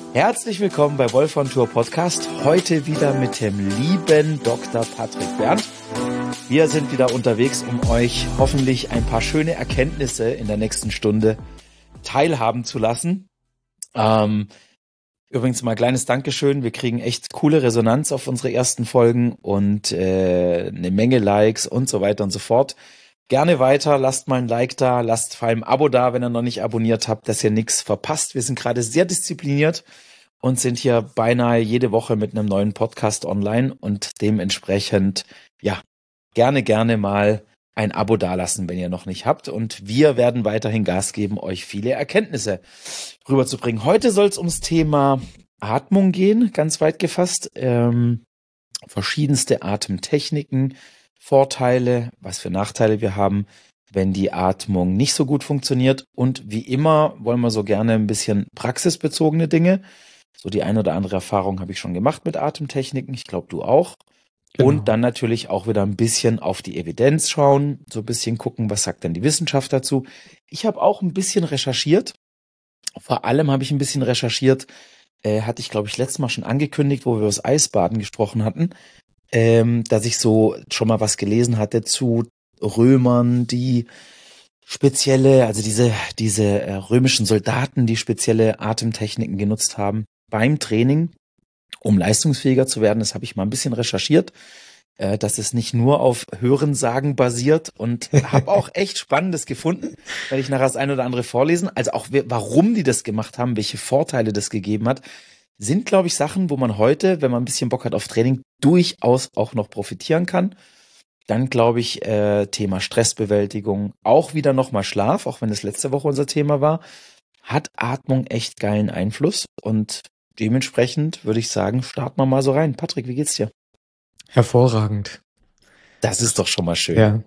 Herzlich willkommen bei Wolf on Tour Podcast. Heute wieder mit dem lieben Dr. Patrick Berndt. Wir sind wieder unterwegs, um euch hoffentlich ein paar schöne Erkenntnisse in der nächsten Stunde teilhaben zu lassen. Übrigens mal kleines Dankeschön. Wir kriegen echt coole Resonanz auf unsere ersten Folgen und eine Menge Likes und so weiter und so fort. Gerne weiter, lasst mal ein Like da, lasst vor allem ein Abo da, wenn ihr noch nicht abonniert habt, dass ihr nichts verpasst. Wir sind gerade sehr diszipliniert und sind hier beinahe jede Woche mit einem neuen Podcast online und dementsprechend, ja, gerne mal ein Abo dalassen, wenn ihr noch nicht habt. Und wir werden weiterhin Gas geben, euch viele Erkenntnisse rüberzubringen. Heute soll es ums Thema Atmung gehen, ganz weit gefasst. Verschiedenste Atemtechniken, Vorteile, was für Nachteile wir haben, wenn die Atmung nicht so gut funktioniert. Und wie immer wollen wir so gerne ein bisschen praxisbezogene Dinge. So die eine oder andere Erfahrung habe ich schon gemacht mit Atemtechniken. Ich glaube, du auch. Genau. Und dann natürlich auch wieder ein bisschen auf die Evidenz schauen, so ein bisschen gucken, was sagt denn die Wissenschaft dazu. Ich habe auch ein bisschen recherchiert. Vor allem habe ich ein bisschen recherchiert, hatte ich, glaube ich, letztes Mal schon angekündigt, wo wir über das Eisbaden gesprochen hatten, dass ich so schon mal was gelesen hatte zu Römern, die spezielle, also diese römischen Soldaten, die spezielle Atemtechniken genutzt haben beim Training, um leistungsfähiger zu werden. Das habe ich mal ein bisschen recherchiert, dass es nicht nur auf Hörensagen basiert und habe auch echt Spannendes gefunden, werde ich nachher das eine oder andere vorlesen. Also auch warum die das gemacht haben, welche Vorteile das gegeben hat, sind, glaube ich, Sachen, wo man heute, wenn man ein bisschen Bock hat auf Training, durchaus auch noch profitieren kann. Dann, glaube ich, Thema Stressbewältigung, auch wieder nochmal Schlaf, auch wenn das letzte Woche unser Thema war, hat Atmung echt geilen Einfluss und dementsprechend würde ich sagen, starten wir mal so rein. Patrick, wie geht's dir? Hervorragend. Das ist doch schon mal schön. Ja.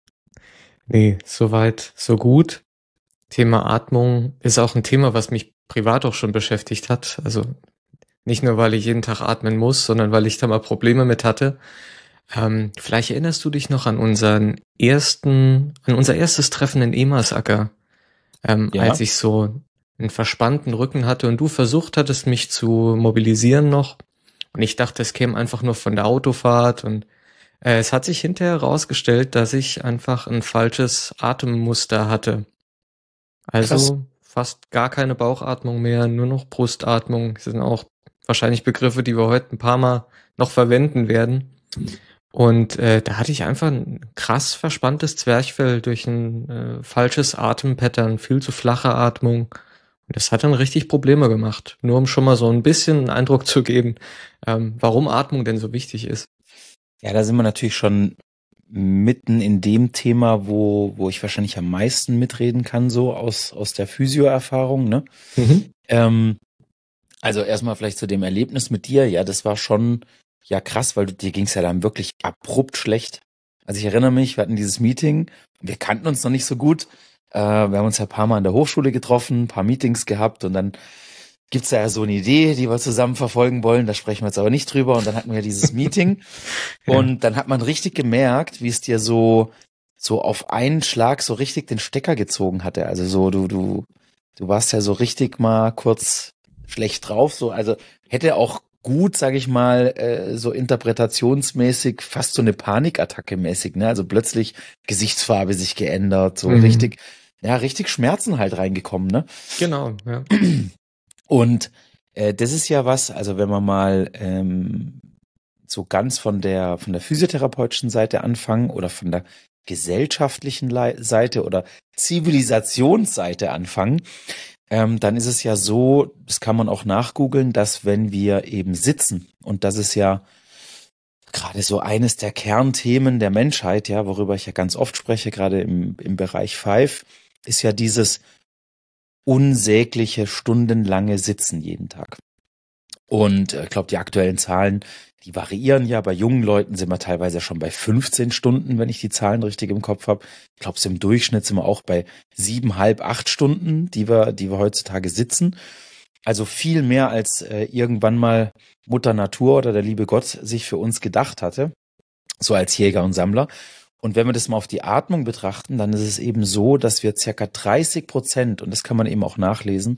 Nee, soweit, so gut. Thema Atmung ist auch ein Thema, was mich privat auch schon beschäftigt hat. Also nicht nur, weil ich jeden Tag atmen muss, sondern weil ich da mal Probleme mit hatte. Vielleicht erinnerst du dich noch an unser erstes Treffen in Emersacker, als ich so einen verspannten Rücken hatte und du versucht hattest, mich zu mobilisieren noch. Und ich dachte, es käme einfach nur von der Autofahrt und es hat sich hinterher herausgestellt, dass ich einfach ein falsches Atemmuster hatte. Also Krass. Fast gar keine Bauchatmung mehr, nur noch Brustatmung. Das sind auch wahrscheinlich Begriffe, die wir heute ein paar Mal noch verwenden werden. Und da hatte ich einfach ein krass verspanntes Zwerchfell durch ein falsches Atempattern, viel zu flache Atmung. Und das hat dann richtig Probleme gemacht. Nur um schon mal so ein bisschen einen Eindruck zu geben, warum Atmung denn so wichtig ist. Ja, da sind wir natürlich schon mitten in dem Thema, wo ich wahrscheinlich am meisten mitreden kann, so aus der Physio-Erfahrung, ne? Mhm. Also erstmal vielleicht zu dem Erlebnis mit dir. Ja, das war schon ja krass, weil dir ging's ja dann wirklich abrupt schlecht. Also ich erinnere mich, wir hatten dieses Meeting, wir kannten uns noch nicht so gut. Wir haben uns ja ein paar Mal in der Hochschule getroffen, ein paar Meetings gehabt und dann gibt's ja so eine Idee, die wir zusammen verfolgen wollen. Da sprechen wir jetzt aber nicht drüber. Und dann hatten wir dieses Meeting und dann hat man richtig gemerkt, wie es dir so auf einen Schlag so richtig den Stecker gezogen hatte. Also so du warst ja so richtig mal kurz schlecht drauf. So, also hätte auch gut, sage ich mal, so interpretationsmäßig fast so eine Panikattacke mäßig, ne? Also plötzlich Gesichtsfarbe sich geändert, so richtig Schmerzen halt reingekommen, ne? Genau, ja. Und das ist ja was, also wenn wir mal so ganz von der physiotherapeutischen Seite anfangen oder von der gesellschaftlichen Seite oder Zivilisationsseite anfangen, dann ist es ja so, das kann man auch nachgoogeln, dass wenn wir eben sitzen, und das ist ja gerade so eines der Kernthemen der Menschheit, ja, worüber ich ja ganz oft spreche, gerade im Bereich Five, ist ja dieses unsägliche, stundenlange Sitzen jeden Tag. Und ich glaube, die aktuellen Zahlen, die variieren ja. Bei jungen Leuten sind wir teilweise schon bei 15 Stunden, wenn ich die Zahlen richtig im Kopf habe. Ich glaube, so im Durchschnitt sind wir auch bei 7,5, 8 Stunden, die wir heutzutage sitzen. Also viel mehr als irgendwann mal Mutter Natur oder der liebe Gott sich für uns gedacht hatte, so als Jäger und Sammler. Und wenn wir das mal auf die Atmung betrachten, dann ist es eben so, dass wir circa 30%, und das kann man eben auch nachlesen,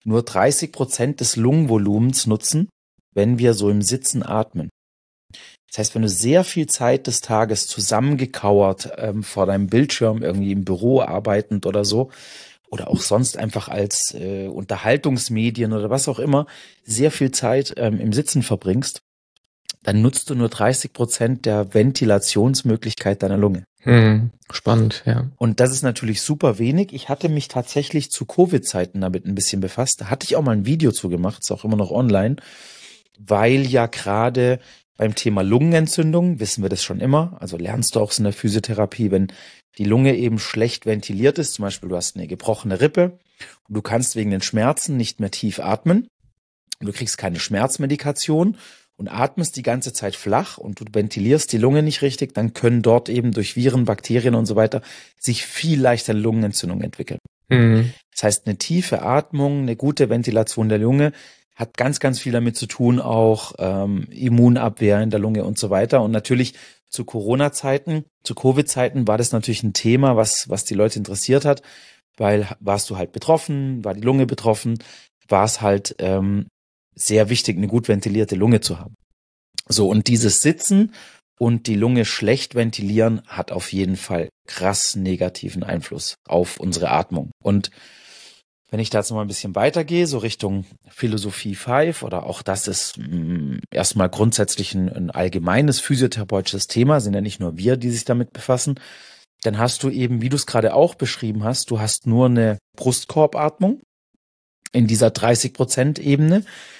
nur 30% des Lungenvolumens nutzen, wenn wir so im Sitzen atmen. Das heißt, wenn du sehr viel Zeit des Tages zusammengekauert vor deinem Bildschirm, irgendwie im Büro arbeitend oder so, oder auch sonst einfach als Unterhaltungsmedien oder was auch immer, sehr viel Zeit im Sitzen verbringst, dann nutzt du nur 30% der Ventilationsmöglichkeit deiner Lunge. Spannend, ja. Und das ist natürlich super wenig. Ich hatte mich tatsächlich zu Covid-Zeiten damit ein bisschen befasst. Da hatte ich auch mal ein Video zu gemacht, ist auch immer noch online, weil ja gerade beim Thema Lungenentzündung, wissen wir das schon immer, also lernst du auch in der Physiotherapie, wenn die Lunge eben schlecht ventiliert ist, zum Beispiel du hast eine gebrochene Rippe und du kannst wegen den Schmerzen nicht mehr tief atmen, du kriegst keine Schmerzmedikation und atmest die ganze Zeit flach und du ventilierst die Lunge nicht richtig, dann können dort eben durch Viren, Bakterien und so weiter sich viel leichter Lungenentzündungen entwickeln. Das heißt, eine tiefe Atmung, eine gute Ventilation der Lunge hat ganz, ganz viel damit zu tun, auch Immunabwehr in der Lunge und so weiter. Und natürlich zu Corona-Zeiten, zu Covid-Zeiten war das natürlich ein Thema, was die Leute interessiert hat, weil warst du halt betroffen, war die Lunge betroffen, war es halt sehr wichtig, eine gut ventilierte Lunge zu haben. So, und dieses Sitzen und die Lunge schlecht ventilieren hat auf jeden Fall krass negativen Einfluss auf unsere Atmung. Und wenn ich da jetzt noch mal ein bisschen weitergehe, so Richtung Philosophie 5, oder auch das ist erstmal grundsätzlich ein allgemeines physiotherapeutisches Thema, sind ja nicht nur wir, die sich damit befassen, dann hast du eben, wie du es gerade auch beschrieben hast, du hast nur eine Brustkorbatmung in dieser 30% Ebene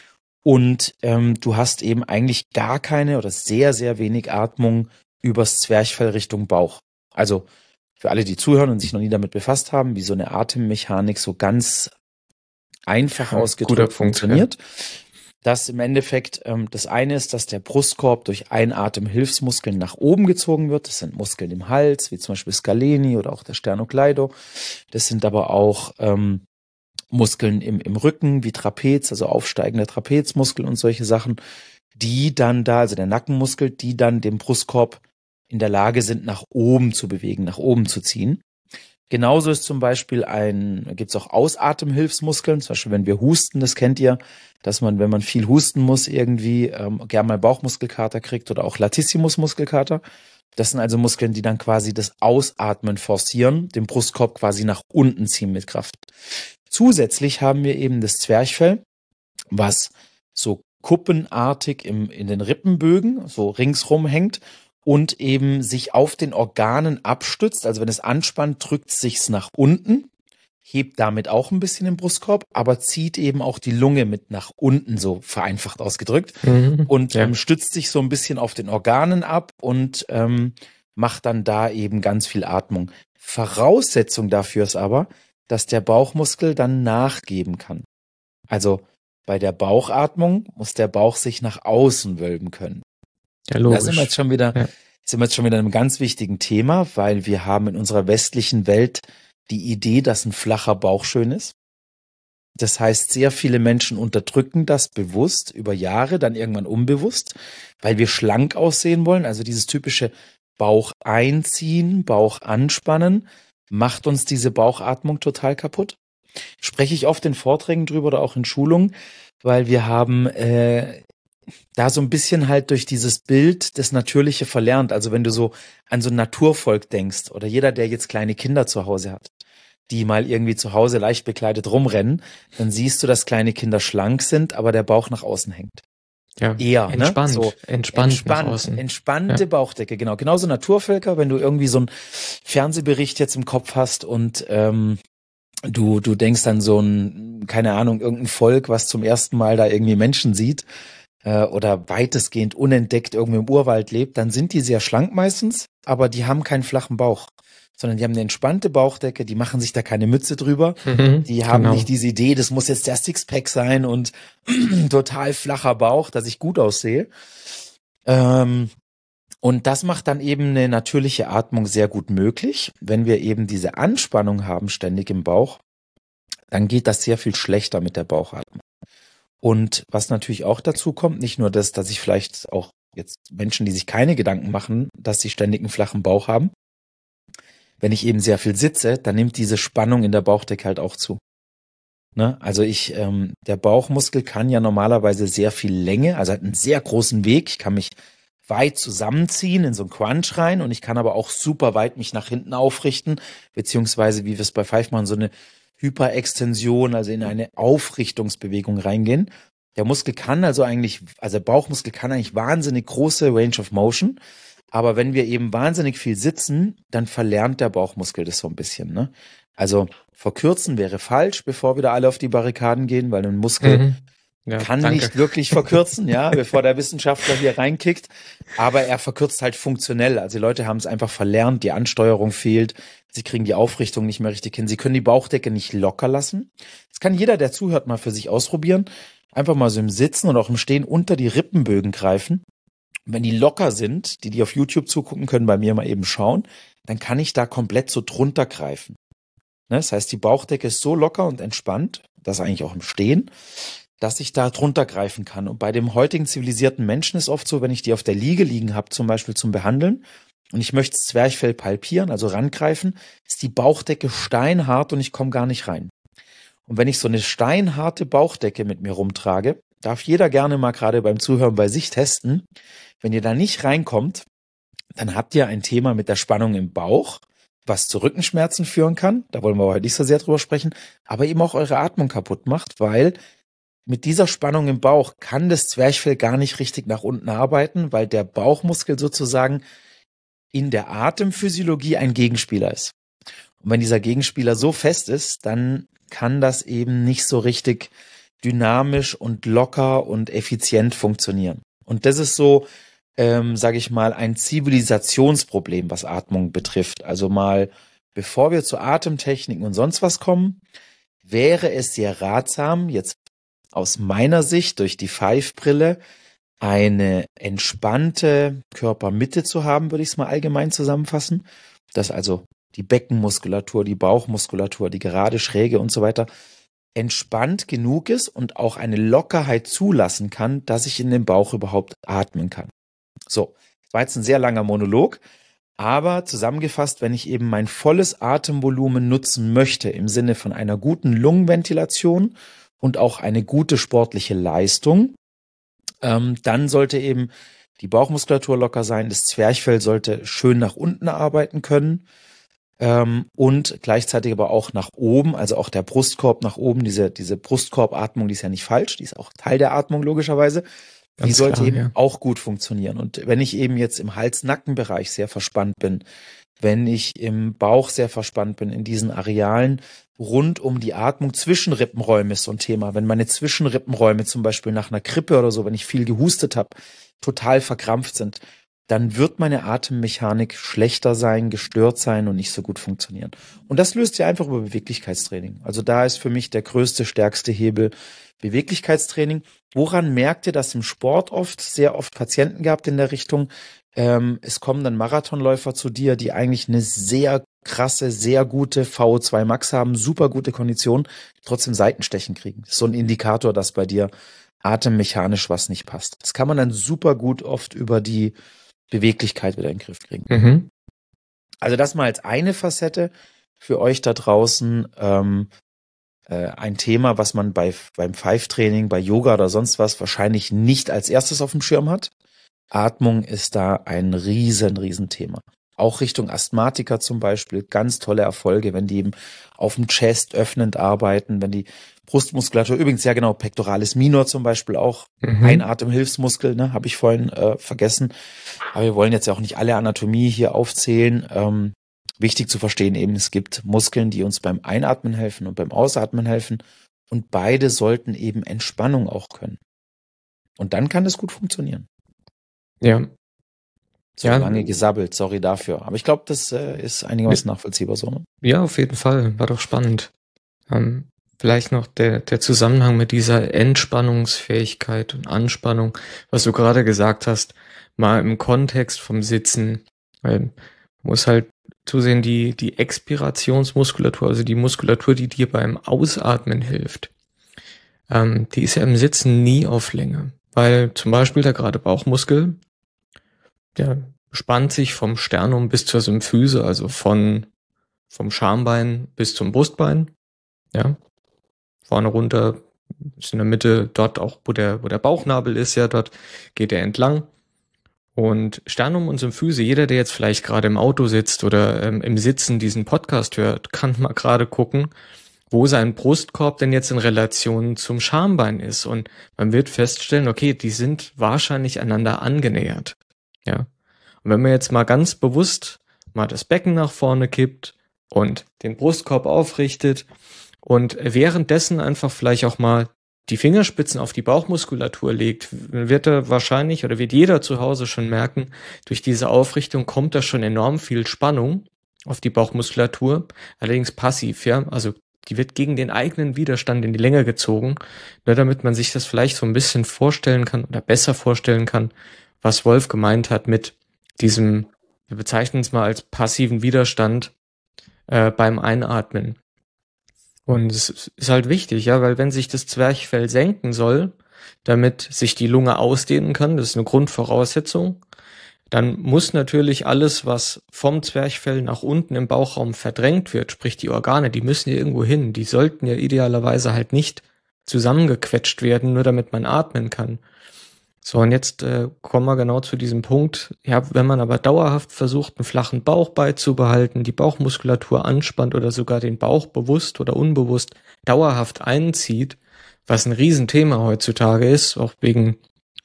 und du hast eben eigentlich gar keine oder sehr, sehr wenig Atmung übers Zwerchfell Richtung Bauch. Also für alle, die zuhören und sich noch nie damit befasst haben, wie so eine Atemmechanik so ganz einfach ausgedrückt funktioniert. Ja. Dass im Endeffekt das eine ist, dass der Brustkorb durch Einatemhilfsmuskeln nach oben gezogen wird. Das sind Muskeln im Hals, wie zum Beispiel Scaleni oder auch der Sternocleido. Das sind aber auch Muskeln im Rücken, wie Trapez, also aufsteigender Trapezmuskel und solche Sachen, die dann da, also der Nackenmuskel, die dann den Brustkorb in der Lage sind, nach oben zu bewegen, nach oben zu ziehen. Genauso ist zum Beispiel gibt's auch Ausatemhilfsmuskeln, zum Beispiel wenn wir husten, das kennt ihr, dass man, wenn man viel husten muss, irgendwie gern mal Bauchmuskelkater kriegt oder auch Latissimusmuskelkater. Das sind also Muskeln, die dann quasi das Ausatmen forcieren, den Brustkorb quasi nach unten ziehen mit Kraft. Zusätzlich haben wir eben das Zwerchfell, was so kuppenartig in den Rippenbögen so ringsrum hängt und eben sich auf den Organen abstützt. Also wenn es anspannt, drückt es sich nach unten, hebt damit auch ein bisschen den Brustkorb, aber zieht eben auch die Lunge mit nach unten, so vereinfacht ausgedrückt, und stützt sich so ein bisschen auf den Organen ab und macht dann da eben ganz viel Atmung. Voraussetzung dafür ist aber, dass der Bauchmuskel dann nachgeben kann. Also bei der Bauchatmung muss der Bauch sich nach außen wölben können. Ja, logisch. Da sind wir jetzt schon wieder in einem ganz wichtigen Thema, weil wir haben in unserer westlichen Welt die Idee, dass ein flacher Bauch schön ist. Das heißt, sehr viele Menschen unterdrücken das bewusst über Jahre, dann irgendwann unbewusst, weil wir schlank aussehen wollen. Also dieses typische Bauch einziehen, Bauch anspannen, macht uns diese Bauchatmung total kaputt. Spreche ich oft in Vorträgen drüber oder auch in Schulungen, weil wir haben da so ein bisschen halt durch dieses Bild das Natürliche verlernt. Also wenn du so an so ein Naturvolk denkst oder jeder, der jetzt kleine Kinder zu Hause hat, die mal irgendwie zu Hause leicht bekleidet rumrennen, dann siehst du, dass kleine Kinder schlank sind, aber der Bauch nach außen hängt. Ja, eher, entspannt, ne? So entspannt nach außen. Entspannte Bauchdecke, genau. Genauso Naturvölker, wenn du irgendwie so einen Fernsehbericht jetzt im Kopf hast und du denkst an so ein, keine Ahnung, irgendein Volk, was zum ersten Mal da irgendwie Menschen sieht, oder weitestgehend unentdeckt irgendwo im Urwald lebt, dann sind die sehr schlank meistens, aber die haben keinen flachen Bauch, sondern die haben eine entspannte Bauchdecke, die machen sich da keine Mütze drüber, die haben nicht diese Idee, das muss jetzt der Sixpack sein und total flacher Bauch, dass ich gut aussehe. Und das macht dann eben eine natürliche Atmung sehr gut möglich. Wenn wir eben diese Anspannung haben ständig im Bauch, dann geht das sehr viel schlechter mit der Bauchatmung. Und was natürlich auch dazu kommt, nicht nur das, dass ich vielleicht auch jetzt Menschen, die sich keine Gedanken machen, dass sie ständig einen flachen Bauch haben. Wenn ich eben sehr viel sitze, dann nimmt diese Spannung in der Bauchdecke halt auch zu. Ne? Also der Bauchmuskel kann ja normalerweise sehr viel Länge, also hat einen sehr großen Weg. Ich kann mich weit zusammenziehen in so einen Crunch rein und ich kann aber auch super weit mich nach hinten aufrichten, beziehungsweise wie wir es bei Five machen, so eine Hyperextension, also in eine Aufrichtungsbewegung reingehen. Der Bauchmuskel kann eigentlich wahnsinnig große Range of Motion, aber wenn wir eben wahnsinnig viel sitzen, dann verlernt der Bauchmuskel das so ein bisschen, ne? Also verkürzen wäre falsch, bevor wieder alle auf die Barrikaden gehen, weil ein Muskel Ja, kann danke. nicht wirklich verkürzen, ja, bevor der Wissenschaftler hier reinkickt. Aber er verkürzt halt funktionell. Also die Leute haben es einfach verlernt, die Ansteuerung fehlt, sie kriegen die Aufrichtung nicht mehr richtig hin, sie können die Bauchdecke nicht locker lassen. Das kann jeder, der zuhört, mal für sich ausprobieren. Einfach mal so im Sitzen und auch im Stehen unter die Rippenbögen greifen. Und wenn die locker sind, die auf YouTube zugucken, können bei mir mal eben schauen, dann kann ich da komplett so drunter greifen. Ne? Das heißt, die Bauchdecke ist so locker und entspannt, das eigentlich auch im Stehen, dass ich da drunter greifen kann. Und bei dem heutigen zivilisierten Menschen ist oft so, wenn ich die auf der Liege liegen habe, zum Beispiel zum Behandeln, und ich möchte das Zwerchfell palpieren, also rangreifen, ist die Bauchdecke steinhart und ich komme gar nicht rein. Und wenn ich so eine steinharte Bauchdecke mit mir rumtrage, darf jeder gerne mal gerade beim Zuhören bei sich testen. Wenn ihr da nicht reinkommt, dann habt ihr ein Thema mit der Spannung im Bauch, was zu Rückenschmerzen führen kann. Da wollen wir heute nicht so sehr drüber sprechen, aber eben auch eure Atmung kaputt macht, weil mit dieser Spannung im Bauch kann das Zwerchfell gar nicht richtig nach unten arbeiten, weil der Bauchmuskel sozusagen in der Atemphysiologie ein Gegenspieler ist. Und wenn dieser Gegenspieler so fest ist, dann kann das eben nicht so richtig dynamisch und locker und effizient funktionieren. Und das ist so, sage ich mal, ein Zivilisationsproblem, was Atmung betrifft. Also mal, bevor wir zu Atemtechniken und sonst was kommen, wäre es sehr ratsam, jetzt aus meiner Sicht durch die Five-Brille eine entspannte Körpermitte zu haben, würde ich es mal allgemein zusammenfassen. Dass also die Beckenmuskulatur, die Bauchmuskulatur, die gerade Schräge und so weiter entspannt genug ist und auch eine Lockerheit zulassen kann, dass ich in den Bauch überhaupt atmen kann. So, das war jetzt ein sehr langer Monolog, aber zusammengefasst, wenn ich eben mein volles Atemvolumen nutzen möchte im Sinne von einer guten Lungenventilation und auch eine gute sportliche Leistung, dann sollte eben die Bauchmuskulatur locker sein, das Zwerchfell sollte schön nach unten arbeiten können und gleichzeitig aber auch nach oben, also auch der Brustkorb nach oben, diese Brustkorbatmung, die ist ja nicht falsch, die ist auch Teil der Atmung logischerweise, die Ganz sollte klar, eben ja. auch gut funktionieren. Und wenn ich eben jetzt im Hals-Nacken-Bereich sehr verspannt bin, wenn ich im Bauch sehr verspannt bin, in diesen Arealen rund um die Atmung, Zwischenrippenräume ist so ein Thema. Wenn meine Zwischenrippenräume zum Beispiel nach einer Grippe oder so, wenn ich viel gehustet habe, total verkrampft sind, dann wird meine Atemmechanik schlechter sein, gestört sein und nicht so gut funktionieren. Und das löst sich einfach über Beweglichkeitstraining. Also da ist für mich der größte, stärkste Hebel Beweglichkeitstraining. Woran merkt ihr das im Sport oft? Sehr oft Patienten gehabt in der Richtung. Es kommen dann Marathonläufer zu dir, die eigentlich eine sehr krasse, sehr gute VO2 Max haben, super gute Kondition, trotzdem Seitenstechen kriegen. Das ist so ein Indikator, dass bei dir atemmechanisch was nicht passt. Das kann man dann super gut oft über die Beweglichkeit wieder in den Griff kriegen. Mhm. Also das mal als eine Facette für euch da draußen. Ein Thema, was man beim Five-Training, bei Yoga oder sonst was wahrscheinlich nicht als erstes auf dem Schirm hat. Atmung ist da ein riesen Thema. Auch Richtung Asthmatiker zum Beispiel, ganz tolle Erfolge, wenn die eben auf dem Chest öffnend arbeiten, wenn die Brustmuskulatur, übrigens ja genau, Pectoralis minor zum Beispiel auch, Einatemhilfsmuskel, ne, habe ich vorhin vergessen. Aber wir wollen jetzt ja auch nicht alle Anatomie hier aufzählen. Wichtig zu verstehen eben, es gibt Muskeln, die uns beim Einatmen helfen und beim Ausatmen helfen. Und beide sollten eben Entspannung auch können. Und dann kann das gut funktionieren. Ja. So Ja. lange gesabbelt, sorry dafür. Aber ich glaube, das ist einigermaßen nachvollziehbar so. Ne? Ja, auf jeden Fall. War doch spannend. Vielleicht noch der Zusammenhang mit dieser Entspannungsfähigkeit und Anspannung, was du gerade gesagt hast, mal im Kontext vom Sitzen. Weil man muss halt zusehen, die Expirationsmuskulatur, also die Muskulatur, die dir beim Ausatmen hilft, die ist ja im Sitzen nie auf Länge. Weil zum Beispiel der gerade Bauchmuskel, der spannt sich vom Sternum bis zur Symphyse, also vom Schambein bis zum Brustbein. Ja. vorne runter, ist in der Mitte, dort auch, wo der Bauchnabel ist, ja, dort geht er entlang. Und Sternum und Symphyse, jeder, der jetzt vielleicht gerade im Auto sitzt oder im Sitzen diesen Podcast hört, kann mal gerade gucken, wo sein Brustkorb denn jetzt in Relation zum Schambein ist. Und man wird feststellen, okay, die sind wahrscheinlich einander angenähert. Ja. Und wenn man jetzt mal ganz bewusst mal das Becken nach vorne kippt und den Brustkorb aufrichtet und währenddessen einfach vielleicht auch mal die Fingerspitzen auf die Bauchmuskulatur legt, wird er wahrscheinlich oder wird jeder zu Hause schon merken, durch diese Aufrichtung kommt da schon enorm viel Spannung auf die Bauchmuskulatur, allerdings passiv, ja, also die wird gegen den eigenen Widerstand in die Länge gezogen, nur damit man sich das vielleicht so ein bisschen vorstellen kann oder besser vorstellen kann, was Wolf gemeint hat mit diesem, wir bezeichnen es mal als passiven Widerstand beim Einatmen. Und es ist halt wichtig, ja, weil wenn sich das Zwerchfell senken soll, damit sich die Lunge ausdehnen kann, das ist eine Grundvoraussetzung, dann muss natürlich alles, was vom Zwerchfell nach unten im Bauchraum verdrängt wird, sprich die Organe, die müssen ja irgendwo hin, die sollten ja idealerweise halt nicht zusammengequetscht werden, nur damit man atmen kann. So, und jetzt kommen wir genau zu diesem Punkt. Ja, wenn man aber dauerhaft versucht, einen flachen Bauch beizubehalten, die Bauchmuskulatur anspannt oder sogar den Bauch bewusst oder unbewusst dauerhaft einzieht, was ein Riesenthema heutzutage ist, auch wegen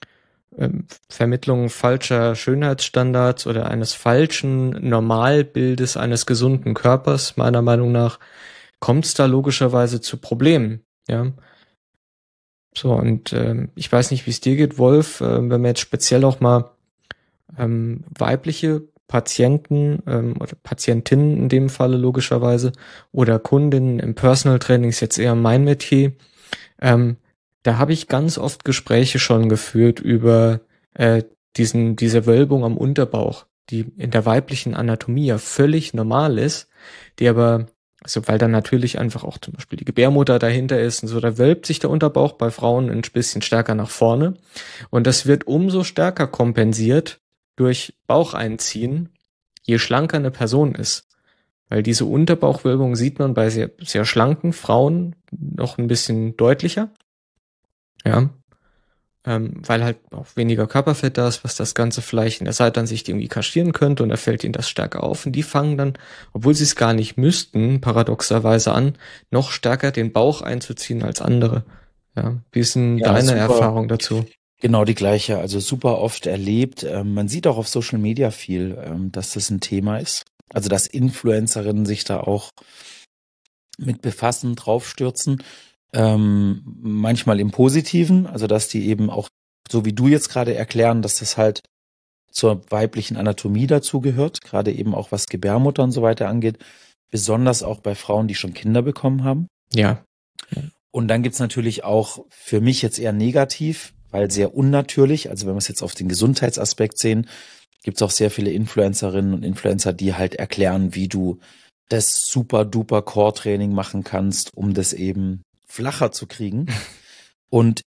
Vermittlung falscher Schönheitsstandards oder eines falschen Normalbildes eines gesunden Körpers, meiner Meinung nach, kommt es da logischerweise zu Problemen, ja. So, und ich weiß nicht, wie es dir geht, Wolf, wenn wir jetzt speziell auch mal weibliche Patienten oder Patientinnen in dem Falle logischerweise oder Kundinnen im Personal Training ist jetzt eher mein Metier. Da habe ich ganz oft Gespräche schon geführt über diese Wölbung am Unterbauch, die in der weiblichen Anatomie ja völlig normal ist, die aber, also weil dann natürlich einfach auch zum Beispiel die Gebärmutter dahinter ist und so, da wölbt sich der Unterbauch bei Frauen ein bisschen stärker nach vorne und das wird umso stärker kompensiert durch Baucheinziehen, je schlanker eine Person ist. Weil diese Unterbauchwölbung sieht man bei sehr, sehr schlanken Frauen noch ein bisschen deutlicher. Ja. Weil halt auch weniger Körperfett da ist, was das Ganze vielleicht in der Seitenansicht irgendwie kaschieren könnte und da fällt ihnen das stärker auf und die fangen dann, obwohl sie es gar nicht müssten, paradoxerweise an, noch stärker den Bauch einzuziehen als andere. Ja. Wie ist denn deine super. Erfahrung dazu? Genau die gleiche, also super oft erlebt. Man sieht auch auf Social Media viel, dass das ein Thema ist. Also dass Influencerinnen sich da auch mit befassen, draufstürzen. Manchmal im Positiven, also dass die eben auch, so wie du jetzt gerade erklären, dass das halt zur weiblichen Anatomie dazugehört, gerade eben auch was Gebärmutter und so weiter angeht, besonders auch bei Frauen, die schon Kinder bekommen haben. Ja. Und dann gibt's natürlich auch für mich jetzt eher negativ, weil sehr unnatürlich, also wenn wir es jetzt auf den Gesundheitsaspekt sehen, gibt's auch sehr viele Influencerinnen und Influencer, die halt erklären, wie du das super duper Core-Training machen kannst, um das eben flacher zu kriegen. Und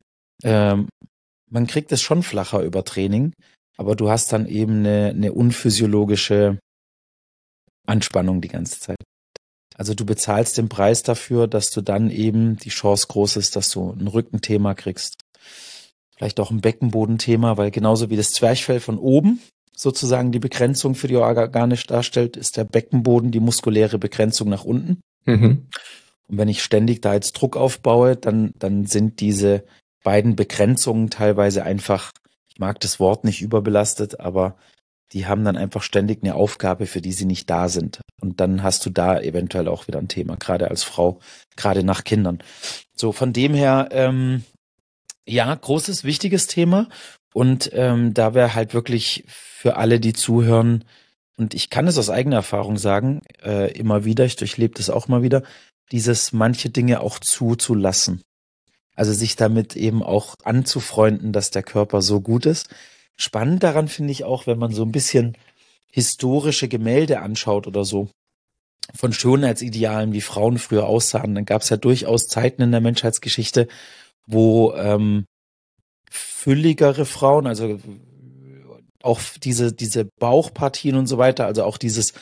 man kriegt es schon flacher über Training, aber du hast dann eben eine unphysiologische Anspannung die ganze Zeit. Also du bezahlst den Preis dafür, dass du dann eben die Chance groß ist, dass du ein Rückenthema kriegst. Vielleicht auch ein Beckenbodenthema, weil genauso wie das Zwerchfell von oben sozusagen die Begrenzung für die Organe darstellt, ist der Beckenboden die muskuläre Begrenzung nach unten. Mhm. Und wenn ich ständig da jetzt Druck aufbaue, dann sind diese beiden Begrenzungen teilweise einfach, ich mag das Wort nicht überbelastet, aber die haben dann einfach ständig eine Aufgabe, für die sie nicht da sind. Und dann hast du da eventuell auch wieder ein Thema, gerade als Frau, gerade nach Kindern. So, von dem her, ja, großes, wichtiges Thema. Und da wäre halt wirklich für alle, die zuhören, und ich kann es aus eigener Erfahrung sagen, immer wieder, ich durchlebe das auch mal wieder, dieses manche Dinge auch zuzulassen. Also sich damit eben auch anzufreunden, dass der Körper so gut ist. Spannend daran finde ich auch, wenn man so ein bisschen historische Gemälde anschaut oder so, von Schönheitsidealen, wie Frauen früher aussahen. Dann gab es ja durchaus Zeiten in der Menschheitsgeschichte, wo fülligere Frauen, also auch diese Bauchpartien und so weiter, also auch dieses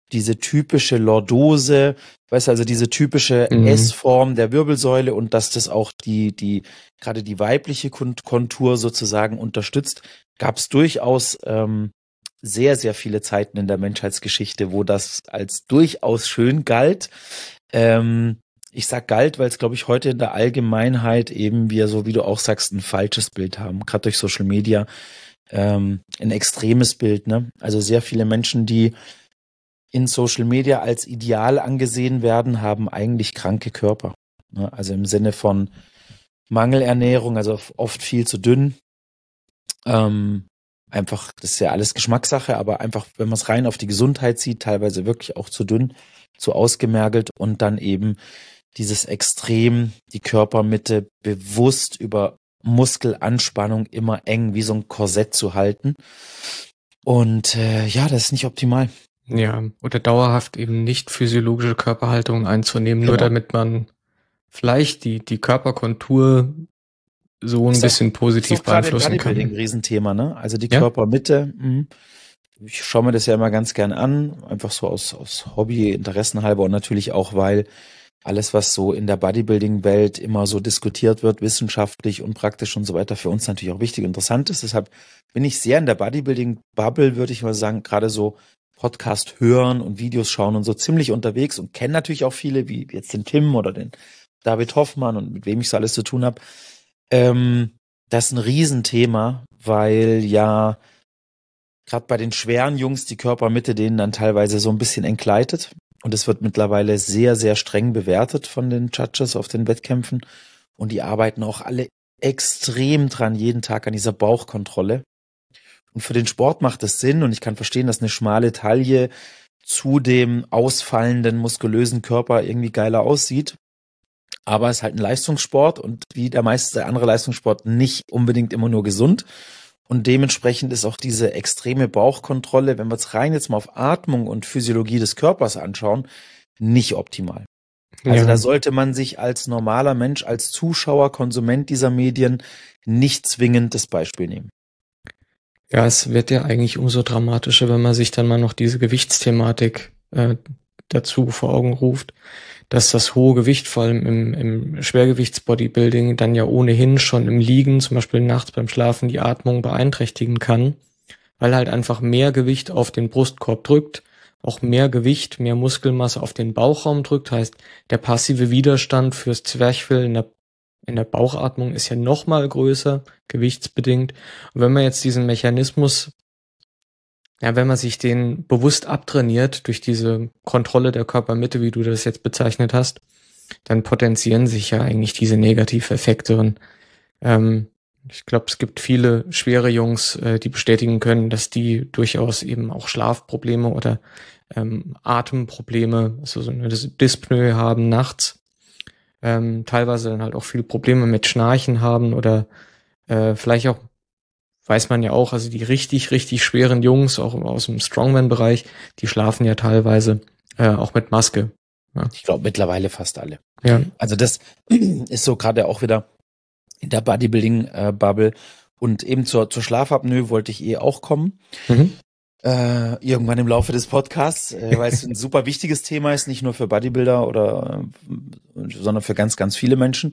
diese typische Lordose, weißt du, also diese typische S-Form der Wirbelsäule und dass das auch gerade die weibliche Kontur sozusagen unterstützt, gab es durchaus sehr, sehr viele Zeiten in der Menschheitsgeschichte, wo das als durchaus schön galt. Ich sag galt, weil es, glaube ich, heute in der Allgemeinheit eben wir, so wie du auch sagst, ein falsches Bild haben, gerade durch Social Media, ein extremes Bild, ne? Also sehr viele Menschen, die in Social Media als ideal angesehen werden, haben eigentlich kranke Körper, ne? Also im Sinne von Mangelernährung, also oft viel zu dünn. Einfach, das ist ja alles Geschmackssache, aber einfach, wenn man es rein auf die Gesundheit sieht, teilweise wirklich auch zu dünn, zu ausgemergelt und dann eben dieses Extrem, die Körpermitte bewusst über Muskelanspannung immer eng wie so ein Korsett zu halten. Und ja, das ist nicht optimal. Ja, oder dauerhaft eben nicht physiologische Körperhaltung einzunehmen, nur damit man vielleicht die Körperkontur so ein bisschen positiv beeinflussen kann. Bodybuilding ein Riesenthema, ne? Also die Körpermitte. Ich schaue mir das ja immer ganz gern an, einfach so aus Hobby, Interessen halber und natürlich auch, weil alles, was so in der Bodybuilding-Welt immer so diskutiert wird, wissenschaftlich und praktisch und so weiter, für uns natürlich auch wichtig und interessant ist. Deshalb bin ich sehr in der Bodybuilding-Bubble, würde ich mal sagen, gerade so Podcast hören und Videos schauen und so ziemlich unterwegs und kenne natürlich auch viele, wie jetzt den Tim oder den David Hoffmann und mit wem ich so alles zu tun habe. Das ist ein Riesenthema, weil ja gerade bei den schweren Jungs die Körpermitte denen dann teilweise so ein bisschen entgleitet. Und es wird mittlerweile sehr, sehr streng bewertet von den Judges auf den Wettkämpfen. Und die arbeiten auch alle extrem dran, jeden Tag an dieser Bauchkontrolle. Und für den Sport macht es Sinn. Und ich kann verstehen, dass eine schmale Taille zu dem ausfallenden, muskulösen Körper irgendwie geiler aussieht. Aber es ist halt ein Leistungssport und wie der meiste andere Leistungssport nicht unbedingt immer nur gesund. Und dementsprechend ist auch diese extreme Bauchkontrolle, wenn wir es rein jetzt mal auf Atmung und Physiologie des Körpers anschauen, nicht optimal. Also da sollte man sich als normaler Mensch, als Zuschauer, Konsument dieser Medien nicht zwingend das Beispiel nehmen. Ja, es wird ja eigentlich umso dramatischer, wenn man sich dann mal noch diese Gewichtsthematik dazu vor Augen ruft, dass das hohe Gewicht, vor allem im Schwergewichtsbodybuilding, dann ja ohnehin schon im Liegen, zum Beispiel nachts beim Schlafen, die Atmung beeinträchtigen kann, weil halt einfach mehr Gewicht auf den Brustkorb drückt, auch mehr Gewicht, mehr Muskelmasse auf den Bauchraum drückt, heißt, der passive Widerstand fürs Zwerchfell in der Bauchatmung ist ja noch mal größer, gewichtsbedingt. Und wenn man jetzt diesen Mechanismus, wenn man sich den bewusst abtrainiert durch diese Kontrolle der Körpermitte, wie du das jetzt bezeichnet hast, dann potenzieren sich ja eigentlich diese Negativeffekte. Und ich glaube, es gibt viele schwere Jungs, die bestätigen können, dass die durchaus eben auch Schlafprobleme oder Atemprobleme, also so eine Dyspnoe haben nachts. Teilweise dann halt auch viele Probleme mit Schnarchen haben oder vielleicht auch, weiß man ja auch, also die richtig, richtig schweren Jungs, auch aus dem Strongman-Bereich, die schlafen ja teilweise auch mit Maske. Ja. Ich glaube mittlerweile fast alle. Ja. Also das ist so gerade auch wieder in der Bodybuilding-Bubble und eben zur Schlafapnoe wollte ich auch kommen. Irgendwann im Laufe des Podcasts, weil es ein super wichtiges Thema ist, nicht nur für Bodybuilder sondern für ganz, ganz viele Menschen.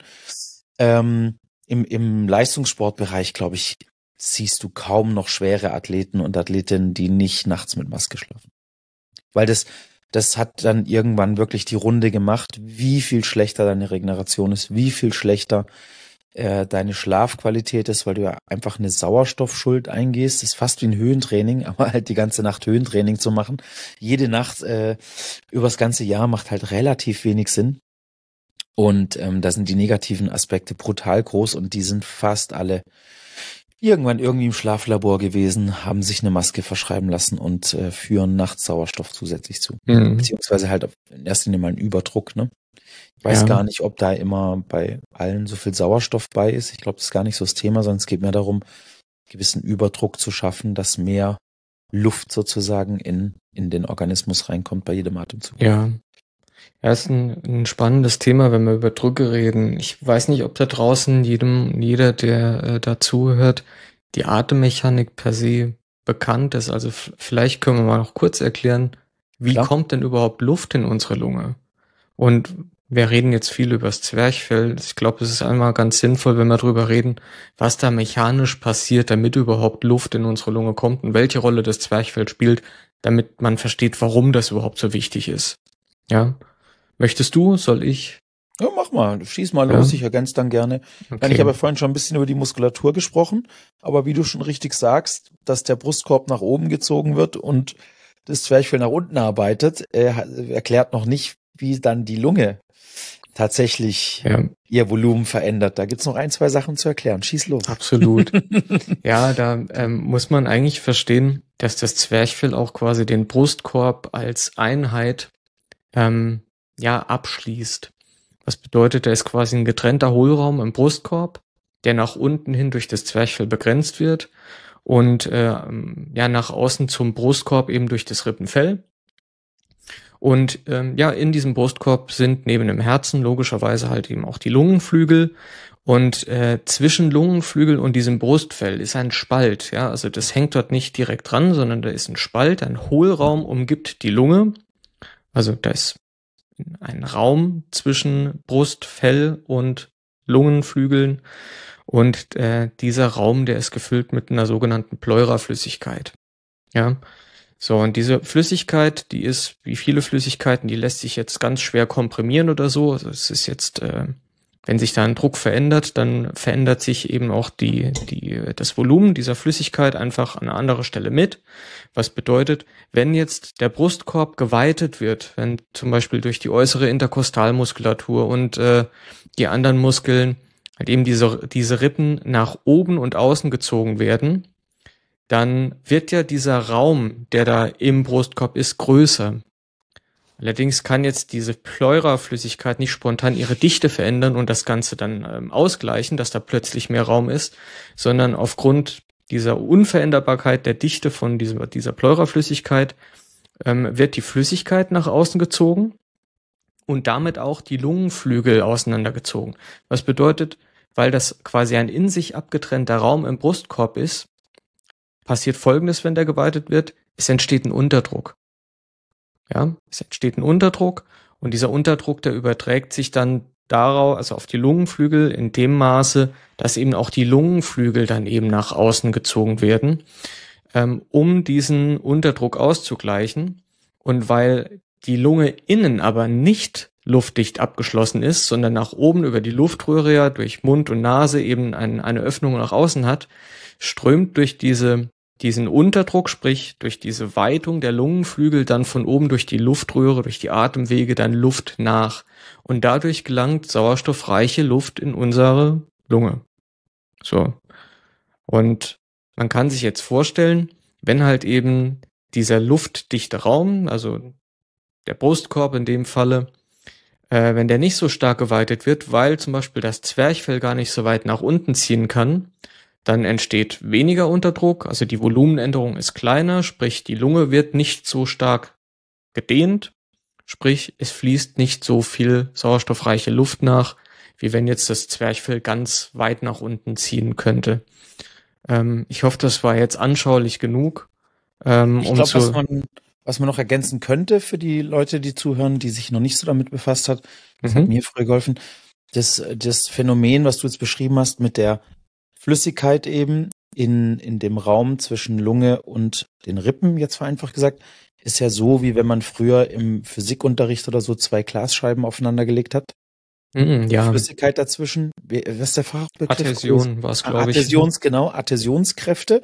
Im Leistungssportbereich, glaube ich, siehst du kaum noch schwere Athleten und Athletinnen, die nicht nachts mit Maske schlafen. Weil das hat dann irgendwann wirklich die Runde gemacht, wie viel schlechter deine Regeneration ist, wie viel schlechter deine Schlafqualität ist, weil du ja einfach eine Sauerstoffschuld eingehst. Das ist fast wie ein Höhentraining, aber halt die ganze Nacht Höhentraining zu machen. Jede Nacht übers ganze Jahr macht halt relativ wenig Sinn. Und da sind die negativen Aspekte brutal groß und die sind fast alle irgendwann irgendwie im Schlaflabor gewesen, haben sich eine Maske verschreiben lassen und führen nachts Sauerstoff zusätzlich zu. Beziehungsweise halt in erster Linie mal einen Überdruck, ne? Ich weiß gar nicht, ob da immer bei allen so viel Sauerstoff bei ist. Ich glaube, das ist gar nicht so das Thema, sondern es geht mehr darum, gewissen Überdruck zu schaffen, dass mehr Luft sozusagen in den Organismus reinkommt bei jedem Atemzug. Ja, ist ein spannendes Thema, wenn wir über Drücke reden. Ich weiß nicht, ob da draußen jeder, der dazu hört, die Atemmechanik per se bekannt ist. Also vielleicht können wir mal noch kurz erklären, Wie Klar. kommt denn überhaupt Luft in unsere Lunge? Und wir reden jetzt viel über das Zwerchfell. Ich glaube, es ist einmal ganz sinnvoll, wenn wir drüber reden, was da mechanisch passiert, damit überhaupt Luft in unsere Lunge kommt und welche Rolle das Zwerchfell spielt, damit man versteht, warum das überhaupt so wichtig ist. Ja. Möchtest du? Soll ich? Ja, mach mal, schieß mal Ja. los, ich ergänze dann gerne. Okay. Ich habe ja vorhin schon ein bisschen über die Muskulatur gesprochen, aber wie du schon richtig sagst, dass der Brustkorb nach oben gezogen wird und das Zwerchfell nach unten arbeitet, erklärt noch nicht, wie dann die Lunge tatsächlich ihr Volumen verändert. Da gibt's noch 1, 2 Sachen zu erklären. Schieß los. Absolut. Ja, da muss man eigentlich verstehen, dass das Zwerchfell auch quasi den Brustkorb als Einheit abschließt. Was bedeutet, da ist quasi ein getrennter Hohlraum im Brustkorb, der nach unten hin durch das Zwerchfell begrenzt wird und nach außen zum Brustkorb eben durch das Rippenfell. Und in diesem Brustkorb sind neben dem Herzen logischerweise halt eben auch die Lungenflügel. Und zwischen Lungenflügel und diesem Brustfell ist ein Spalt. Ja, also das hängt dort nicht direkt dran, sondern da ist ein Spalt, ein Hohlraum umgibt die Lunge. Also da ist ein Raum zwischen Brustfell und Lungenflügeln. Und dieser Raum, der ist gefüllt mit einer sogenannten Pleuraflüssigkeit. Ja. So, und diese Flüssigkeit, die ist, wie viele Flüssigkeiten, die lässt sich jetzt ganz schwer komprimieren oder so. Also es ist jetzt, wenn sich da ein Druck verändert, dann verändert sich eben auch das Volumen dieser Flüssigkeit einfach an einer anderen Stelle mit. Was bedeutet, wenn jetzt der Brustkorb geweitet wird, wenn zum Beispiel durch die äußere Interkostalmuskulatur und die anderen Muskeln halt eben diese Rippen nach oben und außen gezogen werden, dann wird ja dieser Raum, der da im Brustkorb ist, größer. Allerdings kann jetzt diese Pleuraflüssigkeit nicht spontan ihre Dichte verändern und das Ganze dann ausgleichen, dass da plötzlich mehr Raum ist, sondern aufgrund dieser Unveränderbarkeit der Dichte von dieser Pleuraflüssigkeit wird die Flüssigkeit nach außen gezogen und damit auch die Lungenflügel auseinandergezogen. Was bedeutet, weil das quasi ein in sich abgetrennter Raum im Brustkorb ist, passiert Folgendes, wenn der geweitet wird: Es entsteht ein Unterdruck. Ja, es entsteht ein Unterdruck und dieser Unterdruck, der überträgt sich dann darauf, also auf die Lungenflügel in dem Maße, dass eben auch die Lungenflügel dann eben nach außen gezogen werden, um diesen Unterdruck auszugleichen. Und weil die Lunge innen aber nicht luftdicht abgeschlossen ist, sondern nach oben über die Luftröhre ja durch Mund und Nase eben eine Öffnung nach außen hat, strömt durch diesen Unterdruck, sprich durch diese Weitung der Lungenflügel dann von oben durch die Luftröhre, durch die Atemwege dann Luft nach. Und dadurch gelangt sauerstoffreiche Luft in unsere Lunge. So. Und man kann sich jetzt vorstellen, wenn halt eben dieser luftdichte Raum, also der Brustkorb in dem Falle, wenn der nicht so stark geweitet wird, weil zum Beispiel das Zwerchfell gar nicht so weit nach unten ziehen kann, dann entsteht weniger Unterdruck, also die Volumenänderung ist kleiner, sprich die Lunge wird nicht so stark gedehnt, sprich es fließt nicht so viel sauerstoffreiche Luft nach, wie wenn jetzt das Zwerchfell ganz weit nach unten ziehen könnte. Ich hoffe, das war jetzt anschaulich genug. Ich glaube, was man noch ergänzen könnte für die Leute, die zuhören, die sich noch nicht so damit befasst hat, das hat mir früher geholfen, das Phänomen, was du jetzt beschrieben hast mit der Flüssigkeit eben in dem Raum zwischen Lunge und den Rippen, jetzt vereinfacht gesagt, ist ja so, wie wenn man früher im Physikunterricht oder so 2 Glasscheiben aufeinander gelegt hat. Ja. Flüssigkeit dazwischen. Was ist der Fachbegriff? Adhäsion war es, glaube ich. Adhäsionskräfte.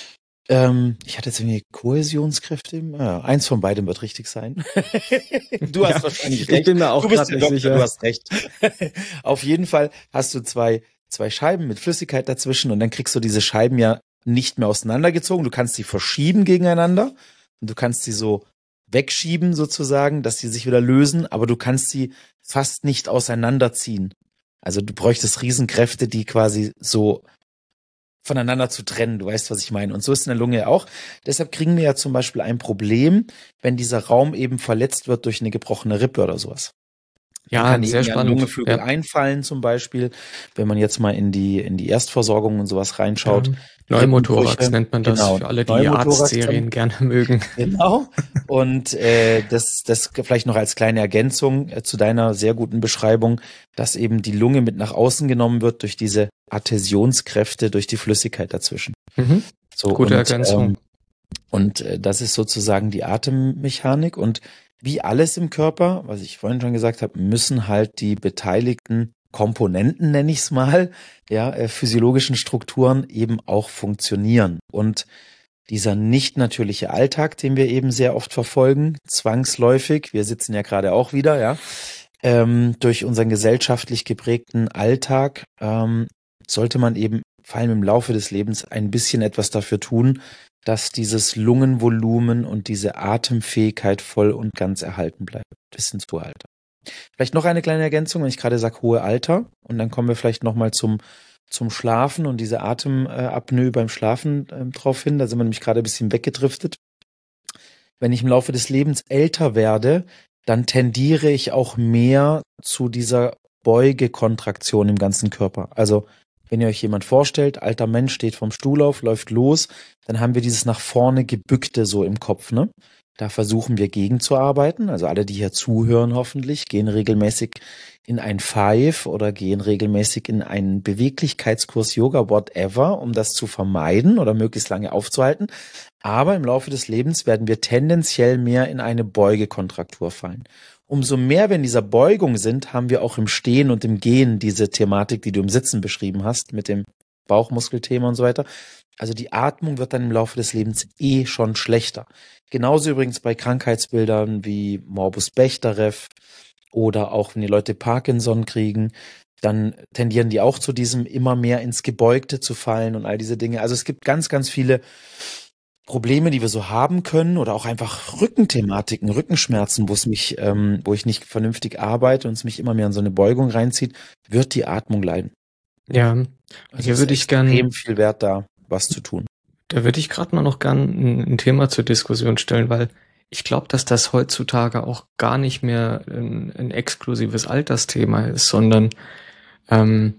Ich hatte jetzt irgendwie Kohäsionskräfte. Ja, eins von beidem wird richtig sein. Du hast wahrscheinlich recht. Ich bin mir auch gerade nicht sicher. Du hast recht. Auf jeden Fall hast du zwei Scheiben mit Flüssigkeit dazwischen und dann kriegst du diese Scheiben ja nicht mehr auseinandergezogen. Du kannst sie verschieben gegeneinander und du kannst sie so wegschieben sozusagen, dass sie sich wieder lösen, aber du kannst sie fast nicht auseinanderziehen. Also du bräuchtest Riesenkräfte, die quasi so voneinander zu trennen. Du weißt, was ich meine. Und so ist in der Lunge auch. Deshalb kriegen wir ja zum Beispiel ein Problem, wenn dieser Raum eben verletzt wird durch eine gebrochene Rippe oder sowas. Dann Ja, kann sehr irgendwie ein spannend. Lungeflügel Ja, einfallen zum Beispiel, wenn man jetzt mal in die Erstversorgung und sowas ja. reinschaut. Pneumothorax Rippenbrüche, nennt man das genau, für alle, die Pneumothorax dann, Arztserien gerne mögen. genau. Und das vielleicht noch als kleine Ergänzung zu deiner sehr guten Beschreibung, dass eben die Lunge mit nach außen genommen wird durch diese Adhäsionskräfte, durch die Flüssigkeit dazwischen. Mhm. So Gute Ergänzung. und das ist sozusagen die Atemmechanik. Und wie alles im Körper, was ich vorhin schon gesagt habe, müssen halt die beteiligten Komponenten, nenne ich es mal, ja, physiologischen Strukturen eben auch funktionieren. Und dieser nicht natürliche Alltag, den wir eben sehr oft verfolgen, zwangsläufig, wir sitzen ja gerade auch wieder, ja, durch unseren gesellschaftlich geprägten Alltag, sollte man eben vor allem im Laufe des Lebens ein bisschen etwas dafür tun, dass dieses Lungenvolumen und diese Atemfähigkeit voll und ganz erhalten bleibt, bis ins hohe Alter. Vielleicht noch eine kleine Ergänzung, wenn ich gerade sage hohe Alter, und dann kommen wir vielleicht nochmal zum Schlafen und diese Atemapnoe beim Schlafen drauf hin. Da sind wir nämlich gerade ein bisschen weggedriftet. Wenn ich im Laufe des Lebens älter werde, dann tendiere ich auch mehr zu dieser Beugekontraktion im ganzen Körper. Also wenn ihr euch jemand vorstellt, alter Mensch steht vom Stuhl auf, läuft los, dann haben wir dieses nach vorne gebückte so im Kopf, ne? Da versuchen wir gegenzuarbeiten. Also alle, die hier zuhören hoffentlich, gehen regelmäßig in ein Five oder gehen regelmäßig in einen Beweglichkeitskurs Yoga, whatever, um das zu vermeiden oder möglichst lange aufzuhalten. Aber im Laufe des Lebens werden wir tendenziell mehr in eine Beugekontraktur fallen. Umso mehr wir in dieser Beugung sind, haben wir auch im Stehen und im Gehen diese Thematik, die du im Sitzen beschrieben hast, mit dem Bauchmuskelthema und so weiter. Also die Atmung wird dann im Laufe des Lebens schon schlechter. Genauso übrigens bei Krankheitsbildern wie Morbus Bechterew oder auch wenn die Leute Parkinson kriegen, dann tendieren die auch zu diesem immer mehr ins Gebeugte zu fallen und all diese Dinge. Also es gibt ganz, ganz viele Probleme, die wir so haben können oder auch einfach Rückenthematiken, Rückenschmerzen, wo ich nicht vernünftig arbeite und es mich immer mehr in so eine Beugung reinzieht, wird die Atmung leiden. Ja, Also hier es ist würde ich gern, extrem viel wert da, was zu tun. da würde ich gerade mal noch gern ein Thema zur Diskussion stellen, weil ich glaube, dass das heutzutage auch gar nicht mehr ein exklusives Altersthema ist, sondern ähm,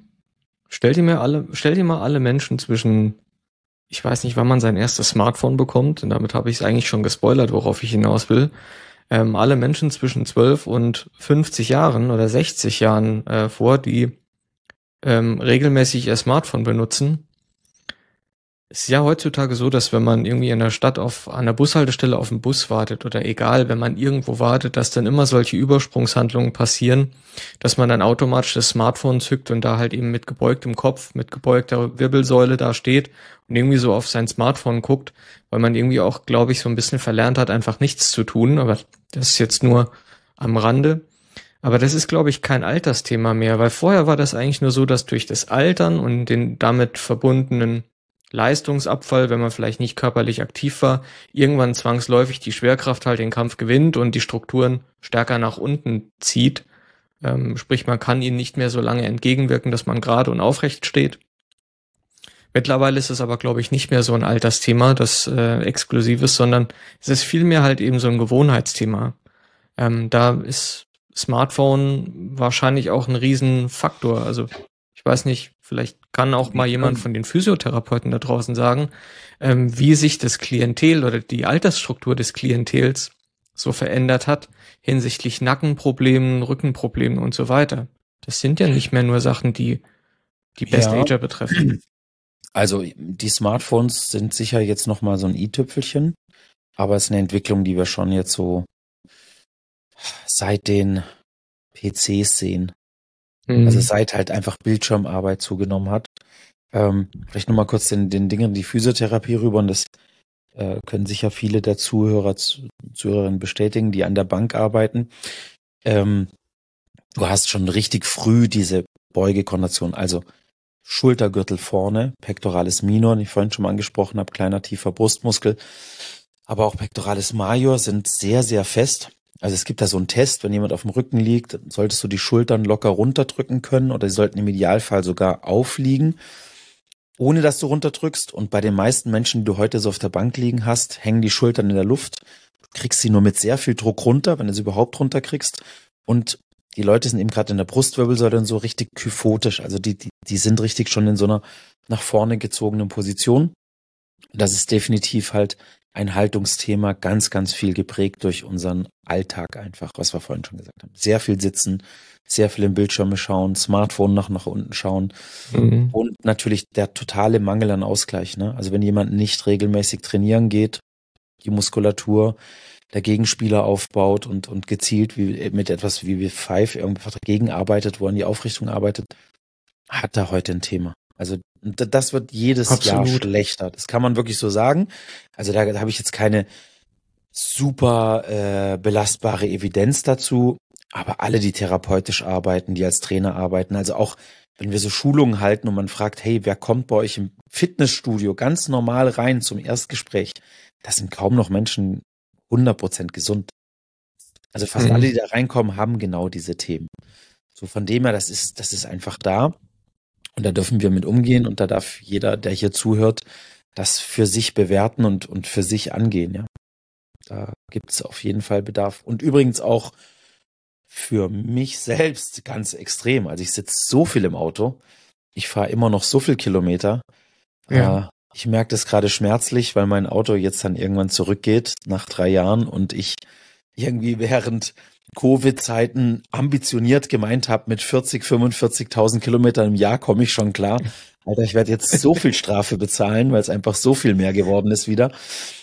stell dir mal alle Menschen zwischen, ich weiß nicht, wann man sein erstes Smartphone bekommt, und damit habe ich es eigentlich schon gespoilert, worauf ich hinaus will. Alle Menschen zwischen 12 und 50 Jahren oder 60 Jahren vor, die regelmäßig ihr Smartphone benutzen. Es ist ja heutzutage so, dass wenn man irgendwie in der Stadt an einer Bushaltestelle auf den Bus wartet oder egal, wenn man irgendwo wartet, dass dann immer solche Übersprungshandlungen passieren, dass man dann automatisch das Smartphone zückt und da halt eben mit gebeugtem Kopf, mit gebeugter Wirbelsäule da steht und irgendwie so auf sein Smartphone guckt, weil man irgendwie auch, glaube ich, so ein bisschen verlernt hat, einfach nichts zu tun. Aber das ist jetzt nur am Rande. Aber das ist, glaube ich, kein Altersthema mehr, weil vorher war das eigentlich nur so, dass durch das Altern und den damit verbundenen Leistungsabfall, wenn man vielleicht nicht körperlich aktiv war, irgendwann zwangsläufig die Schwerkraft halt den Kampf gewinnt und die Strukturen stärker nach unten zieht. Sprich, man kann ihnen nicht mehr so lange entgegenwirken, dass man gerade und aufrecht steht. Mittlerweile ist es aber, glaube ich, nicht mehr so ein Altersthema, das exklusiv ist, sondern es ist vielmehr halt eben so ein Gewohnheitsthema. Da ist Smartphone wahrscheinlich auch ein Riesenfaktor. Also ich weiß nicht, vielleicht kann auch mal jemand von den Physiotherapeuten da draußen sagen, wie sich das Klientel oder die Altersstruktur des Klientels so verändert hat hinsichtlich Nackenproblemen, Rückenproblemen und so weiter. Das sind ja nicht mehr nur Sachen, die Best Ja, Ager betreffen. also die Smartphones sind sicher jetzt nochmal so ein i-Tüpfelchen, aber es ist eine Entwicklung, die wir schon jetzt so seit den PCs sehen. Also seit halt einfach Bildschirmarbeit zugenommen hat. Vielleicht nochmal kurz den Dingen die Physiotherapie rüber und das können sicher viele der Zuhörerinnen bestätigen, die an der Bank arbeiten. Du hast schon richtig früh diese Beugekondition, also Schultergürtel vorne, Pectoralis minor, den ich vorhin schon mal angesprochen habe, kleiner tiefer Brustmuskel, aber auch Pectoralis major sind sehr, sehr fest. Also es gibt da so einen Test, wenn jemand auf dem Rücken liegt, solltest du die Schultern locker runterdrücken können oder sie sollten im Idealfall sogar aufliegen, ohne dass du runterdrückst. Und bei den meisten Menschen, die du heute so auf der Bank liegen hast, hängen die Schultern in der Luft. Du kriegst sie nur mit sehr viel Druck runter, wenn du sie überhaupt runterkriegst. Und Die Leute sind eben gerade in der Brustwirbelsäule und so richtig kyphotisch. Also die sind richtig schon in so einer nach vorne gezogenen Position. Das ist definitiv halt ein Haltungsthema, ganz, ganz viel geprägt durch unseren Alltag einfach, was wir vorhin schon gesagt haben. Sehr viel sitzen, sehr viel in Bildschirme schauen, Smartphone nach unten schauen und natürlich der totale Mangel an Ausgleich. Ne? Also wenn jemand nicht regelmäßig trainieren geht, die Muskulatur der Gegenspieler aufbaut und gezielt mit etwas wie Five irgendwie dagegen arbeitet, wo er in die Aufrichtung arbeitet, hat er heute ein Thema. Also das wird jedes Jahr schlechter. Das kann man wirklich so sagen. Also da habe ich jetzt keine super belastbare Evidenz dazu. Aber alle, die therapeutisch arbeiten, die als Trainer arbeiten, also auch wenn wir so Schulungen halten und man fragt, hey, wer kommt bei euch im Fitnessstudio ganz normal rein zum Erstgespräch? Das sind kaum noch Menschen 100% gesund. Also fast alle, die da reinkommen, haben genau diese Themen. So von dem her, das ist einfach da. Und da dürfen wir mit umgehen und da darf jeder, der hier zuhört, das für sich bewerten und für sich angehen, ja. Da gibt es auf jeden Fall Bedarf. Und übrigens auch für mich selbst ganz extrem. Also ich sitze so viel im Auto. Ich fahre immer noch so viel Kilometer. Ja. Ich merke das gerade schmerzlich, weil mein Auto jetzt dann irgendwann zurückgeht nach 3 Jahren und ich irgendwie während Covid-Zeiten ambitioniert gemeint habe, mit 45.000 Kilometern im Jahr komme ich schon klar. Alter, ich werde jetzt so viel Strafe bezahlen, weil es einfach so viel mehr geworden ist wieder.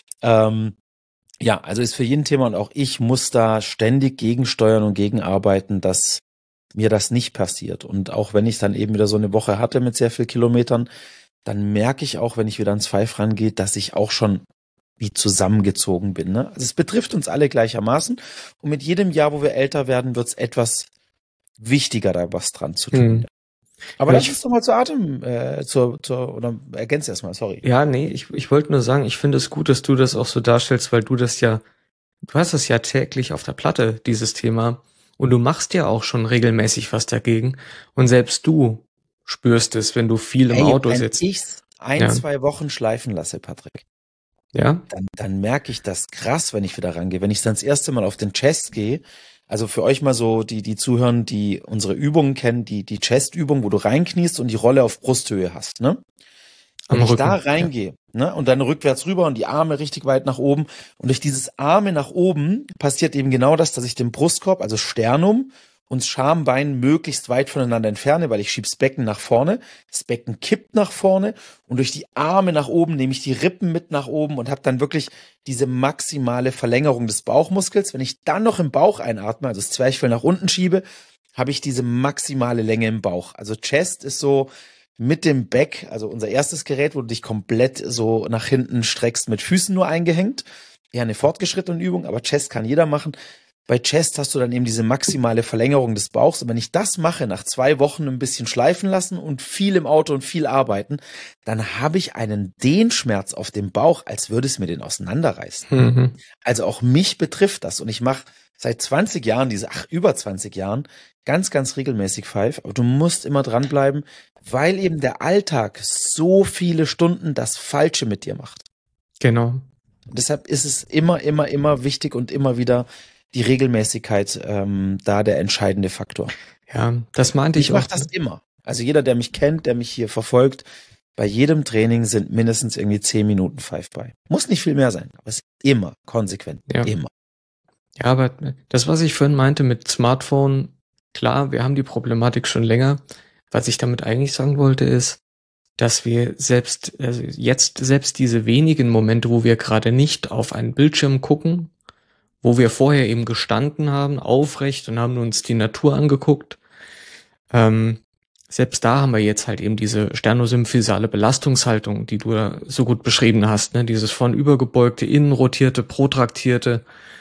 Ja, also ist für jeden Thema und auch ich muss da ständig gegensteuern und gegenarbeiten, dass mir das nicht passiert. Und auch wenn ich dann eben wieder so eine Woche hatte mit sehr viel Kilometern, dann merke ich auch, wenn ich wieder ans Five rangehe, dass ich auch schon wie zusammengezogen bin. Ne? Also es betrifft uns alle gleichermaßen. Und mit jedem Jahr, wo wir älter werden, wird es etwas wichtiger, da was dran zu tun. Aber lass uns doch mal zur Atem, oder ergänze erstmal, sorry. Ja, nee, ich wollte nur sagen, ich finde es gut, dass du das auch so darstellst, weil du hast das ja täglich auf der Platte, dieses Thema. Und du machst ja auch schon regelmäßig was dagegen. Und selbst du spürst es, wenn du viel im Auto sitzt. Wenn ich's 2 Wochen schleifen lasse, Patrick. Ja. Dann merke ich das krass, wenn ich wieder rangehe. Wenn ich dann das erste Mal auf den Chest gehe, also für euch mal so, die zuhören, die unsere Übungen kennen, die Chest-Übung, wo du reinkniest und die Rolle auf Brusthöhe hast, ne? Wenn ich da reingehe, ne, und dann rückwärts rüber und die Arme richtig weit nach oben und durch dieses Arme nach oben passiert eben genau das, dass ich den Brustkorb, also Sternum und Schambein möglichst weit voneinander entferne, weil ich schieb's Becken nach vorne, das Becken kippt nach vorne und durch die Arme nach oben nehme ich die Rippen mit nach oben und habe dann wirklich diese maximale Verlängerung des Bauchmuskels. Wenn ich dann noch im Bauch einatme, also das Zwerchfell nach unten schiebe, habe ich diese maximale Länge im Bauch. Also Chest ist so mit dem Back, also unser erstes Gerät, wo du dich komplett so nach hinten streckst, mit Füßen nur eingehängt. Eher eine fortgeschrittene Übung, aber Chest kann jeder machen. Bei Chest hast du dann eben diese maximale Verlängerung des Bauchs. Und wenn ich das mache, nach 2 Wochen ein bisschen schleifen lassen und viel im Auto und viel arbeiten, dann habe ich einen Dehnschmerz auf dem Bauch, als würde es mir den auseinanderreißen. Also auch mich betrifft das. Und ich mache seit 20 Jahren über 20 Jahren, ganz, ganz regelmäßig Five. Aber du musst immer dranbleiben, weil eben der Alltag so viele Stunden das Falsche mit dir macht. Genau. Und deshalb ist es immer, immer, immer wichtig und immer wieder die Regelmäßigkeit da der entscheidende Faktor. Ja, das meinte ich auch. Ich mache das immer. Also jeder, der mich kennt, der mich hier verfolgt, bei jedem Training sind mindestens irgendwie 10 Minuten Five bei. Muss nicht viel mehr sein, aber es ist immer konsequent. Ja. Immer. Ja, aber das, was ich vorhin meinte mit Smartphone, klar, wir haben die Problematik schon länger. Was ich damit eigentlich sagen wollte, ist, dass wir selbst diese wenigen Momente, wo wir gerade nicht auf einen Bildschirm gucken, wo wir vorher eben gestanden haben, aufrecht und haben uns die Natur angeguckt, selbst da haben wir jetzt halt eben diese sternosymphysale Belastungshaltung, die du ja so gut beschrieben hast, ne? Dieses von übergebeugte, innenrotierte, protraktierte,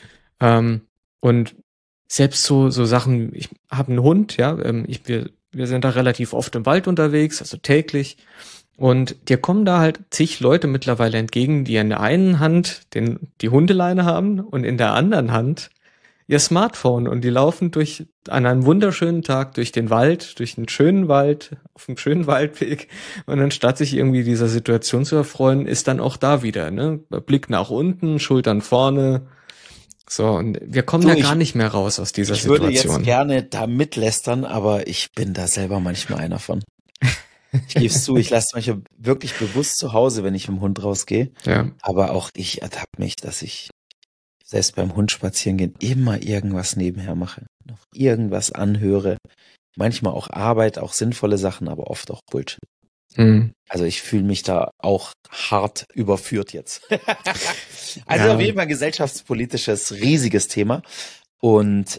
und selbst so Sachen, ich habe einen Hund, ja, wir sind da relativ oft im Wald unterwegs, also täglich. Und dir kommen da halt zig Leute mittlerweile entgegen, die in der einen Hand die Hundeleine haben und in der anderen Hand ihr Smartphone. Und die laufen an einem wunderschönen Tag durch den Wald, durch einen schönen Wald, auf einem schönen Waldweg. Und anstatt sich irgendwie dieser Situation zu erfreuen, ist dann auch da wieder, ne? Blick nach unten, Schultern vorne, So, und wir kommen Du, ja gar nicht mehr raus aus dieser ich würde jetzt Situation. gerne da mitlästern, aber ich bin da selber manchmal einer von. Ich gebe es zu, ich lasse manchmal wirklich bewusst zu Hause, wenn ich mit dem Hund rausgehe. Ja. Aber auch ich ertappe mich, dass ich selbst beim Hund spazieren gehen immer irgendwas nebenher mache. Noch irgendwas anhöre. Manchmal auch Arbeit, auch sinnvolle Sachen, aber oft auch Bullshit. Hm. Also ich fühle mich da auch hart überführt jetzt. Also Ja. auf jeden Fall ein gesellschaftspolitisches, riesiges Thema. Und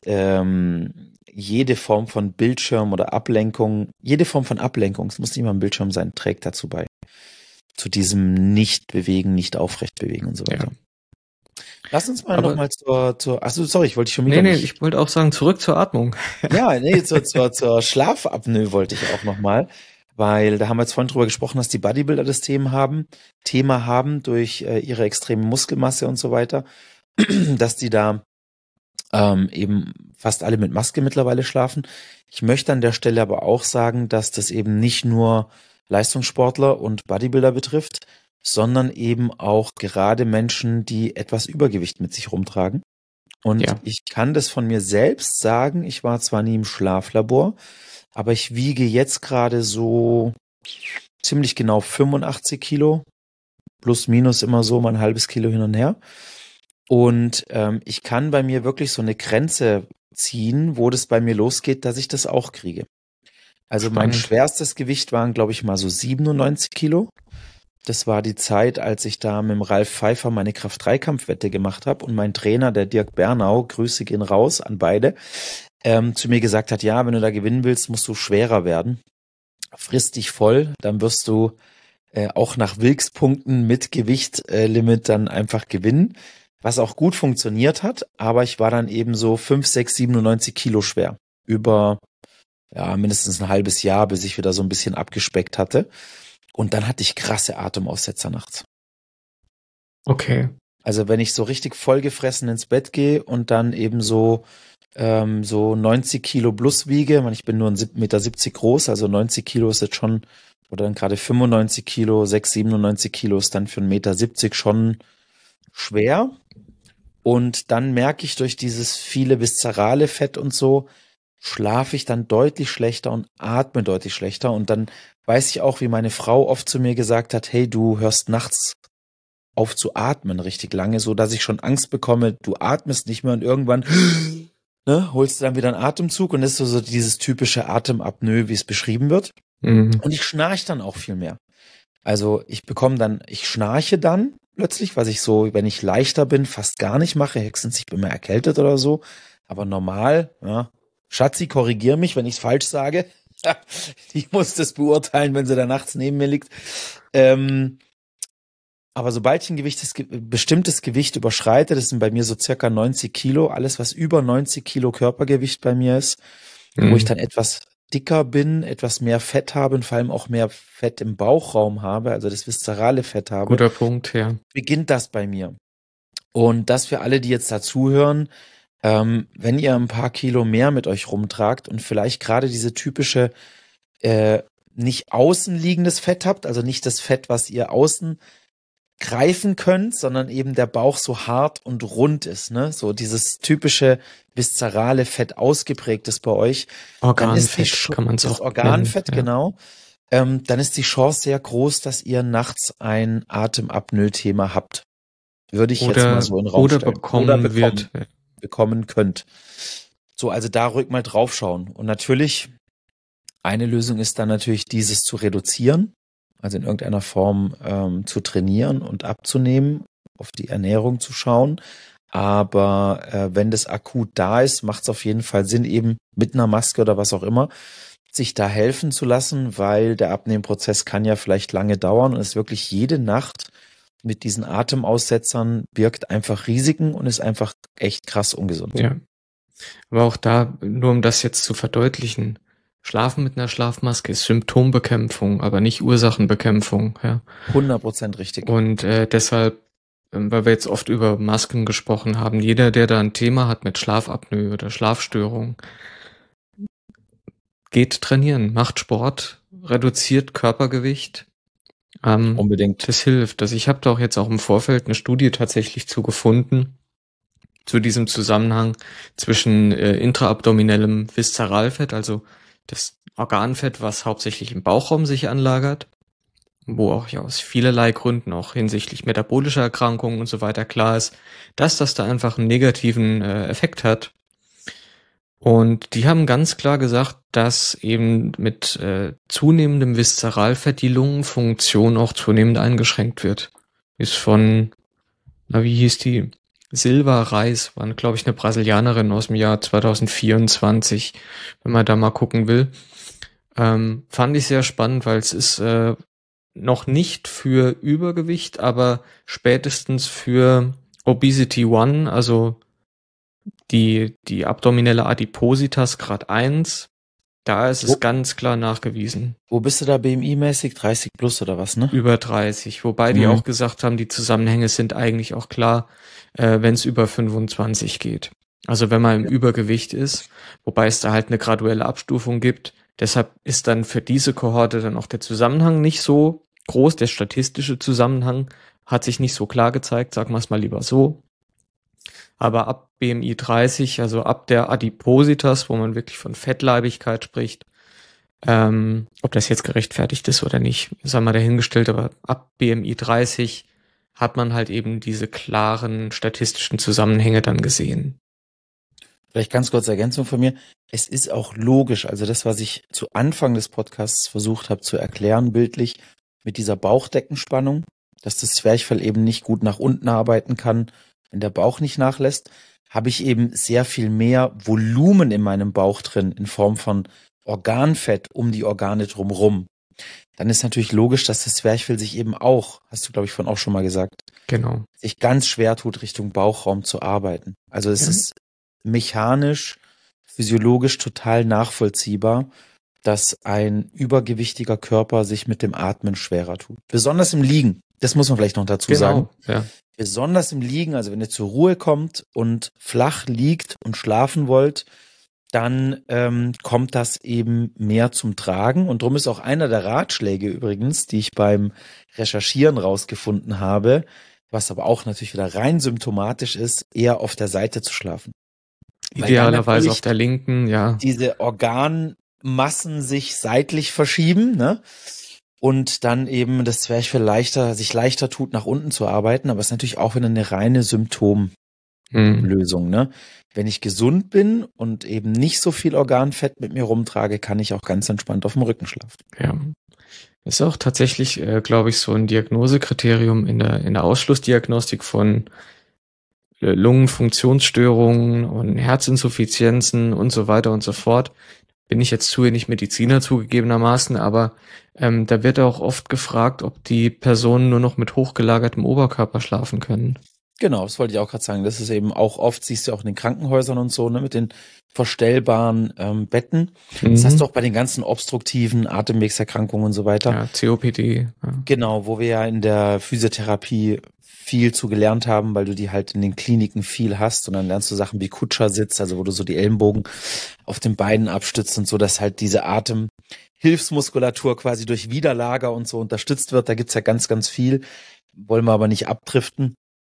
jede Form von Bildschirm oder Ablenkung, jede Form von Ablenkung, es muss nicht mal ein Bildschirm sein, trägt dazu bei. Zu diesem Nicht-Bewegen, Nicht-Aufrecht-Bewegen und so weiter. Ja. Lass uns mal Aber- nochmal achso, sorry, ich wollte dich schon wieder Nee, nicht. ich wollte auch sagen, zurück zur Atmung. Ja, nee, zur Schlafapnoe wollte ich auch nochmal, weil da haben wir jetzt vorhin drüber gesprochen, dass die Bodybuilder das Thema haben durch ihre extreme Muskelmasse und so weiter, dass die da eben fast alle mit Maske mittlerweile schlafen. Ich möchte an der Stelle aber auch sagen, dass das eben nicht nur Leistungssportler und Bodybuilder betrifft, sondern eben auch gerade Menschen, die etwas Übergewicht mit sich rumtragen. Und Ja. ich kann das von mir selbst sagen, ich war zwar nie im Schlaflabor, aber ich wiege jetzt gerade so ziemlich genau 85 Kilo, plus minus immer so mal ein halbes Kilo hin und her. Und ich kann bei mir wirklich so eine Grenze ziehen, wo das bei mir losgeht, dass ich das auch kriege. Also mein Spannend. schwerstes Gewicht waren, glaube ich, mal so 97 Kilo. Das war die Zeit, als ich da mit dem Ralf Pfeiffer meine Kraft-3-Kampfwette gemacht habe und mein Trainer, der Dirk Bernau, Grüße gehen raus an beide, zu mir gesagt hat, ja, wenn du da gewinnen willst, musst du schwerer werden. Friss dich voll, dann wirst du auch nach Wilks-Punkten mit Gewichtlimit dann einfach gewinnen, was auch gut funktioniert hat, aber ich war dann eben so 5, 6, 97 Kilo schwer. Über mindestens ein halbes Jahr, bis ich wieder so ein bisschen abgespeckt hatte. Und dann hatte ich krasse Atemaussetzer nachts. Okay. Also wenn ich so richtig vollgefressen ins Bett gehe und dann eben so 90 Kilo plus wiege, ich bin nur 1,70 Meter groß, also 90 Kilo ist jetzt schon, oder dann gerade 95 Kilo, 97 Kilo ist dann für 1,70 Meter schon schwer. Und dann merke ich durch dieses viele viszerale Fett und so, schlafe ich dann deutlich schlechter und atme deutlich schlechter. Und dann weiß ich auch, wie meine Frau oft zu mir gesagt hat, hey, du hörst nachts auf zu atmen richtig lange, so dass ich schon Angst bekomme, du atmest nicht mehr und irgendwann holst du dann wieder einen Atemzug und das ist so dieses typische Atemapnoe, wie es beschrieben wird. Mhm. Und ich schnarche dann auch viel mehr. Also ich schnarche dann plötzlich, was ich so, wenn ich leichter bin, fast gar nicht mache, höchstens ich bin mal erkältet oder so. Aber normal, ja. Schatzi, korrigier mich, wenn ich es falsch sage. Ich muss das beurteilen, wenn sie da nachts neben mir liegt. Aber sobald ich ein bestimmtes Gewicht überschreite, das sind bei mir so circa 90 Kilo, alles was über 90 Kilo Körpergewicht bei mir ist, wo ich dann etwas dicker bin, etwas mehr Fett habe und vor allem auch mehr Fett im Bauchraum habe, also das viszerale Fett habe, Guter Punkt, ja. beginnt das bei mir. Und das für alle, die jetzt dazuhören, wenn ihr ein paar Kilo mehr mit euch rumtragt und vielleicht gerade diese typische nicht außen liegendes Fett habt, also nicht das Fett, was ihr außen greifen könnt, sondern eben der Bauch so hart und rund ist, ne? So dieses typische viszerale Fett ausgeprägt ist bei euch. Organfett kann man es das auch Organfett, nennen, genau. Dann ist die Chance sehr groß, dass ihr nachts ein Atemapnoe-Thema habt. Würde ich jetzt mal so in den Raum stellen. Bekommen könnt. So, also da ruhig mal draufschauen. Und natürlich, eine Lösung ist dann natürlich, dieses zu reduzieren, also in irgendeiner Form zu trainieren und abzunehmen, auf die Ernährung zu schauen. Aber wenn das akut da ist, macht es auf jeden Fall Sinn, eben mit einer Maske oder was auch immer, sich da helfen zu lassen, weil der Abnehmprozess kann ja vielleicht lange dauern und es wirklich jede Nacht mit diesen Atemaussetzern birgt einfach Risiken und ist einfach echt krass ungesund. Ja. Aber auch da, nur um das jetzt zu verdeutlichen, Schlafen mit einer Schlafmaske ist Symptombekämpfung, aber nicht Ursachenbekämpfung. Ja. 100% richtig. Und deshalb, weil wir jetzt oft über Masken gesprochen haben, jeder, der da ein Thema hat mit Schlafapnoe oder Schlafstörung, geht trainieren, macht Sport, reduziert Körpergewicht. Unbedingt. Das hilft. Also ich habe da auch jetzt auch im Vorfeld eine Studie tatsächlich zu gefunden, zu diesem Zusammenhang zwischen intraabdominellem Viszeralfett, also das Organfett, was hauptsächlich im Bauchraum sich anlagert, wo auch ja aus vielerlei Gründen, auch hinsichtlich metabolischer Erkrankungen und so weiter klar ist, dass das da einfach einen negativen Effekt hat. Und die haben ganz klar gesagt, dass eben mit zunehmendem Viszeralfett die Lungenfunktion auch zunehmend eingeschränkt wird. Ist von, wie hieß die? Silva Reis, war, glaube ich, eine Brasilianerin aus dem Jahr 2024, wenn man da mal gucken will. Fand ich sehr spannend, weil es ist noch nicht für Übergewicht, aber spätestens für Obesity One, also die abdominelle Adipositas Grad 1, da ist es ganz klar nachgewiesen. Wo bist du da BMI-mäßig? 30 plus oder was, ne? Über 30, wobei die auch gesagt haben, die Zusammenhänge sind eigentlich auch klar, wenn es über 25 geht. Also wenn man im Übergewicht ist, wobei es da halt eine graduelle Abstufung gibt. Deshalb ist dann für diese Kohorte dann auch der Zusammenhang nicht so groß, der statistische Zusammenhang hat sich nicht so klar gezeigt, sagen wir es mal lieber so. Aber ab BMI 30, also ab der Adipositas, wo man wirklich von Fettleibigkeit spricht, ob das jetzt gerechtfertigt ist oder nicht, ist einmal dahingestellt, aber ab BMI 30 hat man halt eben diese klaren statistischen Zusammenhänge dann gesehen. Vielleicht ganz kurz Ergänzung von mir. Es ist auch logisch, also das, was ich zu Anfang des Podcasts versucht habe zu erklären, bildlich, mit dieser Bauchdeckenspannung, dass das Zwerchfell eben nicht gut nach unten arbeiten kann, wenn der Bauch nicht nachlässt, habe ich eben sehr viel mehr Volumen in meinem Bauch drin, in Form von Organfett um die Organe drumherum. Dann ist natürlich logisch, dass das Zwerchfell sich eben auch, hast du glaube ich vorhin auch schon mal gesagt, genau, sich ganz schwer tut, Richtung Bauchraum zu arbeiten. Also es ist mechanisch, physiologisch total nachvollziehbar, dass ein übergewichtiger Körper sich mit dem Atmen schwerer tut. Besonders im Liegen. Das muss man vielleicht noch dazu sagen. Ja. Besonders im Liegen, also wenn ihr zur Ruhe kommt und flach liegt und schlafen wollt, dann kommt das eben mehr zum Tragen. Und darum ist auch einer der Ratschläge übrigens, die ich beim Recherchieren rausgefunden habe, was aber auch natürlich wieder rein symptomatisch ist, eher auf der Seite zu schlafen. Idealerweise auf der linken, ja. Diese Organmassen sich seitlich verschieben, ne? Und dann eben das Zwerchfell sich leichter tut, nach unten zu arbeiten. Aber es ist natürlich auch wieder eine reine Symptomlösung, ne? Wenn ich gesund bin und eben nicht so viel Organfett mit mir rumtrage, kann ich auch ganz entspannt auf dem Rücken schlafen. Ja. Ist auch tatsächlich, glaube ich, so ein Diagnosekriterium in der Ausschlussdiagnostik von Lungenfunktionsstörungen und Herzinsuffizienzen und so weiter und so fort. Bin ich jetzt zu wenig Mediziner zugegebenermaßen, aber da wird auch oft gefragt, ob die Personen nur noch mit hochgelagertem Oberkörper schlafen können. Genau, das wollte ich auch gerade sagen. Das ist eben auch oft, siehst du auch in den Krankenhäusern und so, ne, mit den verstellbaren Betten. Das hast du auch bei den ganzen obstruktiven Atemwegserkrankungen und so weiter. Ja, COPD. Ja. Genau, wo wir ja in der Physiotherapie viel zu gelernt haben, weil du die halt in den Kliniken viel hast und dann lernst du Sachen wie Kutschersitz, also wo du so die Ellenbogen auf den Beinen abstützt und so, dass halt diese Atemhilfsmuskulatur quasi durch Widerlager und so unterstützt wird. Da gibt's ja ganz, ganz viel. Wollen wir aber nicht abdriften.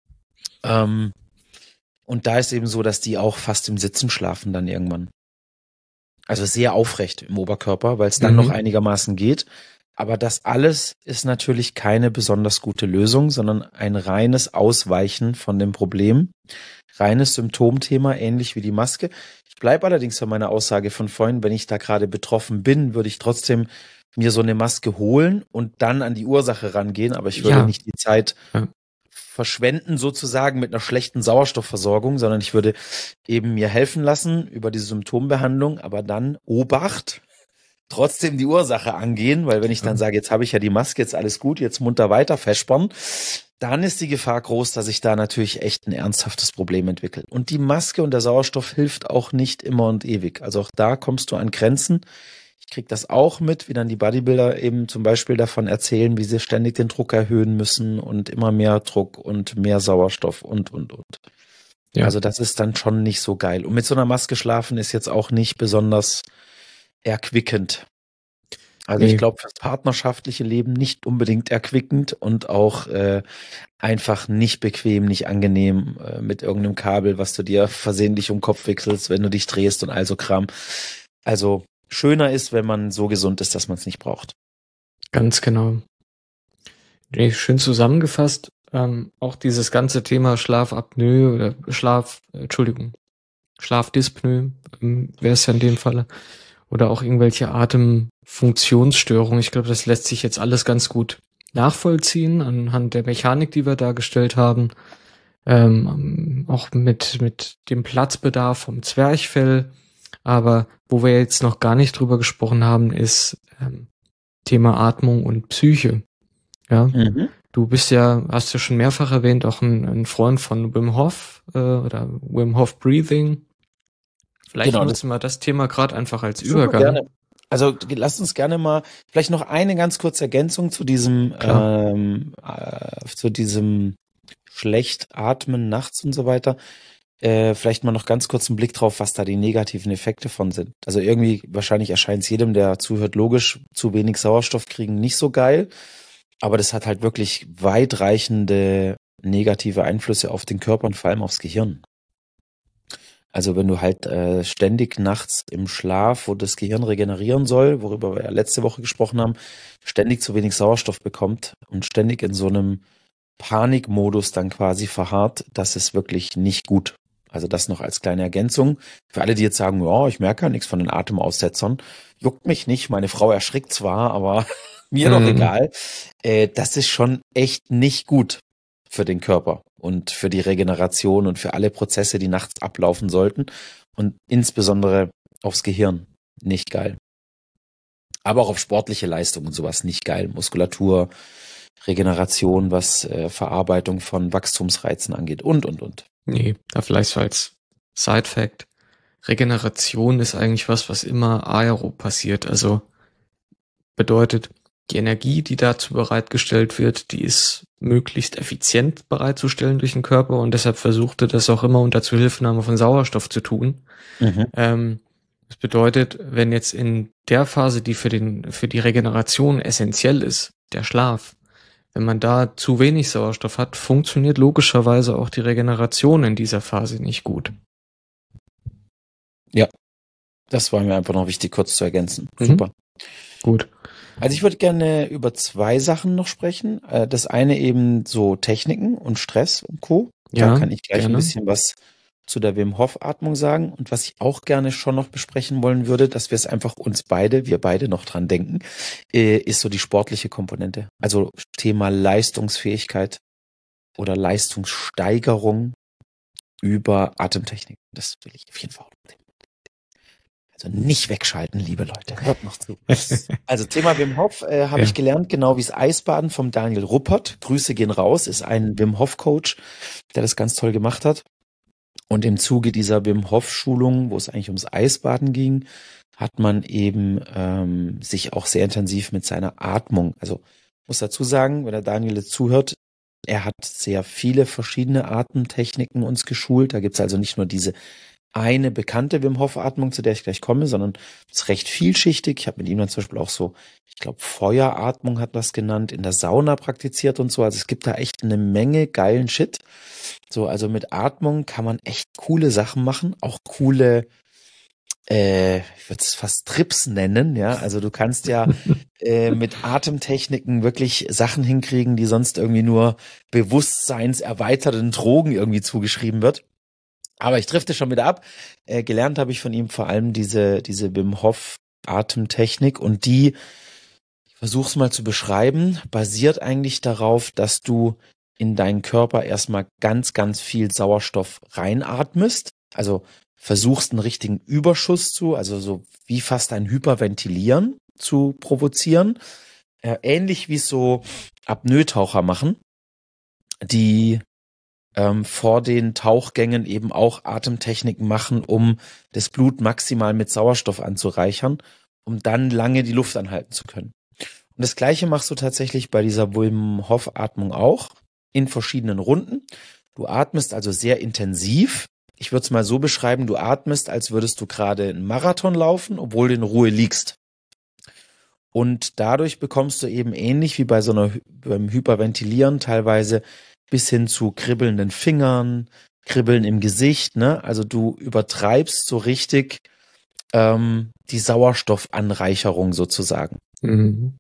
Und da ist eben so, dass die auch fast im Sitzen schlafen dann irgendwann. Also sehr aufrecht im Oberkörper, weil es dann noch einigermaßen geht. Aber das alles ist natürlich keine besonders gute Lösung, sondern ein reines Ausweichen von dem Problem. Reines Symptomthema, ähnlich wie die Maske. Ich bleibe allerdings bei meiner Aussage von vorhin, wenn ich da gerade betroffen bin, würde ich trotzdem mir so eine Maske holen und dann an die Ursache rangehen. Aber ich würde nicht die Zeit verschwenden sozusagen mit einer schlechten Sauerstoffversorgung, sondern ich würde eben mir helfen lassen über diese Symptombehandlung, aber dann Obacht, trotzdem die Ursache angehen, weil wenn ich dann sage, jetzt habe ich ja die Maske, jetzt alles gut, jetzt munter weiter festspannen, dann ist die Gefahr groß, dass ich da natürlich echt ein ernsthaftes Problem entwickle. Und die Maske und der Sauerstoff hilft auch nicht immer und ewig. Also auch da kommst du an Grenzen. Ich kriege das auch mit, wie dann die Bodybuilder eben zum Beispiel davon erzählen, wie sie ständig den Druck erhöhen müssen und immer mehr Druck und mehr Sauerstoff und. Ja. Also das ist dann schon nicht so geil. Und mit so einer Maske schlafen ist jetzt auch nicht besonders erquickend. Also ich Nee, glaube, fürs partnerschaftliche Leben nicht unbedingt erquickend und auch einfach nicht bequem, nicht angenehm mit irgendeinem Kabel, was du dir versehentlich um den Kopf wechselst, wenn du dich drehst und all so Kram. Also schöner ist, wenn man so gesund ist, dass man es nicht braucht. ganz genau. Nee, schön zusammengefasst. Auch dieses ganze Thema Schlafapnoe oder Schlafdyspnoe, wäre es ja in dem Falle. Oder auch irgendwelche Atemfunktionsstörungen. Ich glaube, das lässt sich jetzt alles ganz gut nachvollziehen anhand der Mechanik, die wir dargestellt haben. Auch mit dem Platzbedarf vom Zwerchfell. Aber wo wir jetzt noch gar nicht drüber gesprochen haben, ist Thema Atmung und Psyche. Ja, Mhm. du hast ja schon mehrfach erwähnt, auch ein Freund von Wim Hof oder Wim Hof Breathing. Vielleicht Genau, das nutzen wir das Thema gerade einfach als super Übergang. gerne. Also lasst uns gerne mal vielleicht noch eine ganz kurze Ergänzung Klar. zu diesem schlecht atmen nachts und so weiter. Vielleicht mal noch ganz kurz einen Blick drauf, was da die negativen Effekte von sind. Also irgendwie, wahrscheinlich erscheint es jedem, der zuhört, logisch, zu wenig Sauerstoff kriegen nicht so geil. Aber das hat halt wirklich weitreichende negative Einflüsse auf den Körper und vor allem aufs Gehirn. Also wenn du halt ständig nachts im Schlaf, wo das Gehirn regenerieren soll, worüber wir ja letzte Woche gesprochen haben, ständig zu wenig Sauerstoff bekommt und ständig in so einem Panikmodus dann quasi verharrt, das ist wirklich nicht gut. Also das noch als kleine Ergänzung. Für alle, die jetzt sagen, ja, ich merke ja nichts von den Atemaussetzern, juckt mich nicht, meine Frau erschrickt zwar, aber mir doch Mhm. egal. Das ist schon echt nicht gut für den Körper und für die Regeneration und für alle Prozesse, die nachts ablaufen sollten und insbesondere aufs Gehirn nicht geil. Aber auch auf sportliche Leistungen und sowas nicht geil. Muskulatur, Regeneration, was Verarbeitung von Wachstumsreizen angeht und. Nee, da vielleicht so als Side-Fact. Regeneration ist eigentlich was immer aerob passiert. Also bedeutet, die Energie, die dazu bereitgestellt wird, die ist möglichst effizient bereitzustellen durch den Körper und deshalb versuchte das auch immer unter Zuhilfenahme von Sauerstoff zu tun. Mhm. Das bedeutet, wenn jetzt in der Phase, die für die Regeneration essentiell ist, der Schlaf, wenn man da zu wenig Sauerstoff hat, funktioniert logischerweise auch die Regeneration in dieser Phase nicht gut. Ja, das war mir einfach noch wichtig, kurz zu ergänzen. Mhm. Super. Gut. Also ich würde gerne über zwei Sachen noch sprechen. Das eine eben so Techniken und Stress und Co. Da Ja, kann ich gleich ein gerne. bisschen was zu der Wim Hof Atmung sagen. Und was ich auch gerne schon noch besprechen wollen würde, dass wir es einfach wir beide noch dran denken, ist so die sportliche Komponente. Also Thema Leistungsfähigkeit oder Leistungssteigerung über Atemtechnik. Das will ich auf jeden Fall. Also nicht wegschalten, liebe Leute. Hört noch zu. Also Thema Wim Hof habe Ja. ich gelernt, genau wie das Eisbaden vom Daniel Ruppert. Grüße gehen raus, ist ein Wim Hof Coach, der das ganz toll gemacht hat. Und im Zuge dieser Wim Hof Schulung, wo es eigentlich ums Eisbaden ging, hat man eben sich auch sehr intensiv mit seiner Atmung, also muss dazu sagen, wenn der Daniel jetzt zuhört, er hat sehr viele verschiedene Atemtechniken uns geschult. Da gibt's also nicht nur diese eine bekannte Wim Hof Atmung, zu der ich gleich komme, sondern es ist recht vielschichtig. Ich habe mit ihm dann zum Beispiel auch so, ich glaube, Feueratmung hat das genannt, in der Sauna praktiziert und so. Also es gibt da echt eine Menge geilen Shit. So, also mit Atmung kann man echt coole Sachen machen, auch coole, ich würde es fast Trips nennen, ja. Also du kannst ja mit Atemtechniken wirklich Sachen hinkriegen, die sonst irgendwie nur bewusstseinserweiterten Drogen irgendwie zugeschrieben wird. Aber ich drifte schon wieder ab. Gelernt habe ich von ihm vor allem diese Wim Hof Atemtechnik und die, ich versuche es mal zu beschreiben, basiert eigentlich darauf, dass du in deinen Körper erstmal ganz, ganz viel Sauerstoff reinatmest. Also versuchst einen richtigen Überschuss also so wie fast ein Hyperventilieren zu provozieren. Ähnlich wie es so Apnoe-Taucher machen, die vor den Tauchgängen eben auch Atemtechniken machen, um das Blut maximal mit Sauerstoff anzureichern, um dann lange die Luft anhalten zu können. Und das Gleiche machst du tatsächlich bei dieser Wim Hof Atmung auch in verschiedenen Runden. Du atmest also sehr intensiv. Ich würde es mal so beschreiben, du atmest, als würdest du gerade einen Marathon laufen, obwohl du in Ruhe liegst. Und dadurch bekommst du eben ähnlich wie beim Hyperventilieren teilweise bis hin zu kribbelnden Fingern, Kribbeln im Gesicht, ne? Also du übertreibst so richtig die Sauerstoffanreicherung sozusagen. Mhm.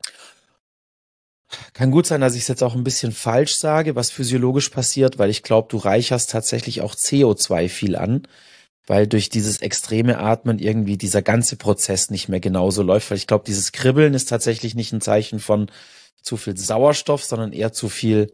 Kann gut sein, dass ich es jetzt auch ein bisschen falsch sage, was physiologisch passiert, weil ich glaube, du reicherst tatsächlich auch CO2 viel an, weil durch dieses extreme Atmen irgendwie dieser ganze Prozess nicht mehr genauso läuft, weil ich glaube, dieses Kribbeln ist tatsächlich nicht ein Zeichen von zu viel Sauerstoff, sondern eher zu viel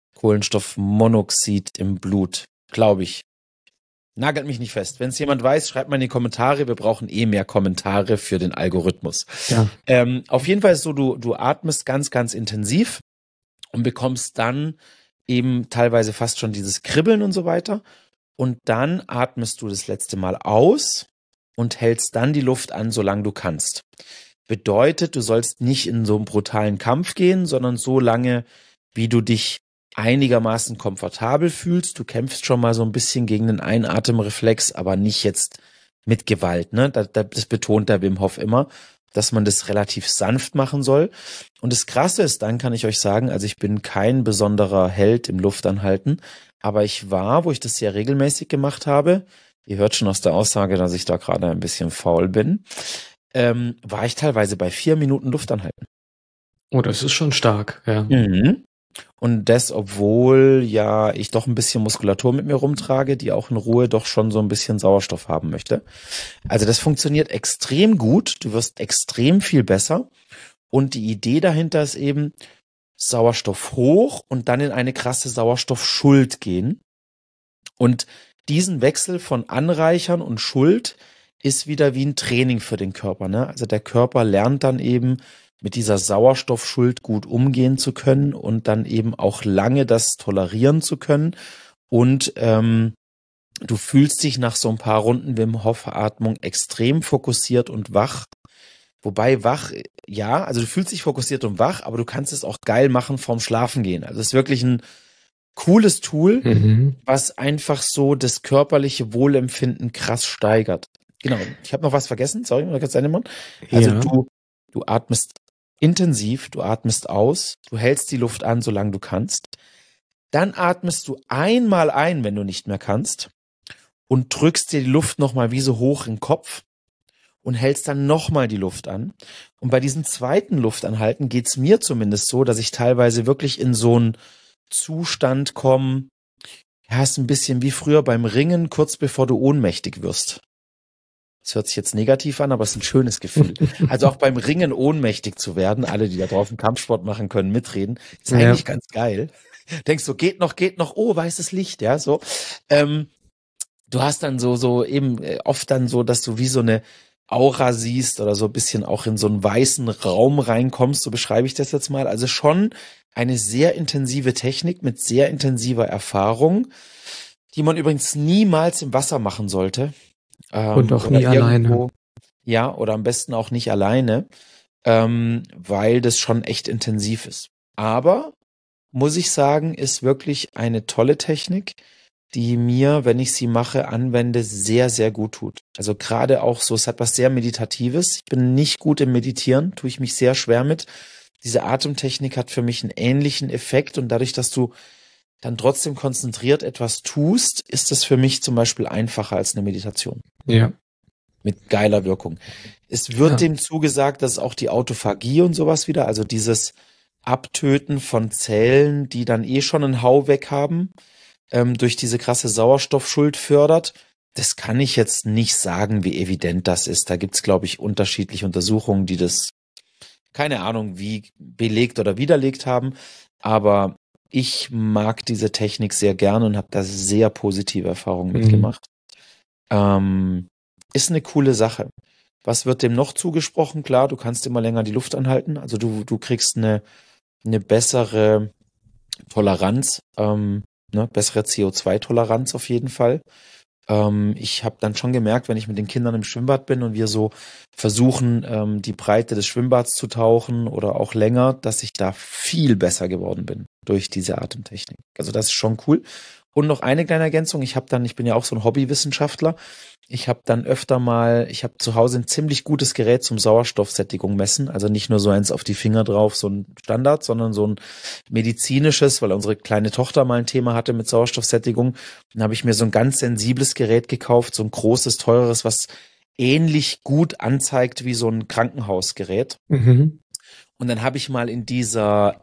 Kohlenstoffmonoxid im Blut, glaube ich. Nagelt mich nicht fest. Wenn es jemand weiß, schreibt mal in die Kommentare. Wir brauchen mehr Kommentare für den Algorithmus. Ja. Auf jeden Fall ist so, du atmest ganz, ganz intensiv und bekommst dann eben teilweise fast schon dieses Kribbeln und so weiter. Und dann atmest du das letzte Mal aus und hältst dann die Luft an, solange du kannst. Bedeutet, du sollst nicht in so einen brutalen Kampf gehen, sondern so lange, wie du dich einigermaßen komfortabel fühlst. Du kämpfst schon mal so ein bisschen gegen den Einatemreflex, aber nicht jetzt mit Gewalt, ne? Das betont der Wim Hof immer, dass man das relativ sanft machen soll. Und das Krasse ist, dann kann ich euch sagen, also ich bin kein besonderer Held im Luftanhalten, aber ich war, wo ich das sehr regelmäßig gemacht habe, ihr hört schon aus der Aussage, dass ich da gerade ein bisschen faul bin, war ich teilweise bei 4 Minuten Luftanhalten. Oh, das ist schon stark, ja. Mhm. Und das, obwohl ja ich doch ein bisschen Muskulatur mit mir rumtrage, die auch in Ruhe doch schon so ein bisschen Sauerstoff haben möchte. Also das funktioniert extrem gut. Du wirst extrem viel besser. Und die Idee dahinter ist eben Sauerstoff hoch und dann in eine krasse Sauerstoffschuld gehen. Und diesen Wechsel von Anreichern und Schuld ist wieder wie ein Training für den Körper, ne? Also der Körper lernt dann eben mit dieser Sauerstoffschuld gut umgehen zu können und dann eben auch lange das tolerieren zu können. Und du fühlst dich nach so ein paar Runden Wim Hof Atmung extrem fokussiert und wach. Wobei wach, ja, also du fühlst dich fokussiert und wach, aber du kannst es auch geil machen vorm Schlafengehen. Also es ist wirklich ein cooles Tool, was einfach so das körperliche Wohlempfinden krass steigert. Genau, ich habe noch was vergessen, sorry, oder kannst du machen? Also Ja. du atmest intensiv, du atmest aus, du hältst die Luft an, solange du kannst. Dann atmest du einmal ein, wenn du nicht mehr kannst, und drückst dir die Luft nochmal wie so hoch in den Kopf und hältst dann nochmal die Luft an. Und bei diesem zweiten Luftanhalten geht's mir zumindest so, dass ich teilweise wirklich in so einen Zustand komme, ja, ist ein bisschen wie früher beim Ringen, kurz bevor du ohnmächtig wirst. Das hört sich jetzt negativ an, aber es ist ein schönes Gefühl. Also auch beim Ringen ohnmächtig zu werden, alle, die da draußen Kampfsport machen können, mitreden, ist eigentlich ganz geil. Denkst du, geht noch, oh, weißes Licht, ja, so. Du hast dann so eben oft dann so, dass du wie so eine Aura siehst oder so ein bisschen auch in so einen weißen Raum reinkommst, so beschreibe ich das jetzt mal. Also schon eine sehr intensive Technik mit sehr intensiver Erfahrung, die man übrigens niemals im Wasser machen sollte. Und auch nie alleine. Ja, oder am besten auch nicht alleine, weil das schon echt intensiv ist. Aber, muss ich sagen, ist wirklich eine tolle Technik, die mir, wenn ich sie mache, anwende, sehr, sehr gut tut. Also gerade auch so, es hat was sehr Meditatives. Ich bin nicht gut im Meditieren, tue ich mich sehr schwer mit. Diese Atemtechnik hat für mich einen ähnlichen Effekt und dadurch, dass du dann trotzdem konzentriert etwas tust, ist es für mich zum Beispiel einfacher als eine Meditation. Ja. Mit geiler Wirkung. Es wird dem zugesagt, dass auch die Autophagie und sowas wieder, also dieses Abtöten von Zellen, die dann schon einen Hau weg haben, durch diese krasse Sauerstoffschuld fördert. Das kann ich jetzt nicht sagen, wie evident das ist. Da gibt's, glaube ich, unterschiedliche Untersuchungen, die das, keine Ahnung, wie belegt oder widerlegt haben. Aber ich mag diese Technik sehr gerne und habe da sehr positive Erfahrungen mitgemacht. Ist eine coole Sache. Was wird dem noch zugesprochen? Klar, du kannst immer länger die Luft anhalten. Also du kriegst eine bessere Toleranz, bessere CO2-Toleranz auf jeden Fall. Ich habe dann schon gemerkt, wenn ich mit den Kindern im Schwimmbad bin und wir so versuchen, die Breite des Schwimmbads zu tauchen oder auch länger, dass ich da viel besser geworden bin durch diese Atemtechnik. Also das ist schon cool. Und noch eine kleine Ergänzung, ich bin ja auch so ein Hobbywissenschaftler, ich habe zu Hause ein ziemlich gutes Gerät zum Sauerstoffsättigung messen, also nicht nur so eins auf die Finger drauf, so ein Standard, sondern so ein medizinisches, weil unsere kleine Tochter mal ein Thema hatte mit Sauerstoffsättigung. Dann habe ich mir so ein ganz sensibles Gerät gekauft, so ein großes, teures, was ähnlich gut anzeigt wie so ein Krankenhausgerät. Mhm. Und dann habe ich mal in dieser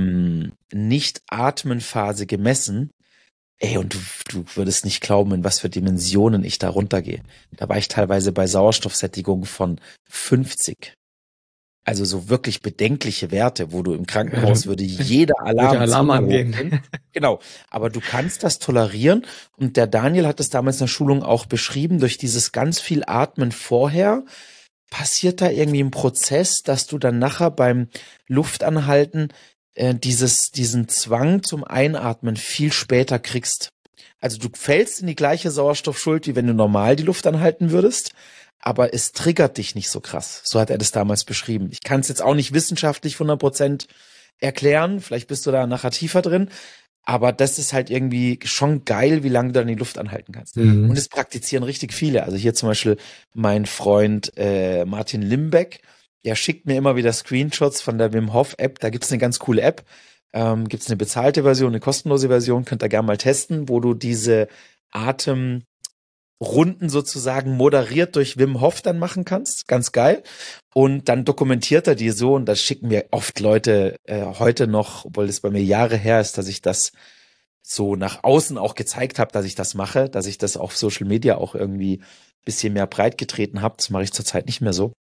Nicht-Atmen-Phase gemessen. Ey, und du würdest nicht glauben, in was für Dimensionen ich da runtergehe. Da war ich teilweise bei Sauerstoffsättigung von 50. Also so wirklich bedenkliche Werte, wo du im Krankenhaus würde jeder Alarm angehen. hochgehen. Genau. Aber du kannst das tolerieren. Und der Daniel hat es damals in der Schulung auch beschrieben, durch dieses ganz viel Atmen vorher passiert da irgendwie ein Prozess, dass du dann nachher beim Luftanhalten diesen Zwang zum Einatmen viel später kriegst. Also du fällst in die gleiche Sauerstoffschuld, wie wenn du normal die Luft anhalten würdest, aber es triggert dich nicht so krass. So hat er das damals beschrieben. Ich kann es jetzt auch nicht wissenschaftlich 100% erklären, vielleicht bist du da nachher tiefer drin, aber das ist halt irgendwie schon geil, wie lange du dann die Luft anhalten kannst. Mhm. Und es praktizieren richtig viele. Also hier zum Beispiel mein Freund Martin Limbeck, der schickt mir immer wieder Screenshots von der Wim Hof App. Da gibt's eine ganz coole App. Gibt's eine bezahlte Version, eine kostenlose Version. Könnt ihr gerne mal testen, wo du diese Atemrunden sozusagen moderiert durch Wim Hof dann machen kannst. Ganz geil. Und dann dokumentiert er die so. Und das schicken mir oft Leute heute noch, obwohl das bei mir Jahre her ist, dass ich das so nach außen auch gezeigt habe, dass ich das mache, dass ich das auf Social Media auch irgendwie ein bisschen mehr breit getreten habe. Das mache ich zurzeit nicht mehr so.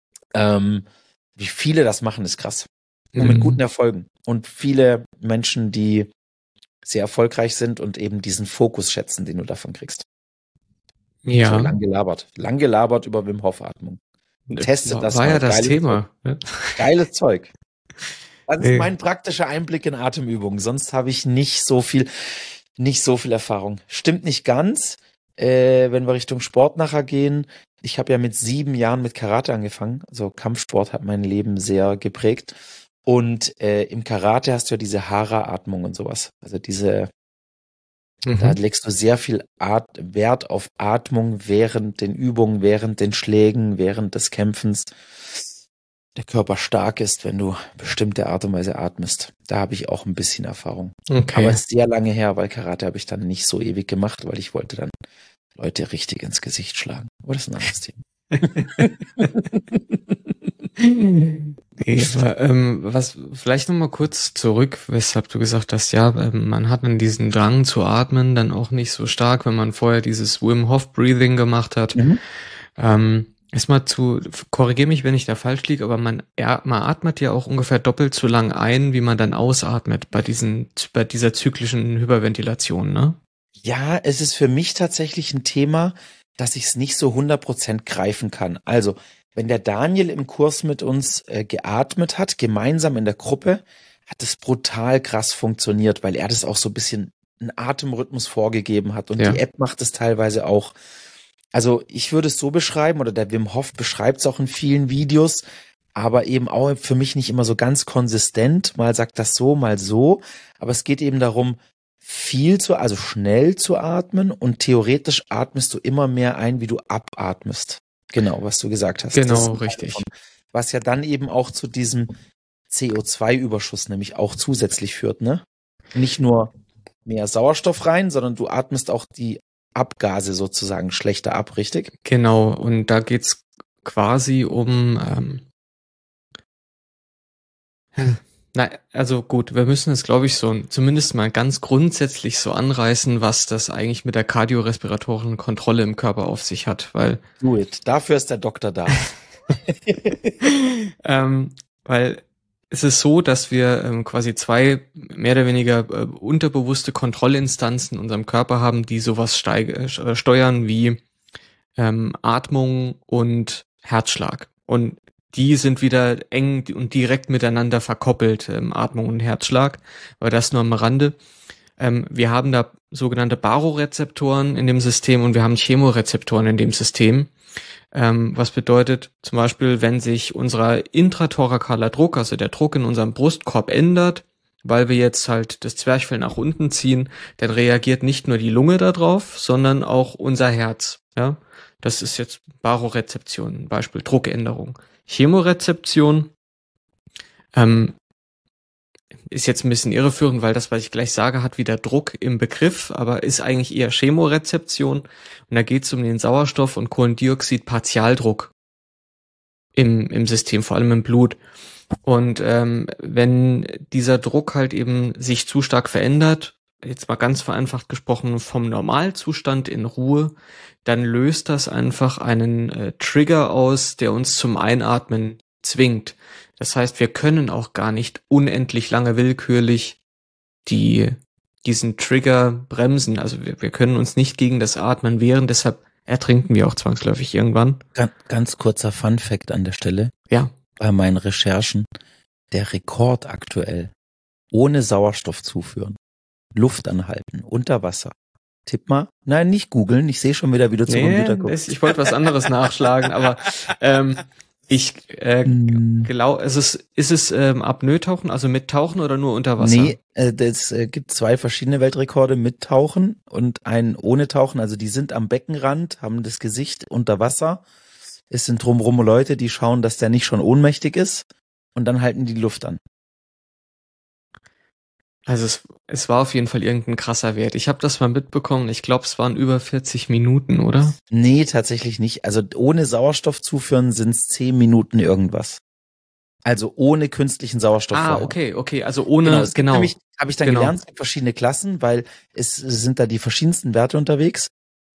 Wie viele das machen, ist krass. Und mit guten Erfolgen. Und viele Menschen, die sehr erfolgreich sind und eben diesen Fokus schätzen, den du davon kriegst. Ja. So, lang gelabert über Wim Hof Atmung. Testet das war mal. Ja das Thema. Zeug. Geiles Zeug. Das ist mein praktischer Einblick in Atemübungen. Sonst habe ich nicht so viel Erfahrung. Stimmt nicht ganz. Wenn wir Richtung Sport nachher gehen, ich habe ja mit 7 Jahren mit Karate angefangen. Also Kampfsport hat mein Leben sehr geprägt. Und im Karate hast du ja diese Hara-Atmung und sowas. Also da legst du sehr viel Wert auf Atmung während den Übungen, während den Schlägen, während des Kämpfens. Der Körper stark ist, wenn du bestimmte Art und Weise atmest. Da habe ich auch ein bisschen Erfahrung. Okay. Aber es ist sehr lange her, weil Karate habe ich dann nicht so ewig gemacht, weil ich wollte dann Leute richtig ins Gesicht schlagen. Aber das ist ein anderes Thema. Nee, aber, was vielleicht noch mal kurz zurück, weshalb du gesagt hast, ja, man hat dann diesen Drang zu atmen dann auch nicht so stark, wenn man vorher dieses Wim Hof Breathing gemacht hat. Erstmal korrigiere mich, wenn ich da falsch liege, aber man atmet ja auch ungefähr doppelt so lang ein, wie man dann ausatmet bei dieser zyklischen Hyperventilation, ne? Ja, es ist für mich tatsächlich ein Thema, dass ich es nicht so 100% greifen kann. Also, wenn der Daniel im Kurs mit uns geatmet hat, gemeinsam in der Gruppe, hat es brutal krass funktioniert, weil er das auch so ein bisschen einen Atemrhythmus vorgegeben hat und die App macht es teilweise auch. Also ich würde es so beschreiben, oder der Wim Hof beschreibt es auch in vielen Videos, aber eben auch für mich nicht immer so ganz konsistent. Mal sagt das so, mal so. Aber es geht eben darum, also schnell zu atmen und theoretisch atmest du immer mehr ein, wie du abatmest. Genau, was du gesagt hast. Genau, richtig. Was ja dann eben auch zu diesem CO2-Überschuss nämlich auch zusätzlich führt, ne? Nicht nur mehr Sauerstoff rein, sondern du atmest auch die Abgase sozusagen schlechter ab, richtig? Genau, und da geht's quasi um also gut, wir müssen es, glaube ich, so zumindest mal ganz grundsätzlich so anreißen, was das eigentlich mit der kardiorespiratorischen Kontrolle im Körper auf sich hat, weil Do it. Dafür ist der Doktor da. Weil es ist so, dass wir quasi 2 mehr oder weniger unterbewusste Kontrollinstanzen in unserem Körper haben, die sowas steuern wie Atmung und Herzschlag. Und die sind wieder eng und direkt miteinander verkoppelt, Atmung und Herzschlag, aber das nur am Rande. Wir haben da sogenannte Barorezeptoren in dem System und wir haben Chemorezeptoren in dem System. Was bedeutet zum Beispiel, wenn sich unser intrathoracaler Druck, also der Druck in unserem Brustkorb ändert, weil wir jetzt halt das Zwerchfell nach unten ziehen, dann reagiert nicht nur die Lunge darauf, sondern auch unser Herz. Ja, das ist jetzt Barorezeption, Beispiel Druckänderung. Chemorezeption ist jetzt ein bisschen irreführend, weil das, was ich gleich sage, hat wieder Druck im Begriff, aber ist eigentlich eher Chemorezeption. Und da geht es um den Sauerstoff- und Kohlendioxid-Partialdruck im System, vor allem im Blut. Und wenn dieser Druck halt eben sich zu stark verändert, jetzt mal ganz vereinfacht gesprochen, vom Normalzustand in Ruhe, dann löst das einfach einen Trigger aus, der uns zum Einatmen zwingt. Das heißt, wir können auch gar nicht unendlich lange willkürlich diesen Trigger bremsen. Also wir können uns nicht gegen das Atmen wehren, deshalb ertrinken wir auch zwangsläufig irgendwann. Ganz kurzer Fun-Fact an der Stelle. Ja. Bei meinen Recherchen, der Rekord aktuell, ohne Sauerstoff zuführen, Luft anhalten, unter Wasser. Tipp mal. Nein, nicht googeln, ich sehe schon wieder, wie du zum Computer guckst. Ich wollte was anderes nachschlagen, aber ich glaube, ist es Apnoe-Tauchen, also mit Tauchen oder nur unter Wasser? Nee, es gibt 2 verschiedene Weltrekorde mit Tauchen und einen ohne Tauchen. Also die sind am Beckenrand, haben das Gesicht unter Wasser. Es sind drumherum Leute, die schauen, dass der nicht schon ohnmächtig ist und dann halten die Luft an. Also es war auf jeden Fall irgendein krasser Wert. Ich habe das mal mitbekommen. Ich glaube, es waren über 40 Minuten, oder? Nee, tatsächlich nicht. Also ohne Sauerstoff zuführen sind es 10 Minuten irgendwas. Also ohne künstlichen Sauerstoff. Okay. Also ohne, genau. Nämlich, habe ich dann gelernt, es gibt verschiedene Klassen, weil es sind da die verschiedensten Werte unterwegs.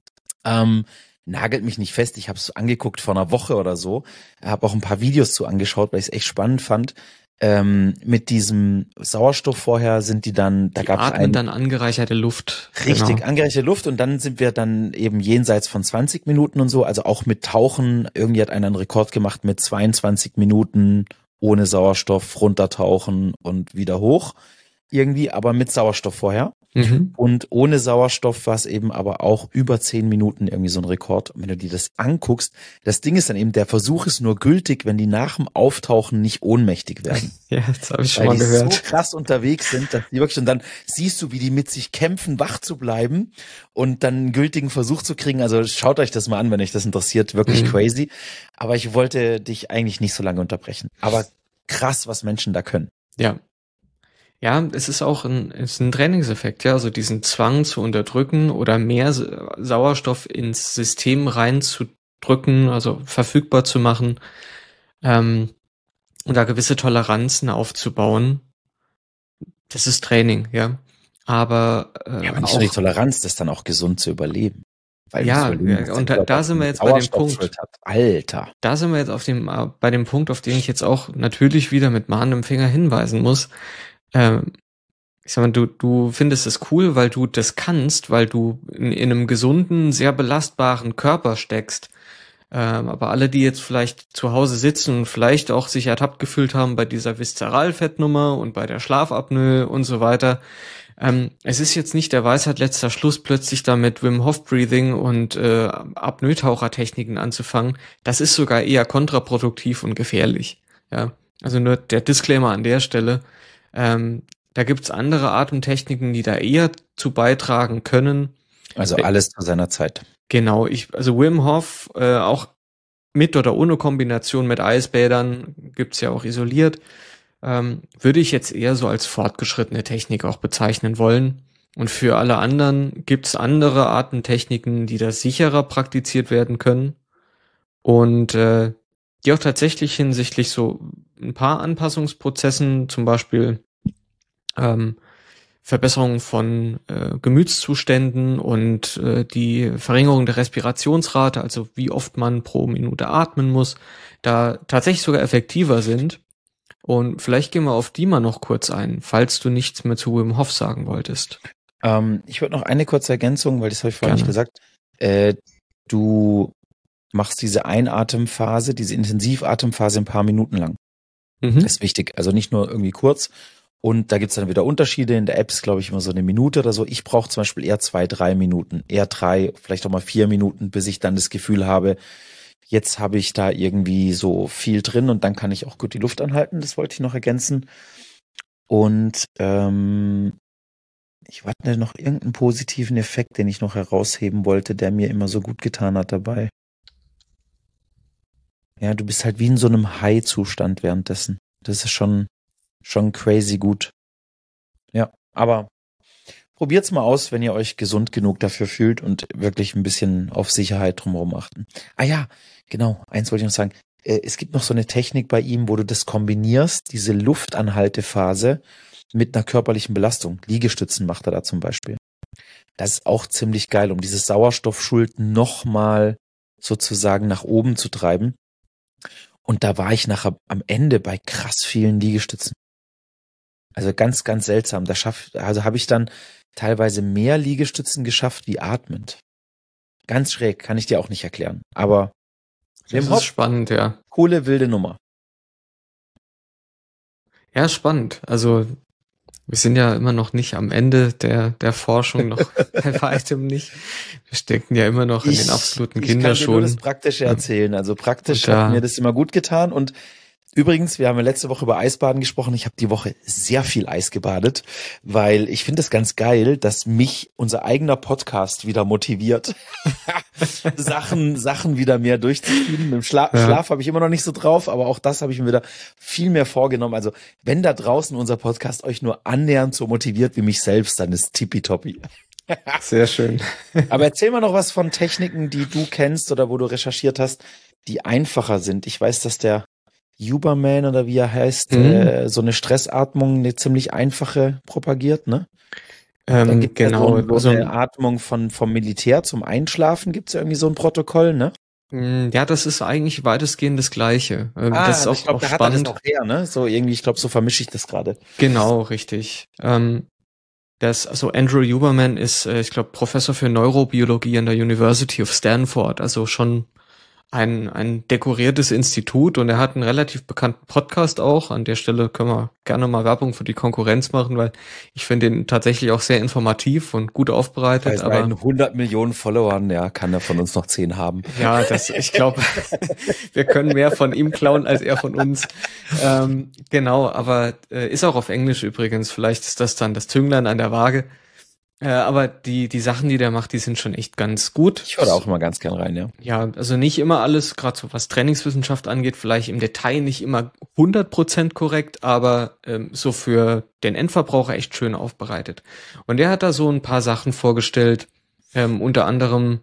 Nagelt mich nicht fest, ich habe es angeguckt vor einer Woche oder so. Habe auch ein paar Videos zu angeschaut, weil ich es echt spannend fand. Mit diesem Sauerstoff vorher sind die dann, da gab es dann angereicherte Luft. Richtig, genau. Angereicherte Luft und dann sind wir dann eben jenseits von 20 Minuten und so, also auch mit Tauchen. Irgendwie hat einer einen Rekord gemacht mit 22 Minuten ohne Sauerstoff runtertauchen und wieder hoch. Irgendwie, aber mit Sauerstoff vorher. Mhm. Und ohne Sauerstoff war es eben aber auch über 10 Minuten irgendwie so ein Rekord. Und wenn du dir das anguckst, das Ding ist dann eben, der Versuch ist nur gültig, wenn die nach dem Auftauchen nicht ohnmächtig werden. Ja, das habe ich schon mal gehört. Weil die so krass unterwegs sind, dass die wirklich, und dann siehst du, wie die mit sich kämpfen, wach zu bleiben und dann einen gültigen Versuch zu kriegen. Also schaut euch das mal an, wenn euch das interessiert. Wirklich crazy. Aber ich wollte dich eigentlich nicht so lange unterbrechen. Aber krass, was Menschen da können. Ja. Ja, es ist auch ein Trainingseffekt, ja, also diesen Zwang zu unterdrücken oder mehr Sauerstoff ins System reinzudrücken, also verfügbar zu machen, und da gewisse Toleranzen aufzubauen. Das ist Training, ja. Aber aber nicht nur die Toleranz, das dann auch gesund zu überleben. Weil ja, und da sind wir jetzt bei dem Punkt. Alter. Da sind wir jetzt bei dem Punkt, auf den ich jetzt auch natürlich wieder mit mahnendem Finger hinweisen muss. Ich sag mal, du findest es cool, weil du das kannst, weil du in einem gesunden, sehr belastbaren Körper steckst. Aber alle, die jetzt vielleicht zu Hause sitzen und vielleicht auch sich ertappt gefühlt haben bei dieser Viszeralfettnummer und bei der Schlafapnoe und so weiter, es ist jetzt nicht der Weisheit letzter Schluss, plötzlich da mit Wim Hof Breathing und Apnoe-Tauchertechniken anzufangen. Das ist sogar eher kontraproduktiv und gefährlich. Ja, also nur der Disclaimer an der Stelle. Da gibt's andere Atemtechniken, die da eher zu beitragen können. Also alles zu seiner Zeit. Genau, also Wim Hof, auch mit oder ohne Kombination mit Eisbädern, gibt's ja auch isoliert, würde ich jetzt eher so als fortgeschrittene Technik auch bezeichnen wollen. Und für alle anderen gibt's andere Atemtechniken, die da sicherer praktiziert werden können und die auch tatsächlich hinsichtlich so ein paar Anpassungsprozessen, zum Beispiel Verbesserung von Gemütszuständen und die Verringerung der Respirationsrate, also wie oft man pro Minute atmen muss, da tatsächlich sogar effektiver sind. Und vielleicht gehen wir auf die mal noch kurz ein, falls du nichts mehr zu Wim Hof sagen wolltest. Ich würde noch eine kurze Ergänzung, weil das habe ich vorhin nicht gesagt. Du machst diese Einatemphase, diese Intensivatemphase ein paar Minuten lang. Das ist wichtig. Also nicht nur irgendwie kurz. Und da gibt's dann wieder Unterschiede. In der App ist, glaube ich, immer so eine Minute oder so. Ich brauche zum Beispiel eher 2-3 Minuten, eher 3, vielleicht auch mal 4 Minuten, bis ich dann das Gefühl habe, jetzt habe ich da irgendwie so viel drin und dann kann ich auch gut die Luft anhalten. Das wollte ich noch ergänzen. Und ich hatte noch irgendeinen positiven Effekt, den ich noch herausheben wollte, der mir immer so gut getan hat dabei. Ja, du bist halt wie in so einem High-Zustand währenddessen. Das ist schon crazy gut. Ja, aber probiert's mal aus, wenn ihr euch gesund genug dafür fühlt und wirklich ein bisschen auf Sicherheit drumherum achten. Ah ja, genau, eins wollte ich noch sagen. Es gibt noch so eine Technik bei ihm, wo du das kombinierst, diese Luftanhaltephase mit einer körperlichen Belastung. Liegestützen macht er da zum Beispiel. Das ist auch ziemlich geil, um dieses Sauerstoffschuld nochmal sozusagen nach oben zu treiben. Und da war ich nachher am Ende bei krass vielen Liegestützen. Also ganz, ganz seltsam. Also habe ich dann teilweise mehr Liegestützen geschafft wie atmend. Ganz schräg, kann ich dir auch nicht erklären. Aber Das ist spannend, ja. Coole, wilde Nummer. Ja, spannend. Also wir sind ja immer noch nicht am Ende der Forschung, noch bei weitem nicht. Wir stecken ja immer noch in den absoluten Kinderschuhen. Ich kann dir nur das Praktische erzählen. Also praktisch hat mir das immer gut getan. Und übrigens, wir haben ja letzte Woche über Eisbaden gesprochen. Ich habe die Woche sehr viel Eis gebadet, weil ich finde es ganz geil, dass mich unser eigener Podcast wieder motiviert, Sachen wieder mehr durchzuziehen. Mit dem Schlaf habe ich immer noch nicht so drauf, aber auch das habe ich mir wieder viel mehr vorgenommen. Also wenn da draußen unser Podcast euch nur annähernd so motiviert wie mich selbst, dann ist tippitoppi. Sehr schön. Aber erzähl mal noch was von Techniken, die du kennst oder wo du recherchiert hast, die einfacher sind. Ich weiß, dass der Huberman oder wie er heißt, so eine Stressatmung, eine ziemlich einfache propagiert, ne? Dann gibt es so eine Atmung vom Militär zum Einschlafen, gibt es ja irgendwie so ein Protokoll, ne? Ja, das ist eigentlich weitestgehend das Gleiche. Das ist ich glaube, da spannend. Hat er das auch her, ne? So irgendwie, ich glaube, so vermische ich das gerade. Genau, richtig. Also Andrew Huberman ist, ich glaube, Professor für Neurobiologie an der University of Stanford, also schon ein dekoriertes Institut, und er hat einen relativ bekannten Podcast auch. An der Stelle können wir gerne mal Werbung für die Konkurrenz machen, weil ich finde den tatsächlich auch sehr informativ und gut aufbereitet. Also bei 100 Millionen Followern, ja, kann er von uns noch 10 haben. Ja, ich glaube, wir können mehr von ihm klauen als er von uns. Genau, aber ist auch auf Englisch übrigens. Vielleicht ist das dann das Zünglein an der Waage. Aber die Sachen, die der macht, die sind schon echt ganz gut. Ich höre da auch immer ganz gern rein, ja. Ja, also nicht immer alles, gerade so was Trainingswissenschaft angeht, vielleicht im Detail nicht immer 100% korrekt, aber so für den Endverbraucher echt schön aufbereitet. Und der hat da so ein paar Sachen vorgestellt, unter anderem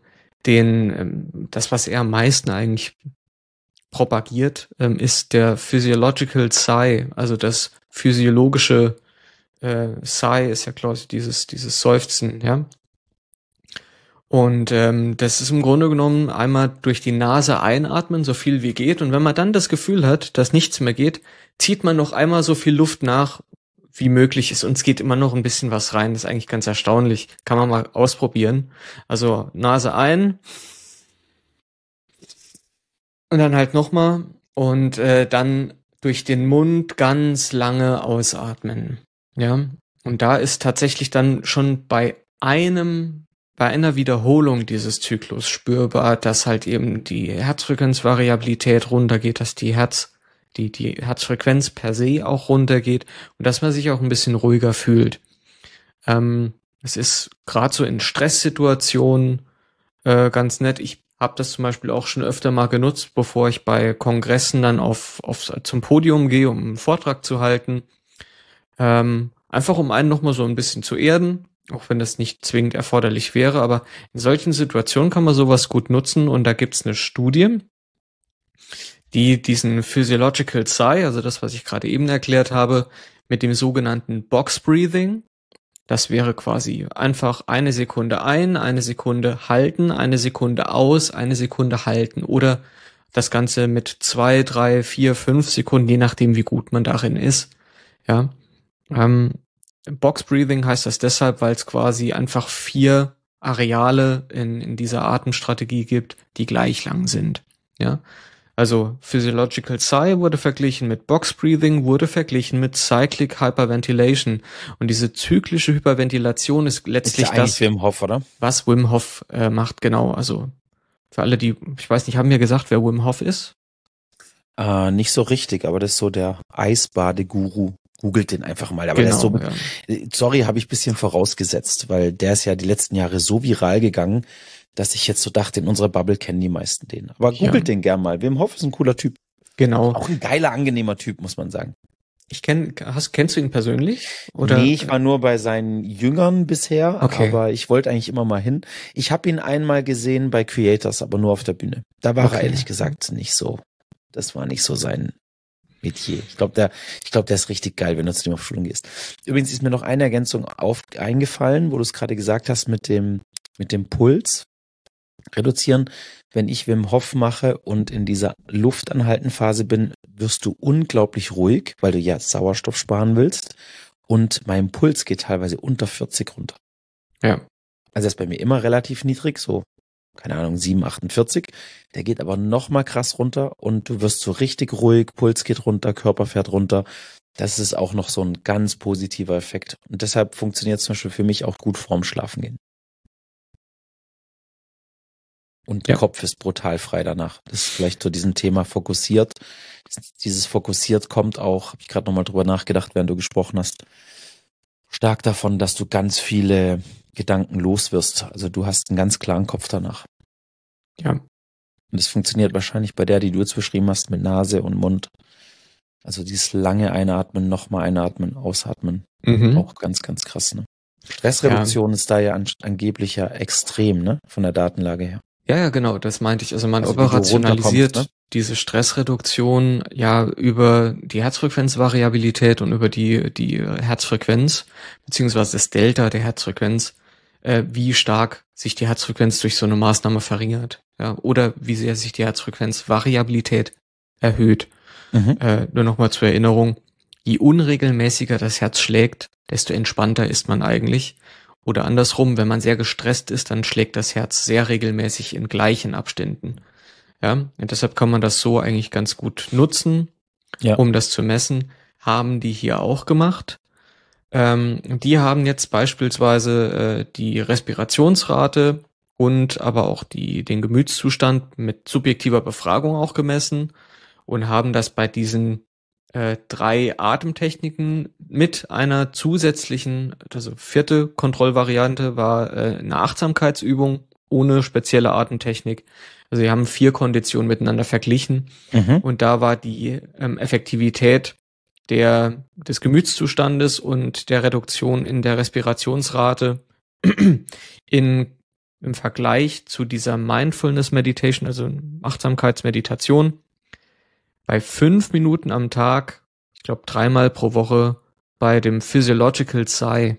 das, was er am meisten eigentlich propagiert, ist der Physiological Sigh, also das physiologische Sigh ist ja quasi dieses Seufzen, ja. Und das ist im Grunde genommen einmal durch die Nase einatmen, so viel wie geht. Und wenn man dann das Gefühl hat, dass nichts mehr geht, zieht man noch einmal so viel Luft nach, wie möglich ist. Und es geht immer noch ein bisschen was rein. Das ist eigentlich ganz erstaunlich. Kann man mal ausprobieren. Also Nase ein. Und dann halt nochmal. Und dann durch den Mund ganz lange ausatmen. Ja, und da ist tatsächlich dann schon bei einer Wiederholung dieses Zyklus spürbar, dass halt eben die Herzfrequenzvariabilität runtergeht, dass die Herzfrequenz per se auch runtergeht und dass man sich auch ein bisschen ruhiger fühlt. Es ist gerade so in Stresssituationen ganz nett. Ich habe das zum Beispiel auch schon öfter mal genutzt, bevor ich bei Kongressen dann zum Podium gehe, um einen Vortrag zu halten. Einfach um einen nochmal so ein bisschen zu erden, auch wenn das nicht zwingend erforderlich wäre, aber in solchen Situationen kann man sowas gut nutzen, und da gibt's eine Studie, die diesen Physiological Sigh, also das, was ich gerade eben erklärt habe, mit dem sogenannten Box Breathing, das wäre quasi einfach 1 Sekunde ein, 1 Sekunde halten, 1 Sekunde aus, 1 Sekunde halten, oder das Ganze mit 2, 3, 4, 5 Sekunden, je nachdem, wie gut man darin ist, ja. Box Breathing heißt das deshalb, weil es quasi einfach 4 Areale in dieser Atemstrategie gibt, die gleich lang sind. Ja, also Physiological Sigh wurde verglichen mit Box Breathing, wurde verglichen mit Cyclic Hyperventilation, und diese zyklische Hyperventilation ist letztlich das, Wim Hof, oder? Was Wim Hof macht, genau. Also für alle, ich weiß nicht, haben mir gesagt, wer Wim Hof ist? Nicht so richtig, aber das ist so der Eisbadeguru. Googelt den einfach mal. Aber der ist Genau, so, ja. sorry, habe ich ein bisschen vorausgesetzt, weil der ist ja die letzten Jahre so viral gegangen, dass ich jetzt so dachte, in unserer Bubble kennen die meisten den. Aber Ja, googelt den gern mal. Wim Hof ist ein cooler Typ. genau. Auch ein geiler, angenehmer Typ, muss man sagen. Kennst du ihn persönlich? Oder? Nee, ich war nur bei seinen Jüngern bisher, Okay, aber ich wollte eigentlich immer mal hin. Ich habe ihn einmal gesehen bei Creators, aber nur auf der Bühne. Da war er okay. ehrlich gesagt nicht so. Das war nicht so sein Metier. Ich glaube, der ist richtig geil, wenn du zu dem auf Schulen gehst. Übrigens ist mir noch eine Ergänzung eingefallen, wo du es gerade gesagt hast mit dem Puls reduzieren. Wenn ich Wim Hof mache und in dieser Luftanhalten-Phase bin, wirst du unglaublich ruhig, weil du ja Sauerstoff sparen willst. Und mein Puls geht teilweise unter 40 runter. Ja. Also er ist bei mir immer relativ niedrig, so, keine Ahnung, 7, 48. Der geht aber noch mal krass runter und du wirst so richtig ruhig, Puls geht runter, Körper fährt runter. Das ist auch noch so ein ganz positiver Effekt. Und deshalb funktioniert es zum Beispiel für mich auch gut vorm Schlafengehen. Und der Ja. Kopf ist brutal frei danach. Das ist vielleicht zu diesem Thema fokussiert. Dieses fokussiert kommt auch, habe ich gerade nochmal drüber nachgedacht, während du gesprochen hast, stark davon, dass du ganz viele Gedanken los wirst. Also du hast einen ganz klaren Kopf danach. Ja. Und das funktioniert wahrscheinlich bei der, die du jetzt beschrieben hast, mit Nase und Mund. Also dieses lange Einatmen, nochmal einatmen, ausatmen. Mhm. Auch ganz, ganz krass, ne? Stressreduktion ist da ja angeblich ja extrem, ne? Von der Datenlage her. Ja, genau, das meinte ich. Also man Also wie du operationalisiert runterkommst, ne? diese Stressreduktion ja über die Herzfrequenzvariabilität und über die Herzfrequenz, beziehungsweise das Delta der Herzfrequenz, wie stark sich die Herzfrequenz durch so eine Maßnahme verringert. Ja, oder wie sehr sich die Herzfrequenzvariabilität erhöht. Mhm. Nur nochmal zur Erinnerung, je unregelmäßiger das Herz schlägt, desto entspannter ist man eigentlich. Oder andersrum, wenn man sehr gestresst ist, dann schlägt das Herz sehr regelmäßig in gleichen Abständen. Ja, und deshalb kann man das so eigentlich ganz gut nutzen, Ja. um das zu messen. Haben die hier auch gemacht. Die haben jetzt beispielsweise die Respirationsrate und aber auch den Gemütszustand mit subjektiver Befragung auch gemessen und haben das bei diesen 3 Atemtechniken mit einer zusätzlichen, also 4. Kontrollvariante war eine Achtsamkeitsübung ohne spezielle Atemtechnik. Also sie haben 4 Konditionen miteinander verglichen Mhm. und da war die Effektivität des Gemütszustandes und der Reduktion in der Respirationsrate im Vergleich zu dieser Mindfulness Meditation, also Achtsamkeitsmeditation, bei 5 Minuten am Tag, ich glaube 3-mal pro Woche, bei dem Physiological Sigh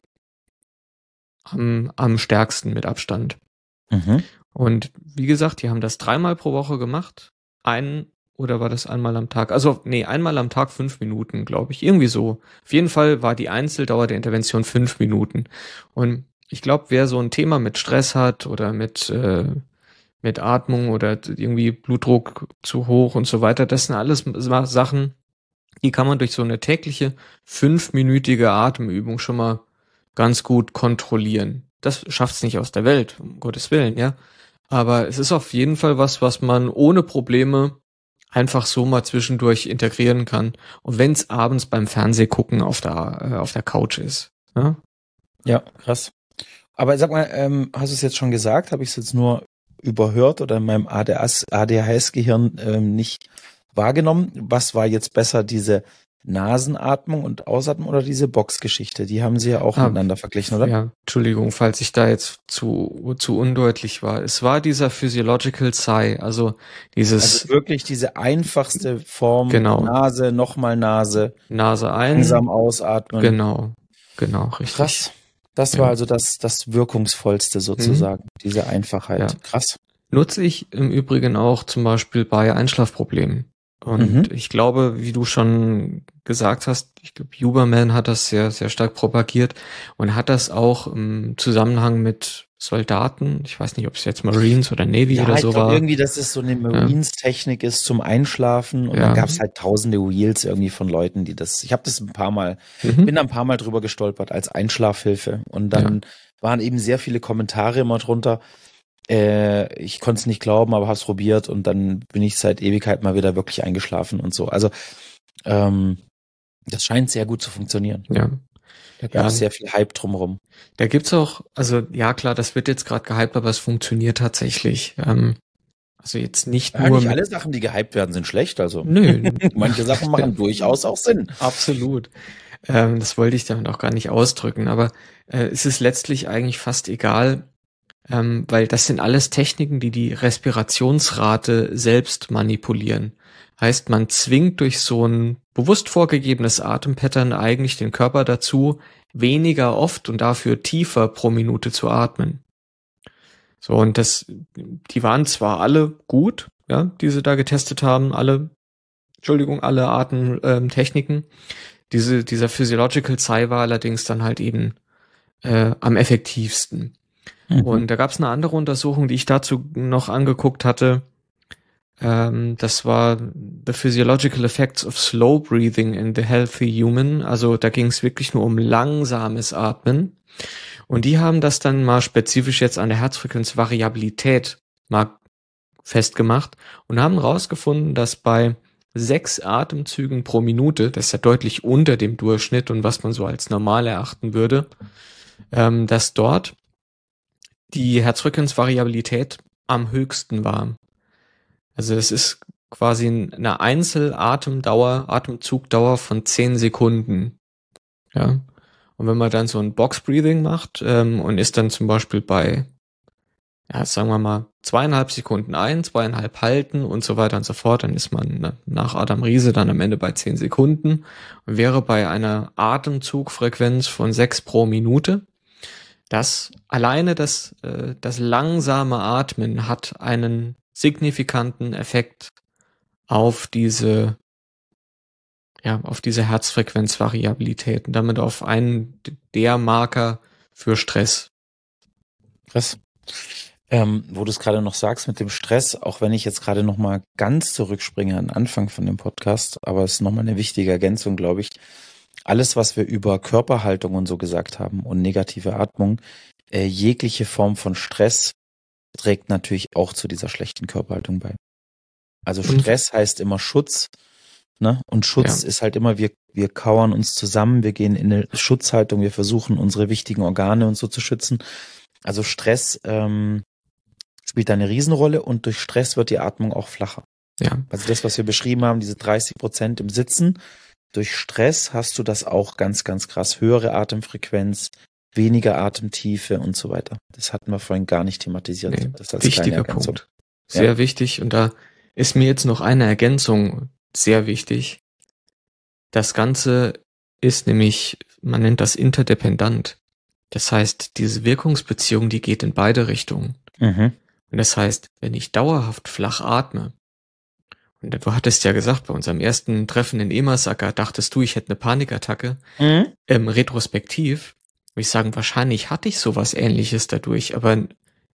am stärksten mit Abstand. Mhm. Und wie gesagt, die haben das 3-mal pro Woche gemacht. Oder war das einmal am Tag? Also, nee, einmal am Tag 5 Minuten, glaube ich. Irgendwie so. Auf jeden Fall war die Einzeldauer der Intervention 5 Minuten. Und ich glaube, wer so ein Thema mit Stress hat oder mit Atmung oder irgendwie Blutdruck zu hoch und so weiter, das sind alles Sachen, die kann man durch so eine tägliche 5-minütige Atemübung schon mal ganz gut kontrollieren. Das schafft's nicht aus der Welt, um Gottes Willen, ja. Aber es ist auf jeden Fall was man ohne Probleme einfach so mal zwischendurch integrieren kann. Und wenn's abends beim Fernsehgucken auf der Couch ist. Ja, Ja, krass. Aber sag mal, hast du es jetzt schon gesagt? Habe ich es jetzt nur überhört oder in meinem ADHS-Gehirn nicht wahrgenommen? Was war jetzt besser, diese Nasenatmung und Ausatmung oder diese Boxgeschichte? Die haben sie ja auch miteinander verglichen, oder? Ja, Entschuldigung, falls ich da jetzt zu undeutlich war. Es war dieser Physiological Sigh, also Also wirklich diese einfachste Form, genau, Nase, nochmal Nase, Nase ein, langsam ausatmen. genau, richtig. Krass. Das war also das Wirkungsvollste sozusagen, diese Einfachheit. Ja. Krass. Nutze ich im Übrigen auch zum Beispiel bei Einschlafproblemen. Und ich glaube, wie du schon gesagt hast, ich glaube, Huberman hat das sehr, sehr stark propagiert und hat das auch im Zusammenhang mit Soldaten, ich weiß nicht, ob es jetzt Marines oder Navy oder so ich glaub war. Irgendwie, dass es so eine Marines-Technik ist zum Einschlafen und dann gab es halt tausende Reels irgendwie von Leuten, die das, ich habe das bin da ein paar Mal drüber gestolpert als Einschlafhilfe und dann waren eben sehr viele Kommentare immer drunter. Ich konnte es nicht glauben, aber hab's probiert und dann bin ich seit Ewigkeit mal wieder wirklich eingeschlafen und so. Also Das scheint sehr gut zu funktionieren. Ja. Da gab es sehr viel Hype drumherum. Da gibt's auch, also ja klar, das wird jetzt gerade gehypt, aber es funktioniert tatsächlich. Also jetzt nicht nur Nicht alle Sachen, die gehypt werden, sind schlecht. Also nö. manche Sachen machen durchaus auch Sinn. Absolut. Das wollte ich damit auch gar nicht ausdrücken, aber es ist letztlich eigentlich fast egal, weil das sind alles Techniken, die die Respirationsrate selbst manipulieren. Heißt, man zwingt durch so ein bewusst vorgegebenes Atempattern eigentlich den Körper dazu, weniger oft und dafür tiefer pro Minute zu atmen. So, und die waren zwar alle gut, ja, die sie da getestet haben, alle Atemtechniken. Dieser Physiological Sigh war allerdings dann halt eben am effektivsten. Und da gab es eine andere Untersuchung, die ich dazu noch angeguckt hatte. Das war The Physiological Effects of Slow Breathing in the Healthy Human. Also da ging es wirklich nur um langsames Atmen. Und die haben das dann mal spezifisch jetzt an der Herzfrequenzvariabilität mal festgemacht und haben rausgefunden, dass bei 6 Atemzügen pro Minute, das ist ja deutlich unter dem Durchschnitt und was man so als normal erachten würde, dass dort die Herzfrequenzvariabilität am höchsten war. Also es ist quasi eine Atemzugdauer von 10 Sekunden. Ja. Und wenn man dann so ein Box-Breathing macht und ist dann zum Beispiel bei, ja, sagen wir mal, 2,5 Sekunden ein, 2,5 halten und so weiter und so fort, dann ist man nach Adam Riese dann am Ende bei 10 Sekunden und wäre bei einer Atemzugfrequenz von 6 pro Minute. Das langsame Atmen hat einen signifikanten Effekt auf diese Herzfrequenzvariabilität und damit auf einen der Marker für Stress. Krass. Wo du es gerade noch sagst mit dem Stress, auch wenn ich jetzt gerade noch mal ganz zurückspringe an den Anfang von dem Podcast, aber es ist noch mal eine wichtige Ergänzung, glaube ich. Alles, was wir über Körperhaltung und so gesagt haben und negative Atmung, jegliche Form von Stress trägt natürlich auch zu dieser schlechten Körperhaltung bei. Also Stress heißt immer Schutz, ne? Und Schutz ist halt immer, wir kauern uns zusammen, wir gehen in eine Schutzhaltung, wir versuchen unsere wichtigen Organe und so zu schützen. Also Stress spielt da eine Riesenrolle und durch Stress wird die Atmung auch flacher. Ja. Also das, was wir beschrieben haben, diese 30% im Sitzen, durch Stress hast du das auch ganz, ganz krass. Höhere Atemfrequenz, weniger Atemtiefe und so weiter. Das hatten wir vorhin gar nicht thematisiert. Nee, das als wichtiger Punkt. Sehr wichtig. Und da ist mir jetzt noch eine Ergänzung sehr wichtig. Das Ganze ist nämlich, man nennt das interdependent. Das heißt, diese Wirkungsbeziehung, die geht in beide Richtungen. Und das heißt, wenn ich dauerhaft flach atme, und du hattest ja gesagt, bei unserem ersten Treffen in Emersacker dachtest du, ich hätte eine Panikattacke. Retrospektiv würde ich sagen, wahrscheinlich hatte ich sowas Ähnliches dadurch, aber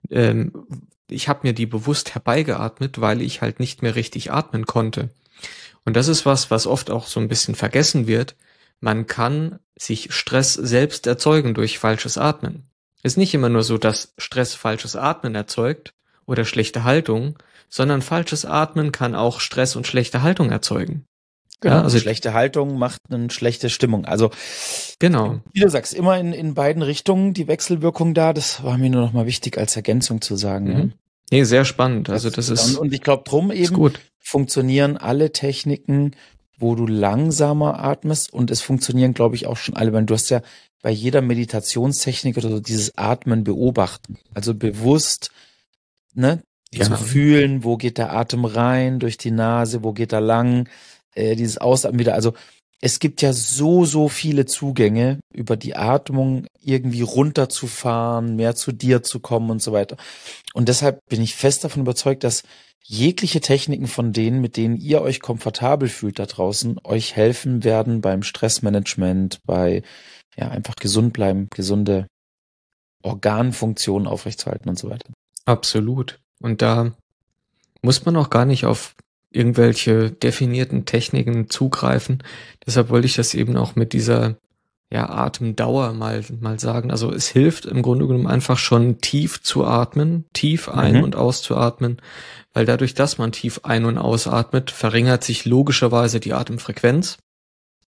ich habe mir die bewusst herbeigeatmet, weil ich halt nicht mehr richtig atmen konnte. Und das ist was oft auch so ein bisschen vergessen wird. Man kann sich Stress selbst erzeugen durch falsches Atmen. Es ist nicht immer nur so, dass Stress falsches Atmen erzeugt oder schlechte Haltung, sondern falsches Atmen kann auch Stress und schlechte Haltung erzeugen. Genau, ja, also schlechte Haltung macht eine schlechte Stimmung. Also genau, wie du sagst, immer in beiden Richtungen die Wechselwirkung da. Das war mir nur noch mal wichtig als Ergänzung zu sagen. Ja. Nee, sehr spannend. Also das ist und ich glaube, drum eben gut. Funktionieren alle Techniken, wo du langsamer atmest und es funktionieren, glaube ich, auch schon alle. Weil du hast ja bei jeder Meditationstechnik oder so dieses Atmen beobachten. Also bewusst, ne, zu fühlen, wo geht der Atem rein, durch die Nase, wo geht er lang, dieses Ausatmen wieder. Also es gibt ja so viele Zugänge, über die Atmung irgendwie runterzufahren, mehr zu dir zu kommen und so weiter. Und deshalb bin ich fest davon überzeugt, dass jegliche Techniken von denen, mit denen ihr euch komfortabel fühlt da draußen, euch helfen werden beim Stressmanagement, bei einfach gesund bleiben, gesunde Organfunktionen aufrechtzuerhalten und so weiter. Absolut. Und da muss man auch gar nicht auf irgendwelche definierten Techniken zugreifen. Deshalb wollte ich das eben auch mit dieser Atemdauer mal sagen. Also es hilft im Grunde genommen einfach schon tief zu atmen, tief ein- und auszuatmen, weil dadurch, dass man tief ein- und ausatmet, verringert sich logischerweise die Atemfrequenz.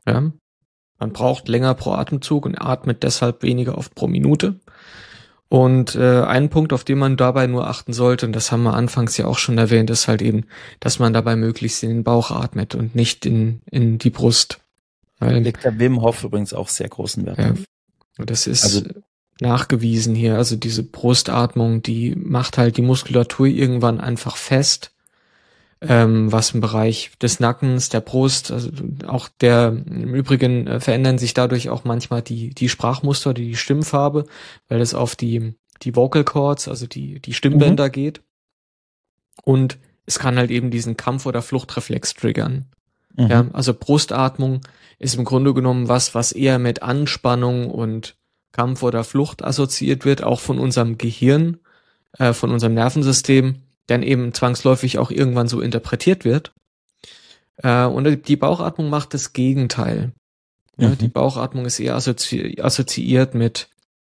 Ja? Man braucht länger pro Atemzug und atmet deshalb weniger oft pro Minute. Und ein Punkt, auf den man dabei nur achten sollte, und das haben wir anfangs ja auch schon erwähnt, ist halt eben, dass man dabei möglichst in den Bauch atmet und nicht in die Brust. Weil, Legt der Wim Hof übrigens auch sehr großen Wert ja, drauf. das ist Also nachgewiesen hier. Also diese Brustatmung, die macht halt die Muskulatur irgendwann einfach fest, was im Bereich des Nackens, der Brust, also auch im Übrigen verändern sich dadurch auch manchmal die Sprachmuster, die Stimmfarbe, weil es auf die Vocal Cords, also die Stimmbänder geht. Und es kann halt eben diesen Kampf- oder Fluchtreflex triggern. Ja, also Brustatmung ist im Grunde genommen was eher mit Anspannung und Kampf oder Flucht assoziiert wird, auch von unserem Gehirn, von unserem Nervensystem, dann eben zwangsläufig auch irgendwann so interpretiert wird. Und die Bauchatmung macht das Gegenteil. Ja, die Bauchatmung ist eher assoziiert mit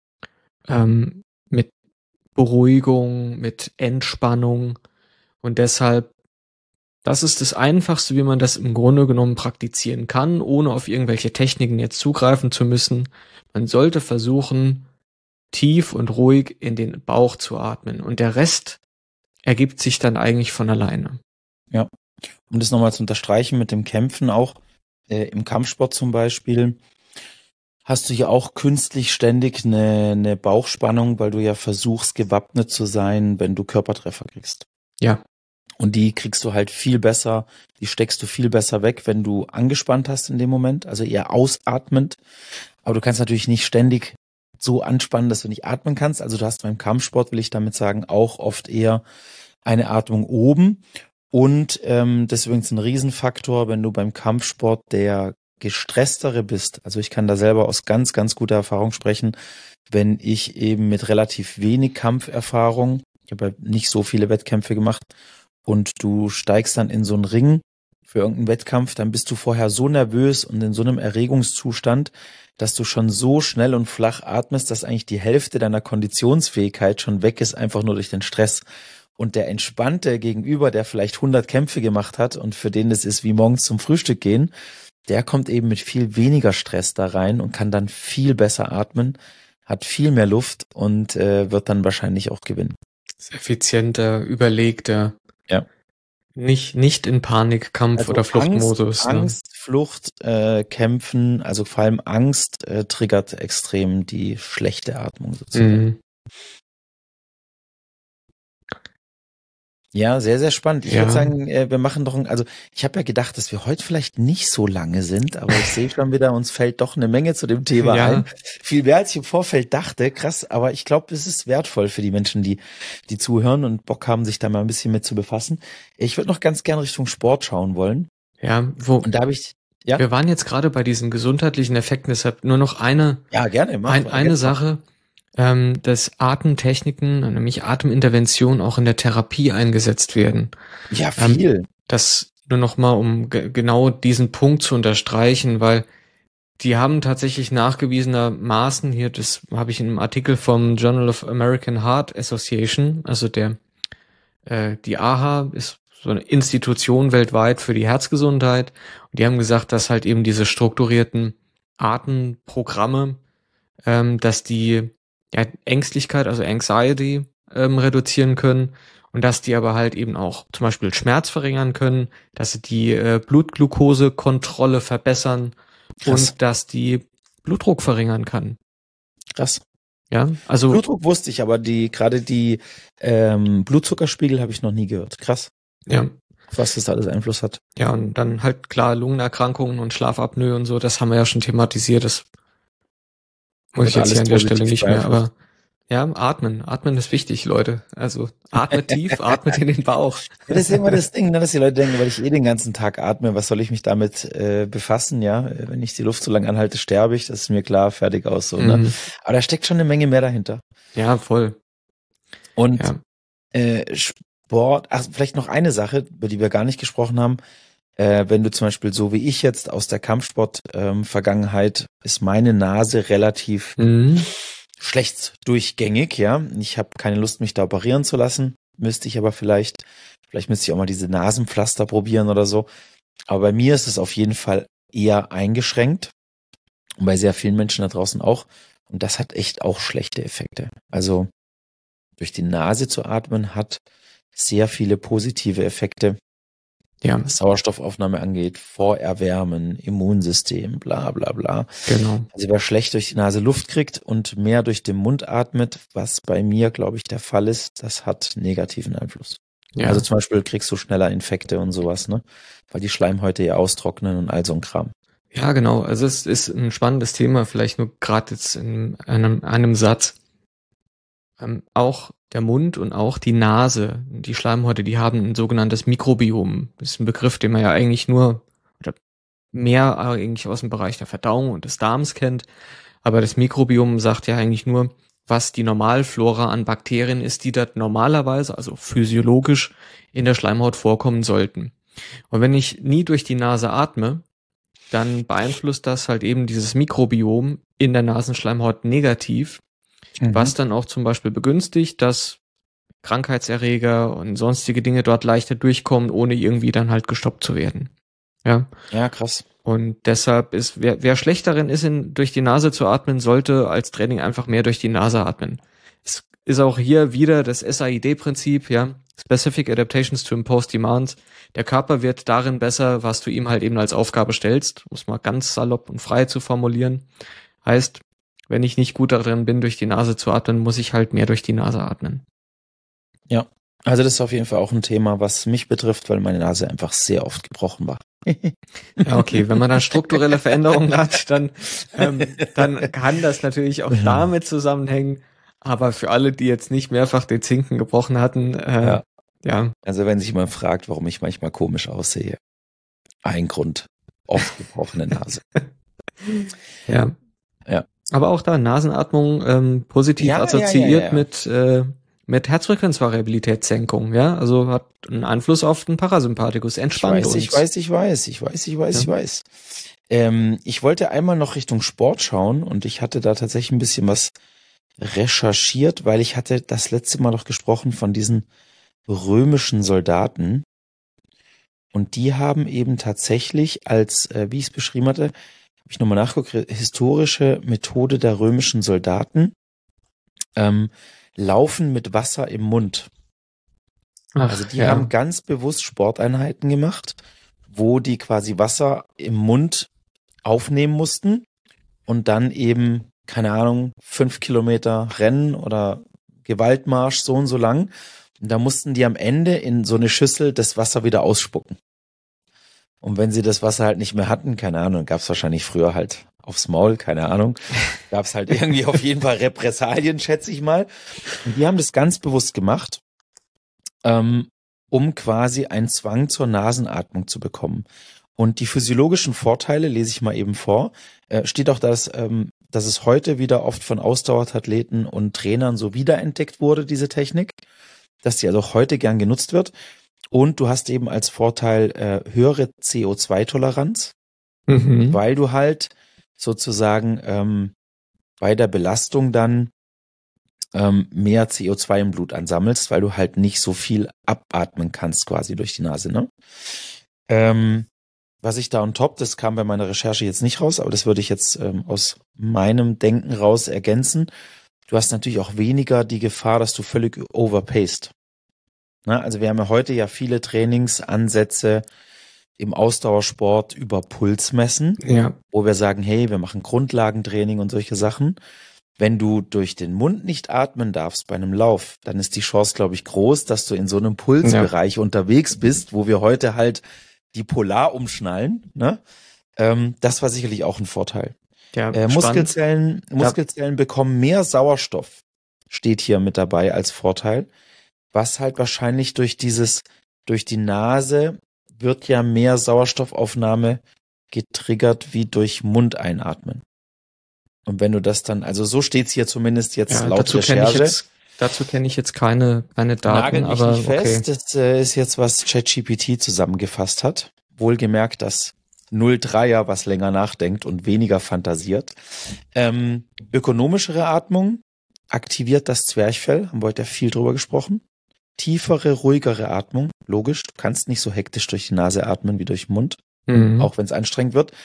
Beruhigung, mit Entspannung, und deshalb, das ist das Einfachste, wie man das im Grunde genommen praktizieren kann, ohne auf irgendwelche Techniken jetzt zugreifen zu müssen. Man sollte versuchen, tief und ruhig in den Bauch zu atmen. Und der Rest ergibt sich dann eigentlich von alleine. Ja, um das nochmal zu unterstreichen mit dem Kämpfen auch, im Kampfsport zum Beispiel, hast du ja auch künstlich ständig eine Bauchspannung, weil du ja versuchst, gewappnet zu sein, wenn du Körpertreffer kriegst. Ja. Und die kriegst du halt viel besser, die steckst du viel besser weg, wenn du angespannt hast in dem Moment, also eher ausatmend. Aber du kannst natürlich nicht ständig so anspannen, dass du nicht atmen kannst. Also du hast beim Kampfsport, will ich damit sagen, auch oft eher eine Atmung oben. Und deswegen ist ein Riesenfaktor, wenn du beim Kampfsport der gestresstere bist. Also ich kann da selber aus ganz, ganz guter Erfahrung sprechen, wenn ich eben mit relativ wenig Kampferfahrung, ich habe ja nicht so viele Wettkämpfe gemacht, und du steigst dann in so einen Ring für irgendeinen Wettkampf, dann bist du vorher so nervös und in so einem Erregungszustand, dass du schon so schnell und flach atmest, dass eigentlich die Hälfte deiner Konditionsfähigkeit schon weg ist, einfach nur durch den Stress. Und der entspannte Gegenüber, der vielleicht 100 Kämpfe gemacht hat und für den das ist wie morgens zum Frühstück gehen, der kommt eben mit viel weniger Stress da rein und kann dann viel besser atmen, hat viel mehr Luft und wird dann wahrscheinlich auch gewinnen. Ist effizienter, überlegter. Ja. Nicht in Panik, Kampf- Also oder Fluchtmodus. Angst, Flucht, Kämpfen, also vor allem Angst triggert extrem die schlechte Atmung sozusagen. Mhm. Ja, sehr, sehr spannend. Ich Ja. würde sagen, wir machen doch also ich habe ja gedacht, dass wir heute vielleicht nicht so lange sind, aber ich sehe schon wieder, uns fällt doch eine Menge zu dem Thema Ja. ein. Viel mehr, als ich im Vorfeld dachte. Krass, aber ich glaube, es ist wertvoll für die Menschen, die zuhören und Bock haben, sich da mal ein bisschen mit zu befassen. Ich würde noch ganz gern Richtung Sport schauen wollen. Ja, Und da habe ich, ja, wir waren jetzt gerade bei diesen gesundheitlichen Effekten, deshalb nur noch eine ja, gerne, eine Sache, dass Atemtechniken, nämlich Ateminterventionen auch in der Therapie eingesetzt werden. Ja, viel. Das nur noch mal, um genau diesen Punkt zu unterstreichen, weil die haben tatsächlich nachgewiesenermaßen, hier, das habe ich in einem Artikel vom Journal of American Heart Association, also die AHA ist so eine Institution weltweit für die Herzgesundheit, und die haben gesagt, dass halt eben diese strukturierten Atemprogramme, dass die Ängstlichkeit, also Anxiety, reduzieren können, und dass die aber halt eben auch zum Beispiel Schmerz verringern können, dass sie die Blutglukosekontrolle verbessern. Krass. Und dass die Blutdruck verringern kann. Krass. Ja, also Blutdruck wusste ich, aber gerade die Blutzuckerspiegel habe ich noch nie gehört. Krass. Ja. Was das alles Einfluss hat. Ja, und dann halt klar Lungenerkrankungen und Schlafapnoe und so, das haben wir ja schon thematisiert, das muss ich jetzt hier an der Stelle nicht mehr, aber ja, atmen ist wichtig, Leute. Also atmet tief, atmet in den Bauch. Das ist immer das Ding, ne, dass die Leute denken, weil ich den ganzen Tag atme, was soll ich mich damit befassen, ja? Wenn ich die Luft so lange anhalte, sterbe ich, das ist mir klar, fertig aus so, ne? Aber da steckt schon eine Menge mehr dahinter. Ja, voll. Und Sport, vielleicht noch eine Sache, über die wir gar nicht gesprochen haben. Wenn du zum Beispiel so wie ich jetzt aus der Kampfsport-Vergangenheit, ist meine Nase relativ schlecht durchgängig, ja. Ich habe keine Lust, mich da operieren zu lassen. Müsste ich aber vielleicht müsste ich auch mal diese Nasenpflaster probieren oder so. Aber bei mir ist es auf jeden Fall eher eingeschränkt. Und bei sehr vielen Menschen da draußen auch. Und das hat echt auch schlechte Effekte. Also durch die Nase zu atmen hat sehr viele positive Effekte, Ja, was Sauerstoffaufnahme angeht, Vorerwärmen, Immunsystem, bla bla bla. genau. Also wer schlecht durch die Nase Luft kriegt und mehr durch den Mund atmet, was bei mir, glaube ich, der Fall ist, das hat negativen Einfluss. Ja, Also zum Beispiel kriegst du schneller Infekte und sowas, ne? Weil die Schleimhäute ja austrocknen und all so ein Kram. ja, genau. Also es ist ein spannendes Thema, vielleicht nur gerade jetzt in einem Satz. Auch der Mund und auch die Nase, die Schleimhäute, die haben ein sogenanntes Mikrobiom. Das ist ein Begriff, den man ja eigentlich nur oder mehr eigentlich aus dem Bereich der Verdauung und des Darms kennt. Aber das Mikrobiom sagt ja eigentlich nur, was die Normalflora an Bakterien ist, die dort normalerweise, also physiologisch, in der Schleimhaut vorkommen sollten. Und wenn ich nie durch die Nase atme, dann beeinflusst das halt eben dieses Mikrobiom in der Nasenschleimhaut negativ, was dann auch zum Beispiel begünstigt, dass Krankheitserreger und sonstige Dinge dort leichter durchkommen, ohne irgendwie dann halt gestoppt zu werden. Ja. Ja, krass. Und deshalb ist, wer schlecht darin ist, durch die Nase zu atmen, sollte als Training einfach mehr durch die Nase atmen. Es ist auch hier wieder das SAID-Prinzip, ja. Specific Adaptations to Impose Demands. Der Körper wird darin besser, was du ihm halt eben als Aufgabe stellst, um es mal ganz salopp und frei zu formulieren. Heißt, wenn ich nicht gut darin bin, durch die Nase zu atmen, muss ich halt mehr durch die Nase atmen. Ja, also das ist auf jeden Fall auch ein Thema, was mich betrifft, weil meine Nase einfach sehr oft gebrochen war. Ja, okay, wenn man dann strukturelle Veränderungen hat, dann kann das natürlich auch damit zusammenhängen. Aber für alle, die jetzt nicht mehrfach den Zinken gebrochen hatten, ja. Also wenn sich jemand fragt, warum ich manchmal komisch aussehe, ein Grund, oft gebrochene Nase. Ja. Ja. Aber auch da Nasenatmung positiv assoziiert mit Herzfrequenzvariabilitätssenkung, ja, also hat einen Einfluss auf den Parasympathikus, entspannt uns. Ich weiß. Ich wollte einmal noch Richtung Sport schauen und ich hatte da tatsächlich ein bisschen was recherchiert, weil ich hatte das letzte Mal noch gesprochen von diesen römischen Soldaten und die haben eben tatsächlich als, wie ich es beschrieben hatte, habe ich nochmal nachgeguckt, historische Methode der römischen Soldaten, Laufen mit Wasser im Mund. Also die haben ganz bewusst Sporteinheiten gemacht, wo die quasi Wasser im Mund aufnehmen mussten und dann eben, keine Ahnung, 5 Kilometer Rennen oder Gewaltmarsch so und so lang. Und da mussten die am Ende in so eine Schüssel das Wasser wieder ausspucken. Und wenn sie das Wasser halt nicht mehr hatten, keine Ahnung, gab es wahrscheinlich früher halt aufs Maul, keine Ahnung, gab es halt irgendwie auf jeden Fall Repressalien, schätze ich mal. Und die haben das ganz bewusst gemacht, um quasi einen Zwang zur Nasenatmung zu bekommen. Und die physiologischen Vorteile, lese ich mal eben vor, steht auch, dass es heute wieder oft von Ausdauerathleten und Trainern so wiederentdeckt wurde, diese Technik, dass die also auch heute gern genutzt wird. Und du hast eben als Vorteil höhere CO2-Toleranz, weil du halt sozusagen bei der Belastung dann mehr CO2 im Blut ansammelst, weil du halt nicht so viel abatmen kannst quasi durch die Nase, ne? Was ich da on top, das kam bei meiner Recherche jetzt nicht raus, aber das würde ich jetzt aus meinem Denken raus ergänzen. Du hast natürlich auch weniger die Gefahr, dass du völlig overpaced. Na, also wir haben ja heute ja viele Trainingsansätze im Ausdauersport über Puls messen, wo wir sagen, hey, wir machen Grundlagentraining und solche Sachen. Wenn du durch den Mund nicht atmen darfst bei einem Lauf, dann ist die Chance, glaube ich, groß, dass du in so einem Pulsbereich unterwegs bist, wo wir heute halt die Polar umschnallen. Ne? Das war sicherlich auch ein Vorteil. Ja, Muskelzellen bekommen mehr Sauerstoff, steht hier mit dabei als Vorteil, was halt wahrscheinlich durch die Nase wird ja mehr Sauerstoffaufnahme getriggert wie durch Mundeinatmen. Und wenn du das dann, also so steht's hier zumindest jetzt laut Recherche. Dazu kenne ich jetzt keine Daten, Nagel mich aber nicht fest. Das ist jetzt, was ChatGPT zusammengefasst hat. Wohlgemerkt, das 03er, was länger nachdenkt und weniger fantasiert. Ökonomischere Atmung aktiviert das Zwerchfell, haben wir heute ja viel drüber gesprochen. Tiefere, ruhigere Atmung, logisch, du kannst nicht so hektisch durch die Nase atmen wie durch den Mund, auch wenn es anstrengend wird.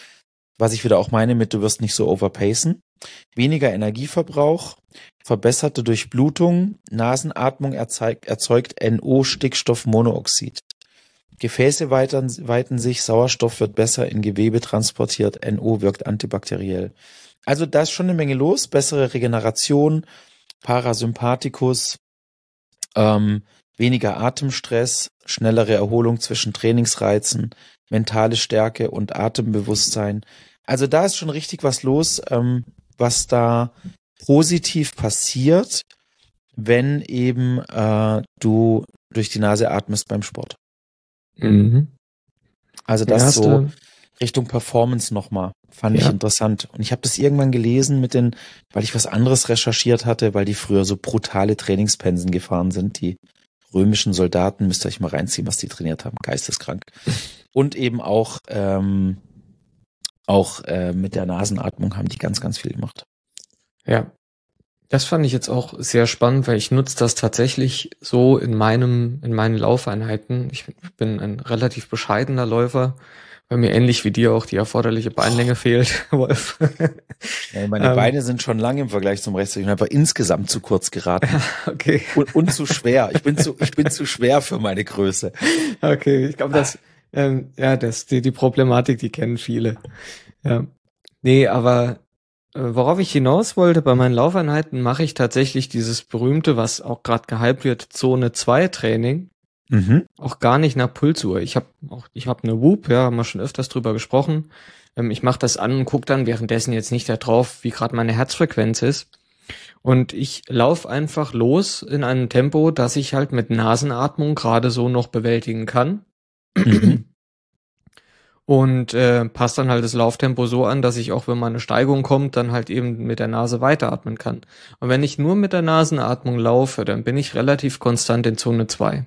was ich wieder auch meine mit, du wirst nicht so overpacen. Weniger Energieverbrauch, verbesserte Durchblutung, Nasenatmung erzeugt NO, Stickstoffmonoxid. Gefäße weiten sich, Sauerstoff wird besser in Gewebe transportiert, NO wirkt antibakteriell. Also da ist schon eine Menge los, bessere Regeneration, Parasympathikus, weniger Atemstress, schnellere Erholung zwischen Trainingsreizen, mentale Stärke und Atembewusstsein. Also da ist schon richtig was los, was da positiv passiert, wenn eben du durch die Nase atmest beim Sport. Mhm. Also das so Richtung Performance nochmal. Fand ich interessant. Und ich habe das irgendwann gelesen weil ich was anderes recherchiert hatte, weil die früher so brutale Trainingspensen gefahren sind. Die römischen Soldaten, müsst ihr euch mal reinziehen, was die trainiert haben. Geisteskrank. Und eben auch mit der Nasenatmung haben die ganz, ganz viel gemacht. Ja. Das fand ich jetzt auch sehr spannend, weil ich nutze das tatsächlich so in meinen Laufeinheiten. Ich bin ein relativ bescheidener Läufer, weil mir ähnlich wie dir auch die erforderliche Beinlänge fehlt, Wolf. Ja, meine Beine sind schon lang im Vergleich zum Rest. Ich bin einfach insgesamt zu kurz geraten. Okay. Und zu schwer. Ich bin zu schwer für meine Größe. Okay, ich glaube, die Problematik, die kennen viele. Ja. Nee, aber worauf ich hinaus wollte, bei meinen Laufeinheiten mache ich tatsächlich dieses berühmte, was auch gerade gehypt wird, Zone 2 Training. Mhm. Auch gar nicht nach Pulsuhr. Ich hab eine Whoop, ja, haben wir schon öfters drüber gesprochen. Ich mache das an und gucke dann währenddessen jetzt nicht da drauf, wie gerade meine Herzfrequenz ist. Und ich laufe einfach los in einem Tempo, das ich halt mit Nasenatmung gerade so noch bewältigen kann. Mhm. Und passt dann halt das Lauftempo so an, dass ich auch, wenn mal eine Steigung kommt, dann halt eben mit der Nase weiteratmen kann. Und wenn ich nur mit der Nasenatmung laufe, dann bin ich relativ konstant in Zone 2.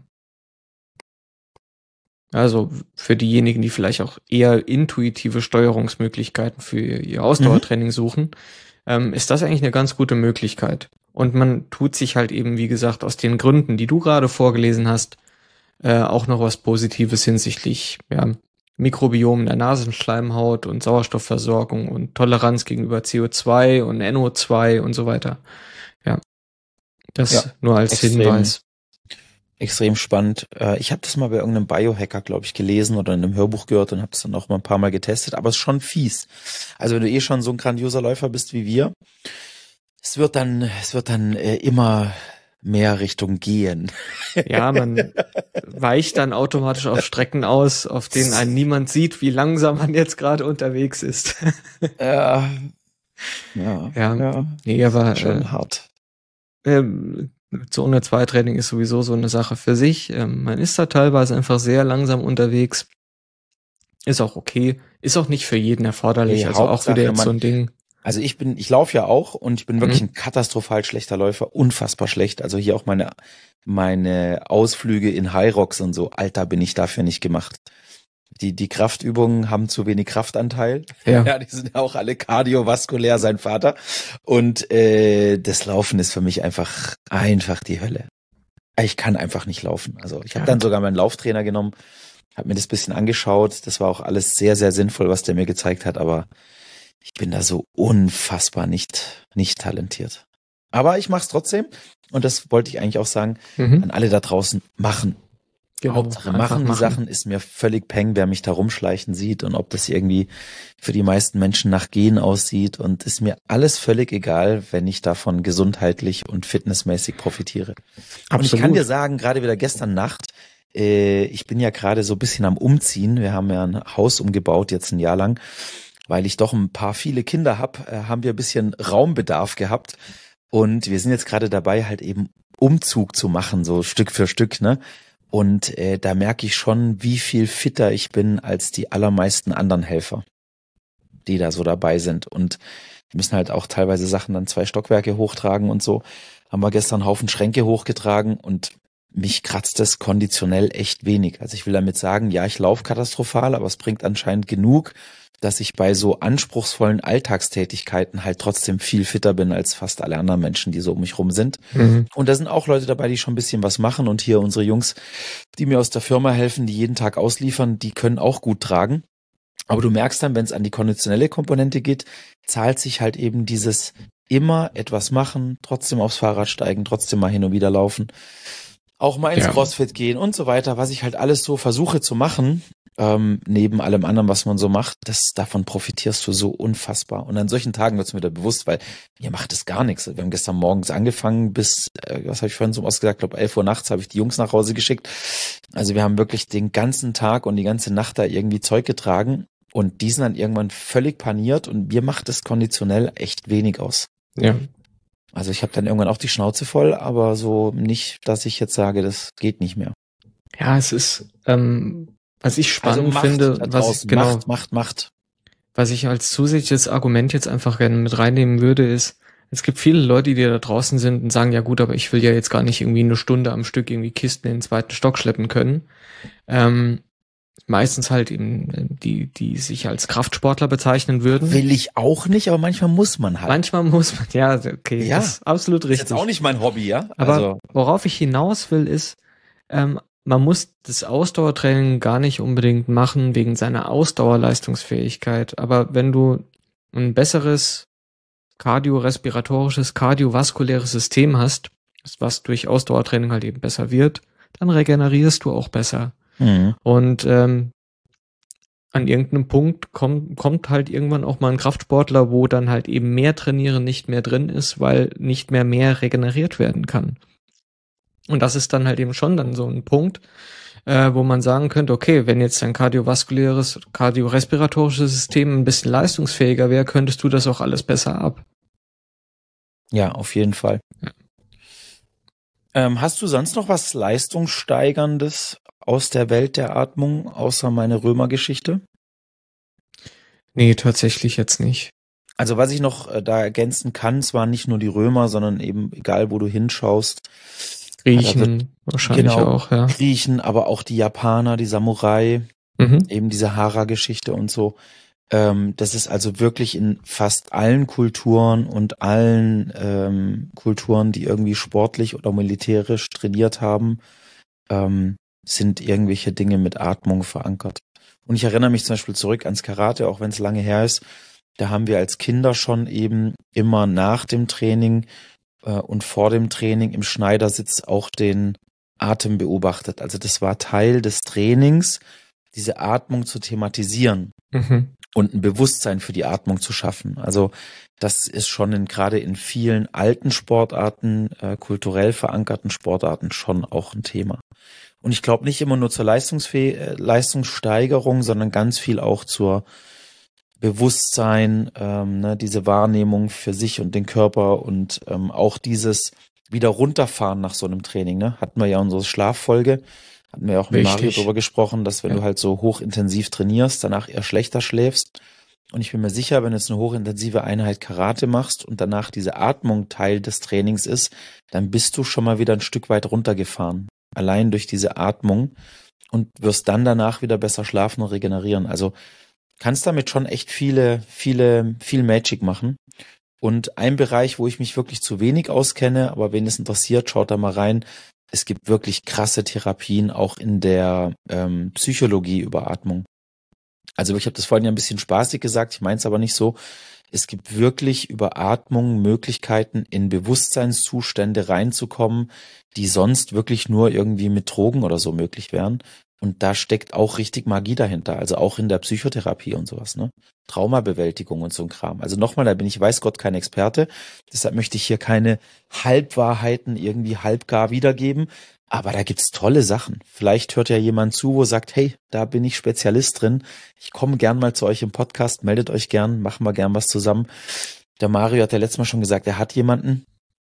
Also für diejenigen, die vielleicht auch eher intuitive Steuerungsmöglichkeiten für ihr Ausdauertraining suchen, ist das eigentlich eine ganz gute Möglichkeit. Und man tut sich halt eben, wie gesagt, aus den Gründen, die du gerade vorgelesen hast, auch noch was Positives hinsichtlich Mikrobiom in der Nasenschleimhaut und Sauerstoffversorgung und Toleranz gegenüber CO2 und NO2 und so weiter. Ja, das nur als Hinweis. Extrem spannend. Ich habe das mal bei irgendeinem Biohacker, glaube ich, gelesen oder in einem Hörbuch gehört und habe das dann auch mal ein paar Mal getestet, aber es ist schon fies. Also wenn du schon so ein grandioser Läufer bist wie wir, es wird dann immer mehr Richtung gehen. Ja, man weicht dann automatisch auf Strecken aus, auf denen einen niemand sieht, wie langsam man jetzt gerade unterwegs ist. Ja. Nee, aber schon hart. Zone 2 Training ist sowieso so eine Sache für sich. Man ist da teilweise einfach sehr langsam unterwegs. Ist auch okay. Ist auch nicht für jeden erforderlich. Hey, also auch wieder jetzt so ein Ding. Also ich laufe ja auch und ich bin wirklich ein katastrophal schlechter Läufer. Unfassbar schlecht. Also hier auch meine Ausflüge in High Rocks und so. Alter, bin ich dafür nicht gemacht. Die Kraftübungen haben zu wenig Kraftanteil. Ja, die sind ja auch alle kardiovaskulär, sein Vater. Und das Laufen ist für mich einfach die Hölle. Ich kann einfach nicht laufen. Also ich habe dann sogar meinen Lauftrainer genommen, habe mir das bisschen angeschaut. Das war auch alles sehr, sehr sinnvoll, was der mir gezeigt hat. Aber ich bin da so unfassbar nicht talentiert. Aber ich mache es trotzdem. Und das wollte ich eigentlich auch sagen, an alle da draußen, machen. Genau, Hauptsache machen die Sachen, ist mir völlig peng, wer mich da rumschleichen sieht und ob das irgendwie für die meisten Menschen nach Gehen aussieht, und ist mir alles völlig egal, wenn ich davon gesundheitlich und fitnessmäßig profitiere. Absolut. Und ich kann dir sagen, gerade wieder gestern Nacht, ich bin ja gerade so ein bisschen am Umziehen, wir haben ja ein Haus umgebaut jetzt ein Jahr lang, weil ich doch viele Kinder habe, haben wir ein bisschen Raumbedarf gehabt, und wir sind jetzt gerade dabei, halt eben Umzug zu machen, so Stück für Stück, ne? Und da merke ich schon, wie viel fitter ich bin als die allermeisten anderen Helfer, die da so dabei sind. Und die müssen halt auch teilweise Sachen dann 2 Stockwerke hochtragen und so. Haben wir gestern einen Haufen Schränke hochgetragen und mich kratzt das konditionell echt wenig. Also ich will damit sagen, ja, ich laufe katastrophal, aber es bringt anscheinend genug, dass ich bei so anspruchsvollen Alltagstätigkeiten halt trotzdem viel fitter bin als fast alle anderen Menschen, die so um mich rum sind. Mhm. Und da sind auch Leute dabei, die schon ein bisschen was machen. Und hier unsere Jungs, die mir aus der Firma helfen, die jeden Tag ausliefern, die können auch gut tragen. Aber du merkst dann, wenn es an die konditionelle Komponente geht, zahlt sich halt eben dieses immer etwas machen, trotzdem aufs Fahrrad steigen, trotzdem mal hin und wieder laufen, auch mal ins Ja. CrossFit gehen und so weiter, was ich halt alles so versuche zu machen, neben allem anderen, was man so macht, davon profitierst du so unfassbar. Und an solchen Tagen wird es mir wieder bewusst, weil mir macht es gar nichts. Wir haben gestern morgens angefangen bis, was habe ich vorhin so ausgesagt, ich glaube 11 Uhr nachts habe ich die Jungs nach Hause geschickt. Also wir haben wirklich den ganzen Tag und die ganze Nacht da irgendwie Zeug getragen und die sind dann irgendwann völlig paniert und mir macht es konditionell echt wenig aus. Ja. Also ich habe dann irgendwann auch die Schnauze voll, aber so nicht, dass ich jetzt sage, das geht nicht mehr. Ja, es ist, was ich spannend finde, Macht. Was ich als zusätzliches Argument jetzt einfach gerne mit reinnehmen würde, ist, es gibt viele Leute, die da draußen sind und sagen, ja gut, aber ich will ja jetzt gar nicht irgendwie eine Stunde am Stück irgendwie Kisten in den zweiten Stock schleppen können. Meistens halt eben die sich als Kraftsportler bezeichnen würden. Will ich auch nicht, aber manchmal muss man halt. Manchmal muss man, ja, okay, ja, das ist absolut richtig. Das ist jetzt auch nicht mein Hobby, ja? Aber worauf ich hinaus will, ist, man muss das Ausdauertraining gar nicht unbedingt machen wegen seiner Ausdauerleistungsfähigkeit. Aber wenn du ein besseres kardiorespiratorisches, kardiovaskuläres System hast, was durch Ausdauertraining halt eben besser wird, dann regenerierst du auch besser. Mhm. Und an irgendeinem Punkt kommt halt irgendwann auch mal ein Kraftsportler, wo dann halt eben mehr Trainieren nicht mehr drin ist, weil nicht mehr regeneriert werden kann. Und das ist dann halt eben schon dann so ein Punkt, wo man sagen könnte, okay, wenn jetzt dein kardiorespiratorisches System ein bisschen leistungsfähiger wäre, könntest du das auch alles besser ab. Ja, auf jeden Fall. Ja. Hast du sonst noch was Leistungssteigerndes aus der Welt der Atmung, außer meine Römergeschichte? Nee, tatsächlich jetzt nicht. Also was ich noch da ergänzen kann, es waren nicht nur die Römer, sondern eben, egal wo du hinschaust. Griechen wahrscheinlich auch, ja. Griechen, aber auch die Japaner, die Samurai, eben diese Hara-Geschichte und so. Das ist also wirklich in fast allen Kulturen und allen Kulturen, die irgendwie sportlich oder militärisch trainiert haben, sind irgendwelche Dinge mit Atmung verankert. Und ich erinnere mich zum Beispiel zurück ans Karate, auch wenn es lange her ist. Da haben wir als Kinder schon eben immer nach dem Training und vor dem Training im Schneidersitz auch den Atem beobachtet. Also das war Teil des Trainings, diese Atmung zu thematisieren und ein Bewusstsein für die Atmung zu schaffen. Also das ist schon gerade in vielen alten Sportarten, kulturell verankerten Sportarten schon auch ein Thema. Und ich glaube nicht immer nur zur Leistungssteigerung, sondern ganz viel auch zur Bewusstsein, diese Wahrnehmung für sich und den Körper und auch dieses wieder runterfahren nach so einem Training. Ne? Hatten wir ja unsere Schlaffolge, hatten wir ja auch mit Mario drüber gesprochen, dass wenn du halt so hochintensiv trainierst, danach eher schlechter schläfst. Und ich bin mir sicher, wenn du jetzt eine hochintensive Einheit Karate machst und danach diese Atmung Teil des Trainings ist, dann bist du schon mal wieder ein Stück weit runtergefahren. Allein durch diese Atmung und wirst dann danach wieder besser schlafen und regenerieren. Also kannst damit schon echt viel Magic machen. Und ein Bereich, wo ich mich wirklich zu wenig auskenne, aber wen es interessiert, schaut da mal rein. Es gibt wirklich krasse Therapien auch in der Psychologie über Atmung. Also ich habe das vorhin ja ein bisschen spaßig gesagt, ich meine es aber nicht so. Es gibt wirklich über Atmung Möglichkeiten, in Bewusstseinszustände reinzukommen, die sonst wirklich nur irgendwie mit Drogen oder so möglich wären. Und da steckt auch richtig Magie dahinter, also auch in der Psychotherapie und sowas, ne? Traumabewältigung und so ein Kram. Also nochmal, da bin ich, weiß Gott, kein Experte. Deshalb möchte ich hier keine Halbwahrheiten irgendwie halbgar wiedergeben. Aber da gibt's tolle Sachen. Vielleicht hört ja jemand zu, wo sagt, hey, da bin ich Spezialist drin. Ich komme gern mal zu euch im Podcast, meldet euch gern, machen wir gern was zusammen. Der Mario hat ja letztes Mal schon gesagt, er hat jemanden.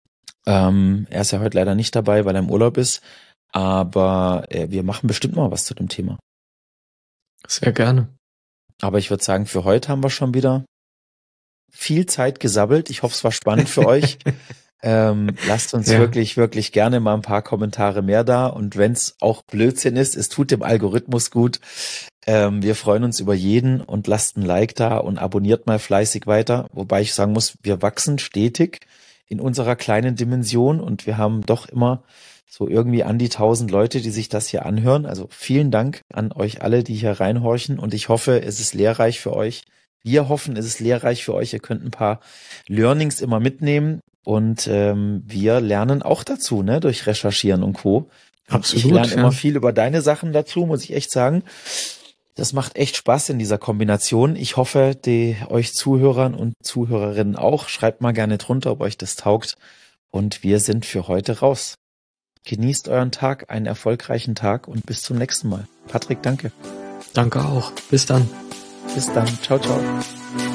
Er ist ja heute leider nicht dabei, weil er im Urlaub ist. Aber wir machen bestimmt mal was zu dem Thema. Sehr gerne. Aber ich würde sagen, für heute haben wir schon wieder viel Zeit gesabbelt. Ich hoffe, es war spannend für euch. Lasst uns wirklich, wirklich gerne mal ein paar Kommentare mehr da. Und wenn es auch Blödsinn ist, es tut dem Algorithmus gut. Wir freuen uns über jeden und lasst ein Like da und abonniert mal fleißig weiter. Wobei ich sagen muss, wir wachsen stetig in unserer kleinen Dimension und wir haben doch immer so irgendwie an die 1000 Leute, die sich das hier anhören. Also vielen Dank an euch alle, die hier reinhorchen und ich hoffe, es ist lehrreich für euch. Wir hoffen, es ist lehrreich für euch. Ihr könnt ein paar Learnings immer mitnehmen und wir lernen auch dazu, ne, durch Recherchieren und Co. Absolut. Ich lerne immer viel über deine Sachen dazu, muss ich echt sagen. Das macht echt Spaß in dieser Kombination. Ich hoffe, euch Zuhörern und Zuhörerinnen auch. Schreibt mal gerne drunter, ob euch das taugt. Und wir sind für heute raus. Genießt euren Tag, einen erfolgreichen Tag und bis zum nächsten Mal. Patrick, danke. Danke auch. Bis dann. Bis dann. Ciao, ciao.